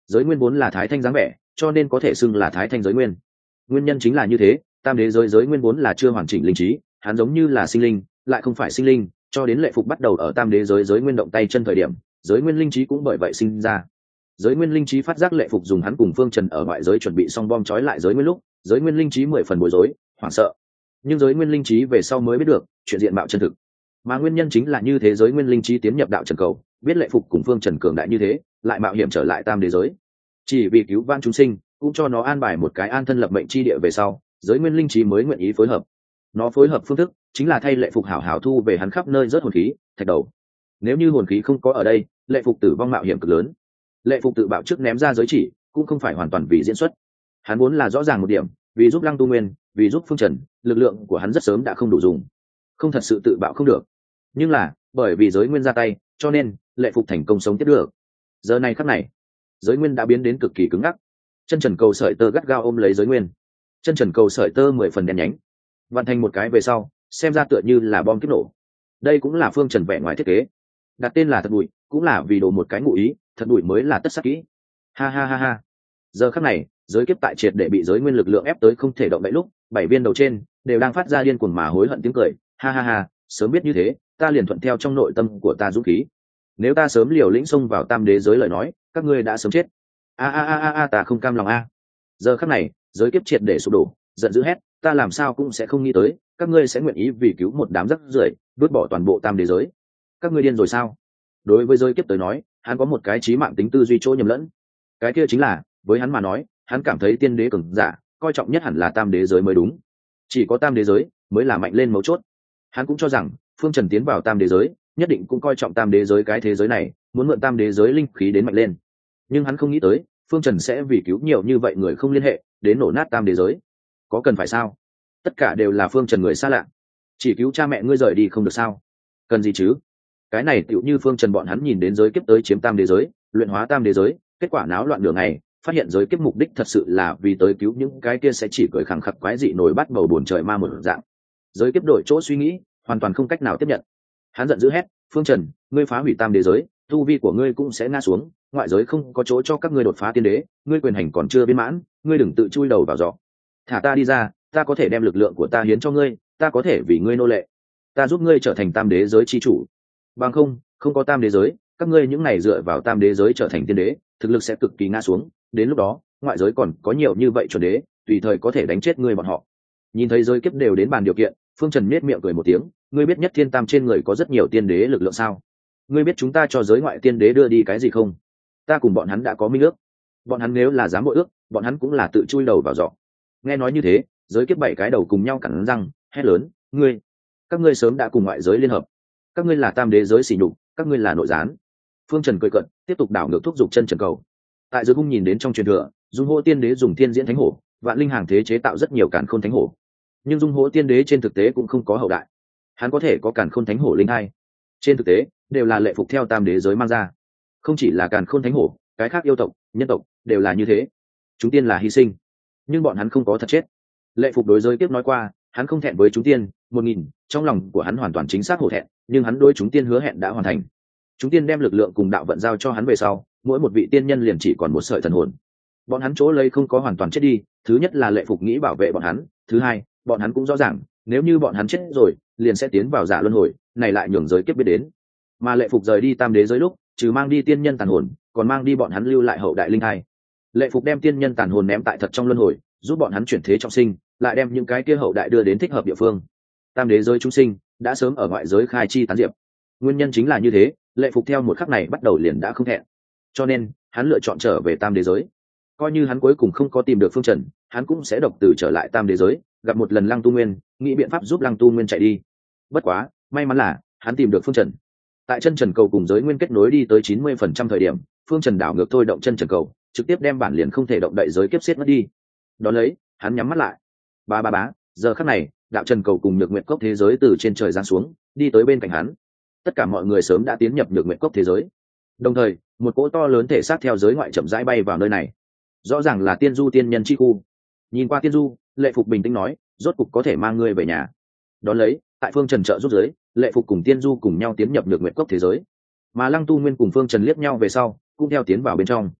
S1: giới nguyên vốn là thái thanh dáng vẻ, cho nên có thể xưng là thái thanh giới nguyên. Nguyên nhân chính là như thế, tam đế giới giới nguyên vốn là chưa hoàn chỉnh linh trí, hắn giống như là sinh linh lại không phải sinh linh, cho đến lệ phục bắt đầu ở tam đế giới giới nguyên động tay chân thời điểm, giới nguyên linh trí cũng bởi vậy sinh ra. Giới nguyên linh trí phát giác lệ phục dùng hắn cùng phương trần ở ngoại giới chuẩn bị xong bom trói lại giới nguyên lúc, giới nguyên linh trí mười phần bối rối hoảng sợ, nhưng giới nguyên linh trí về sau mới biết được chuyện diện mạo chân thực. Mà nguyên nhân chính là như thế, giới nguyên linh trí tiến nhập đạo trần cầu, biết lệ phục cùng phương trần cường đại như thế, lại mạo hiểm trở lại tam đế giới chỉ vì cứu vãn chúng sinh, cũng cho nó an bài một cái an thân lập mệnh chi địa về sau, giới nguyên linh trí mới nguyện ý phối hợp. Nó phối hợp phương thức chính là thay lệ phục hảo hảo thu về hắn khắp nơi rớt hồn khí thạch đầu. Nếu như hồn khí không có ở đây, lệ phục tử vong mạo hiểm cực lớn. Lệ phục tự bạo trước ném ra giới chỉ cũng không phải hoàn toàn vì diễn xuất, hắn vốn là rõ ràng một điểm, vì giúp lăng tu nguyên, vì giúp phương trần, lực lượng của hắn rất sớm đã không đủ dùng, không thật sự tự bạo không được. Nhưng là bởi vì giới nguyên ra tay, cho nên lệ phục thành công sống tiếp được. Giờ này khắc này, giới nguyên đã biến đến cực kỳ cứng ngắc, chân trần cầu sợi tơ gắt gao ôm lấy giới nguyên, chân trần cầu sợi tơ mười phần đen nhánh, vận thành một cái về sau xem ra tựa như là bom kích nổ. Đây cũng là phương trần vẻ ngoài thiết kế, đặt tên là thật bụi cũng là vì đồ một cái ngụ ý, thật bụi mới là tất sắc kỹ. Ha ha ha ha. Giờ khắc này, giới kiếp tại triệt để bị giới nguyên lực lượng ép tới không thể động đậy lúc, bảy viên đầu trên đều đang phát ra điên cuồng mà hối hận tiếng cười. Ha ha ha, sớm biết như thế, ta liền thuận theo trong nội tâm của ta dũng khí. Nếu ta sớm liều lĩnh xông vào tam đế giới lời nói, các ngươi đã sớm chết. A a a a a, ta không cam lòng a. Giờ khắc này, giới kiếp triệt để sụp đổ, giận dữ hét, ta làm sao cũng sẽ không nghĩ tới, các ngươi sẽ nguyện ý vì cứu một đám rác rưởi, vứt bỏ toàn bộ tam đế giới. Các ngươi điên rồi sao? Đối với giới kiếp tới nói, hắn có một cái chí mạng tính tư duy chỗ nhầm lẫn. Cái kia chính là, với hắn mà nói, hắn cảm thấy tiên đế cường giả, coi trọng nhất hẳn là tam đế giới mới đúng. Chỉ có tam đế giới mới là mạnh lên mấu chốt. Hắn cũng cho rằng, phương trần tiến vào tam đế giới, nhất định cũng coi trọng tam đế giới cái thế giới này, muốn mượn tam đế giới linh khí đến mạnh lên. Nhưng hắn không nghĩ tới, phương trần sẽ vì cứu nhiều như vậy người không liên hệ, đến nổ nát tam đế giới. Có cần phải sao? Tất cả đều là phương trần người xa lạ, chỉ cứu cha mẹ ngươi rời đi không được sao? Cần gì chứ? Cái này tựu như phương trần bọn hắn nhìn đến giới kiếp tới chiếm tam đế giới, luyện hóa tam đế giới, kết quả náo loạn đường này, phát hiện giới kiếp mục đích thật sự là vì tới cứu những cái kia sẽ chỉ cười khẳng khặc quái dị nổi bắt bầu buồn trời ma một dạng. Giới kiếp đổi chỗ suy nghĩ, hoàn toàn không cách nào tiếp nhận. Hắn giận dữ hét, phương trần, ngươi phá hủy tam đế giới, tu vi của ngươi cũng sẽ ngã xuống, ngoại giới không có chỗ cho các ngươi đột phá tiên đế, ngươi quyền hành còn chưa viên mãn, ngươi đừng tự chui đầu vào giỏ. Thả ta đi ra, ta có thể đem lực lượng của ta hiến cho ngươi, ta có thể vì ngươi nô lệ, ta giúp ngươi trở thành tam đế giới chi chủ. Bằng không, không có tam đế giới, các ngươi những này dựa vào tam đế giới trở thành tiên đế, thực lực sẽ cực kỳ ngã xuống, đến lúc đó, ngoại giới còn có nhiều như vậy chuẩn đế, tùy thời có thể đánh chết ngươi bọn họ. Nhìn thấy giới kiếp đều đến bàn điều kiện, phương trần nết miệng cười một tiếng, ngươi biết nhất thiên tam trên người có rất nhiều tiên đế lực lượng sao? Ngươi biết chúng ta cho giới ngoại tiên đế đưa đi cái gì không? Ta cùng bọn hắn đã có minh ước, bọn hắn nếu là dám bội ước, bọn hắn cũng là tự chui đầu vào giỏ. Nghe nói như thế, giới kiếp bảy cái đầu cùng nhau cắn răng hét lớn, ngươi, các ngươi sớm đã cùng ngoại giới liên hợp, các ngươi là tam đế giới xỉ nhục, các ngươi là nội gián. Phương trần cười cận, tiếp tục đảo ngược thúc giục chân trần cầu. Tại giới cung nhìn đến trong truyền thừa, dung hỗ tiên đế dùng tiên diễn thánh hổ, vạn linh hàng thế chế tạo rất nhiều càn khôn thánh hổ, nhưng dung hỗ tiên đế trên thực tế cũng không có hậu đại, hắn có thể có càn khôn thánh hổ linh hai, trên thực tế đều là lệ phục theo tam đế giới mang ra. Không chỉ là càn khôn thánh hổ, cái khác yêu tộc, nhân tộc đều là như thế. Chúng tiên là hy sinh, nhưng bọn hắn không có thật chết. Lệ phục đối giới tiếp nói qua, hắn không thẹn với chúng tiên một nghìn, trong lòng của hắn hoàn toàn chính xác hổ thẹn, nhưng hắn đối chúng tiên hứa hẹn đã hoàn thành. Chúng tiên đem lực lượng cùng đạo vận giao cho hắn về sau, mỗi một vị tiên nhân liền chỉ còn một sợi thần hồn. Bọn hắn chỗ lấy không có hoàn toàn chết đi, thứ nhất là lệ phục nghĩ bảo vệ bọn hắn, thứ hai, bọn hắn cũng rõ ràng, nếu như bọn hắn chết rồi, liền sẽ tiến vào giả luân hồi, này lại nhường giới kiếp biết đến. Mà lệ phục rời đi tam đế giới lúc, trừ mang đi tiên nhân tàn hồn, còn mang đi bọn hắn lưu lại hậu đại linh thai. Lệ phục đem tiên nhân tàn hồn ném tại thật trong luân hồi, giúp bọn hắn chuyển thế trọng sinh, lại đem những cái kia hậu đại đưa đến thích hợp địa phương. Tam đế giới chúng sinh đã sớm ở ngoại giới khai chi tán diệp. Nguyên nhân chính là như thế, lệ phục theo một khắc này bắt đầu liền đã không thẹn, cho nên hắn lựa chọn trở về tam đế giới. Coi như hắn cuối cùng không có tìm được phương trần, hắn cũng sẽ độc tử trở lại tam đế giới, gặp một lần lăng tu nguyên, nghĩ biện pháp giúp lăng tu nguyên chạy đi. Bất quá may mắn là hắn tìm được phương trần. Tại chân trần cầu cùng giới nguyên kết nối đi tới chín mươi phần trăm thời điểm, phương trần đảo ngược thôi động chân trần cầu, trực tiếp đem bản liền không thể động đậy giới kiếp xiết mất đi. Đó lấy hắn nhắm mắt lại, ba ba bá, giờ khắc này đạo trần cầu cùng nhược nguyện cốc thế giới từ trên trời giáng xuống, đi tới bên cạnh hắn. Tất cả mọi người sớm đã tiến nhập nhược nguyện cốc thế giới, đồng thời một cỗ to lớn thể xác theo giới ngoại chậm rãi bay vào nơi này. Rõ ràng là tiên du tiên nhân chi khu. Nhìn qua tiên du, lệ phục bình tĩnh nói, rốt cục có thể mang ngươi về nhà. Đón lấy tại phương trần trợ giúp giới, lệ phục cùng tiên du cùng nhau tiến nhập nhược nguyện cốc thế giới, mà lăng tu nguyên cùng phương trần liếc nhau về sau cũng theo tiến vào bên trong.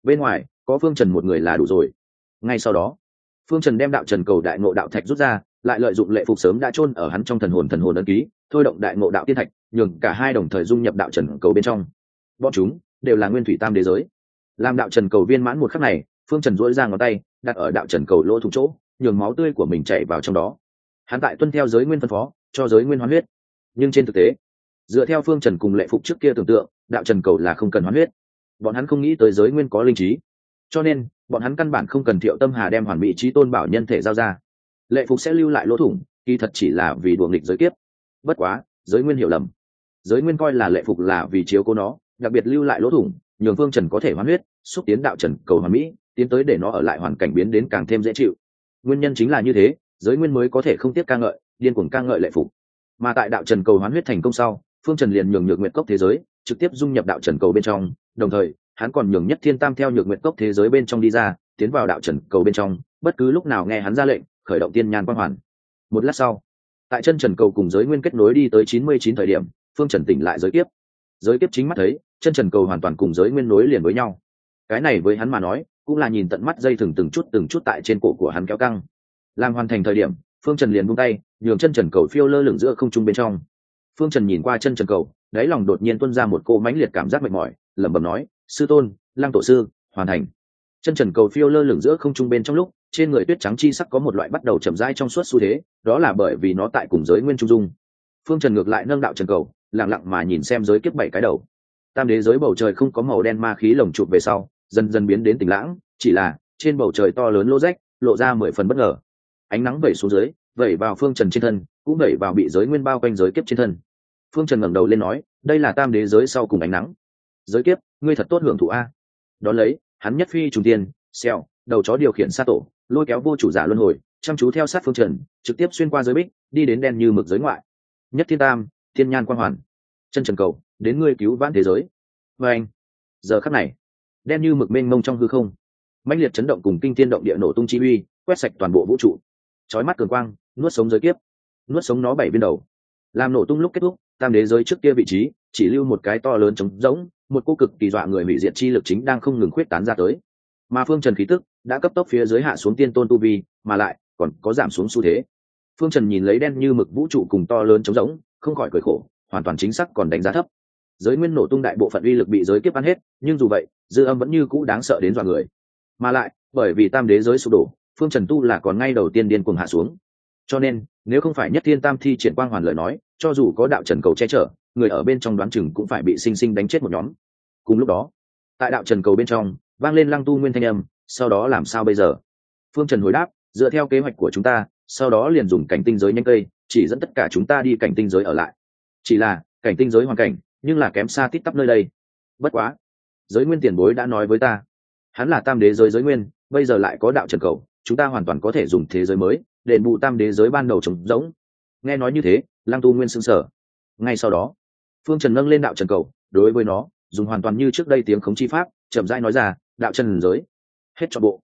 S1: bên ngoài có phương trần một người là đủ rồi. Ngay sau đó phương trần đem đạo trần cầu đại ngộ đạo thạch rút ra, lại lợi dụng lệ phục sớm đã chôn ở hắn trong thần hồn thần hồn ấn ký, thôi động đại ngộ đạo tiên thạch, nhường cả hai đồng thời dung nhập đạo trần cầu bên trong. Bọn chúng đều là nguyên thủy tam đế giới. Làm đạo trần cầu viên mãn một khắc này, phương trần duỗi ra ngón tay đặt ở đạo trần cầu lỗ thủng chỗ, nhường máu tươi của mình chảy vào trong đó. Hắn tại tuân theo giới nguyên phân phó cho giới nguyên hoán huyết, nhưng trên thực tế dựa theo phương trần cùng lệ phục trước kia tưởng tượng, đạo trần cầu là không cần hoán huyết. Bọn hắn không nghĩ tới giới nguyên có linh trí, cho nên bọn hắn căn bản không cần Thiệu Tâm Hà đem hoàn mỹ trí tôn bảo nhân thể giao ra. Lệ phục sẽ lưu lại lỗ thủng, kỳ thật chỉ là vì đùa nghịch giới kiếp. Bất quá giới nguyên hiểu lầm, giới nguyên coi là lệ phục là vì chiếu cố nó, đặc biệt lưu lại lỗ thủng, nhường phương trần có thể hoán huyết, xúc tiến đạo trần cầu hoàn mỹ, tiến tới để nó ở lại hoàn cảnh biến đến càng thêm dễ chịu. Nguyên nhân chính là như thế, giới nguyên mới có thể không tiếc ca ngợi, điên cuồng ca ngợi lệ phục. Mà tại đạo trần cầu hoán huyết thành công sau, phương trần liền nhường nhược nguyện cốc thế giới trực tiếp dung nhập đạo trần cầu bên trong, đồng thời hắn còn nhường Nhất Thiên Tam theo nhược nguyện cốc thế giới bên trong đi ra, tiến vào đạo trần cầu bên trong, bất cứ lúc nào nghe hắn ra lệnh khởi động tiên nhan quang hoàn. Một lát sau, tại chân trần cầu cùng giới nguyên kết nối đi tới chín mươi chín thời điểm, phương trần tỉnh lại giới kiếp. Giới kiếp chính mắt thấy chân trần cầu hoàn toàn cùng giới nguyên nối liền với nhau. Cái này với hắn mà nói cũng là nhìn tận mắt dây thừng từng chút từng chút tại trên cổ của hắn kéo căng. Làm hoàn thành thời điểm, phương trần liền buông tay, nhường chân trần cầu phiêu lơ lửng giữa không trung bên trong. Phương trần nhìn qua chân trần cầu, đáy lòng đột nhiên tuôn ra một cô mãnh liệt cảm giác mệt mỏi, lẩm bẩm nói: sư tôn, lăng tổ sư, hoàn thành. Chân trần cầu phiêu lơ lửng giữa không trung bên trong lúc, trên người tuyết trắng chi sắc có một loại bắt đầu chậm rãi trong suốt xu thế, đó là bởi vì nó tại cùng giới nguyên trung dung. Phương trần ngược lại nâng đạo trần cầu, lặng lặng mà nhìn xem giới kiếp bảy cái đầu. Tam đế giới bầu trời không có màu đen ma khí lồng chụp về sau, dần dần biến đến tĩnh lãng, chỉ là trên bầu trời to lớn lỗ rách, lộ ra mười phần bất ngờ. Ánh nắng vẩy xuống dưới, vẩy vào phương trần trên thân, cũng vẩy vào bị giới nguyên bao quanh giới kiếp trên thân. Phương trần ngẩng đầu lên nói: đây là tam đế giới sau cùng ánh nắng. Giới kiếp, ngươi thật tốt hưởng thụ a. Đón lấy hắn nhất phi trùng tiên, xèo đầu chó điều khiển sa tổ, lôi kéo vô chủ giả luân hồi, chăm chú theo sát phương trần, trực tiếp xuyên qua giới bích, đi đến đen như mực giới ngoại. Nhất Thiên Tam, thiên nhan quang hoàn, chân trần cầu, đến ngươi cứu vãn thế giới. Và anh, giờ khắc này, đen như mực mênh mông trong hư không, mãnh liệt chấn động cùng kinh thiên động địa nổ tung chi uy, quét sạch toàn bộ vũ trụ. Chói mắt cường quang, nuốt sống giới kiếp, nuốt sống nó bảy viên đầu. Làm nổ tung lúc kết thúc, tam đế giới trước kia vị trí chỉ lưu một cái to lớn trống rỗng, một cô cực kỳ dọa người hủy diệt chi lực chính đang không ngừng khuyết tán ra tới. Mà phương trần khí tức đã cấp tốc phía dưới hạ xuống tiên tôn tu vi, mà lại còn có giảm xuống xu thế. Phương trần nhìn lấy đen như mực vũ trụ cùng to lớn trống rỗng, không khỏi cười khổ, hoàn toàn chính xác còn đánh giá thấp. Giới nguyên nổ tung đại bộ phận uy lực bị giới kiếp ăn hết, nhưng dù vậy dư âm vẫn như cũ đáng sợ đến dọa người. Mà lại bởi vì tam đế giới sụp đổ, phương trần tu là còn ngay đầu tiên điên cuồng hạ xuống. Cho nên nếu không phải Nhất Thiên Tam thi triển quang hoàn lời nói, cho dù có đạo trần cầu che chở, người ở bên trong đoán chừng cũng phải bị sinh sinh đánh chết một nhóm. Cùng lúc đó, tại đạo trần cầu bên trong vang lên Lăng Tu Nguyên thanh âm: sau đó làm sao bây giờ? Phương Trần hồi đáp: dựa theo kế hoạch của chúng ta, sau đó liền dùng cảnh tinh giới nhanh cây chỉ dẫn tất cả chúng ta đi cảnh tinh giới ở lại. Chỉ là cảnh tinh giới hoàn cảnh nhưng là kém xa tít tắp nơi đây. Bất quá giới nguyên tiền bối đã nói với ta, hắn là tam đế giới giới nguyên, bây giờ lại có đạo trần cầu, chúng ta hoàn toàn có thể dùng thế giới mới đền bù tam đế giới ban đầu trống rỗng. Nghe nói như thế, Lăng Tu Nguyên sững sờ. Ngay sau đó Phương Trần nâng lên đạo trần cầu, đối với nó dùng hoàn toàn như trước đây tiếng khống chi pháp chậm rãi nói ra: đạo trần giới hết trọn bộ,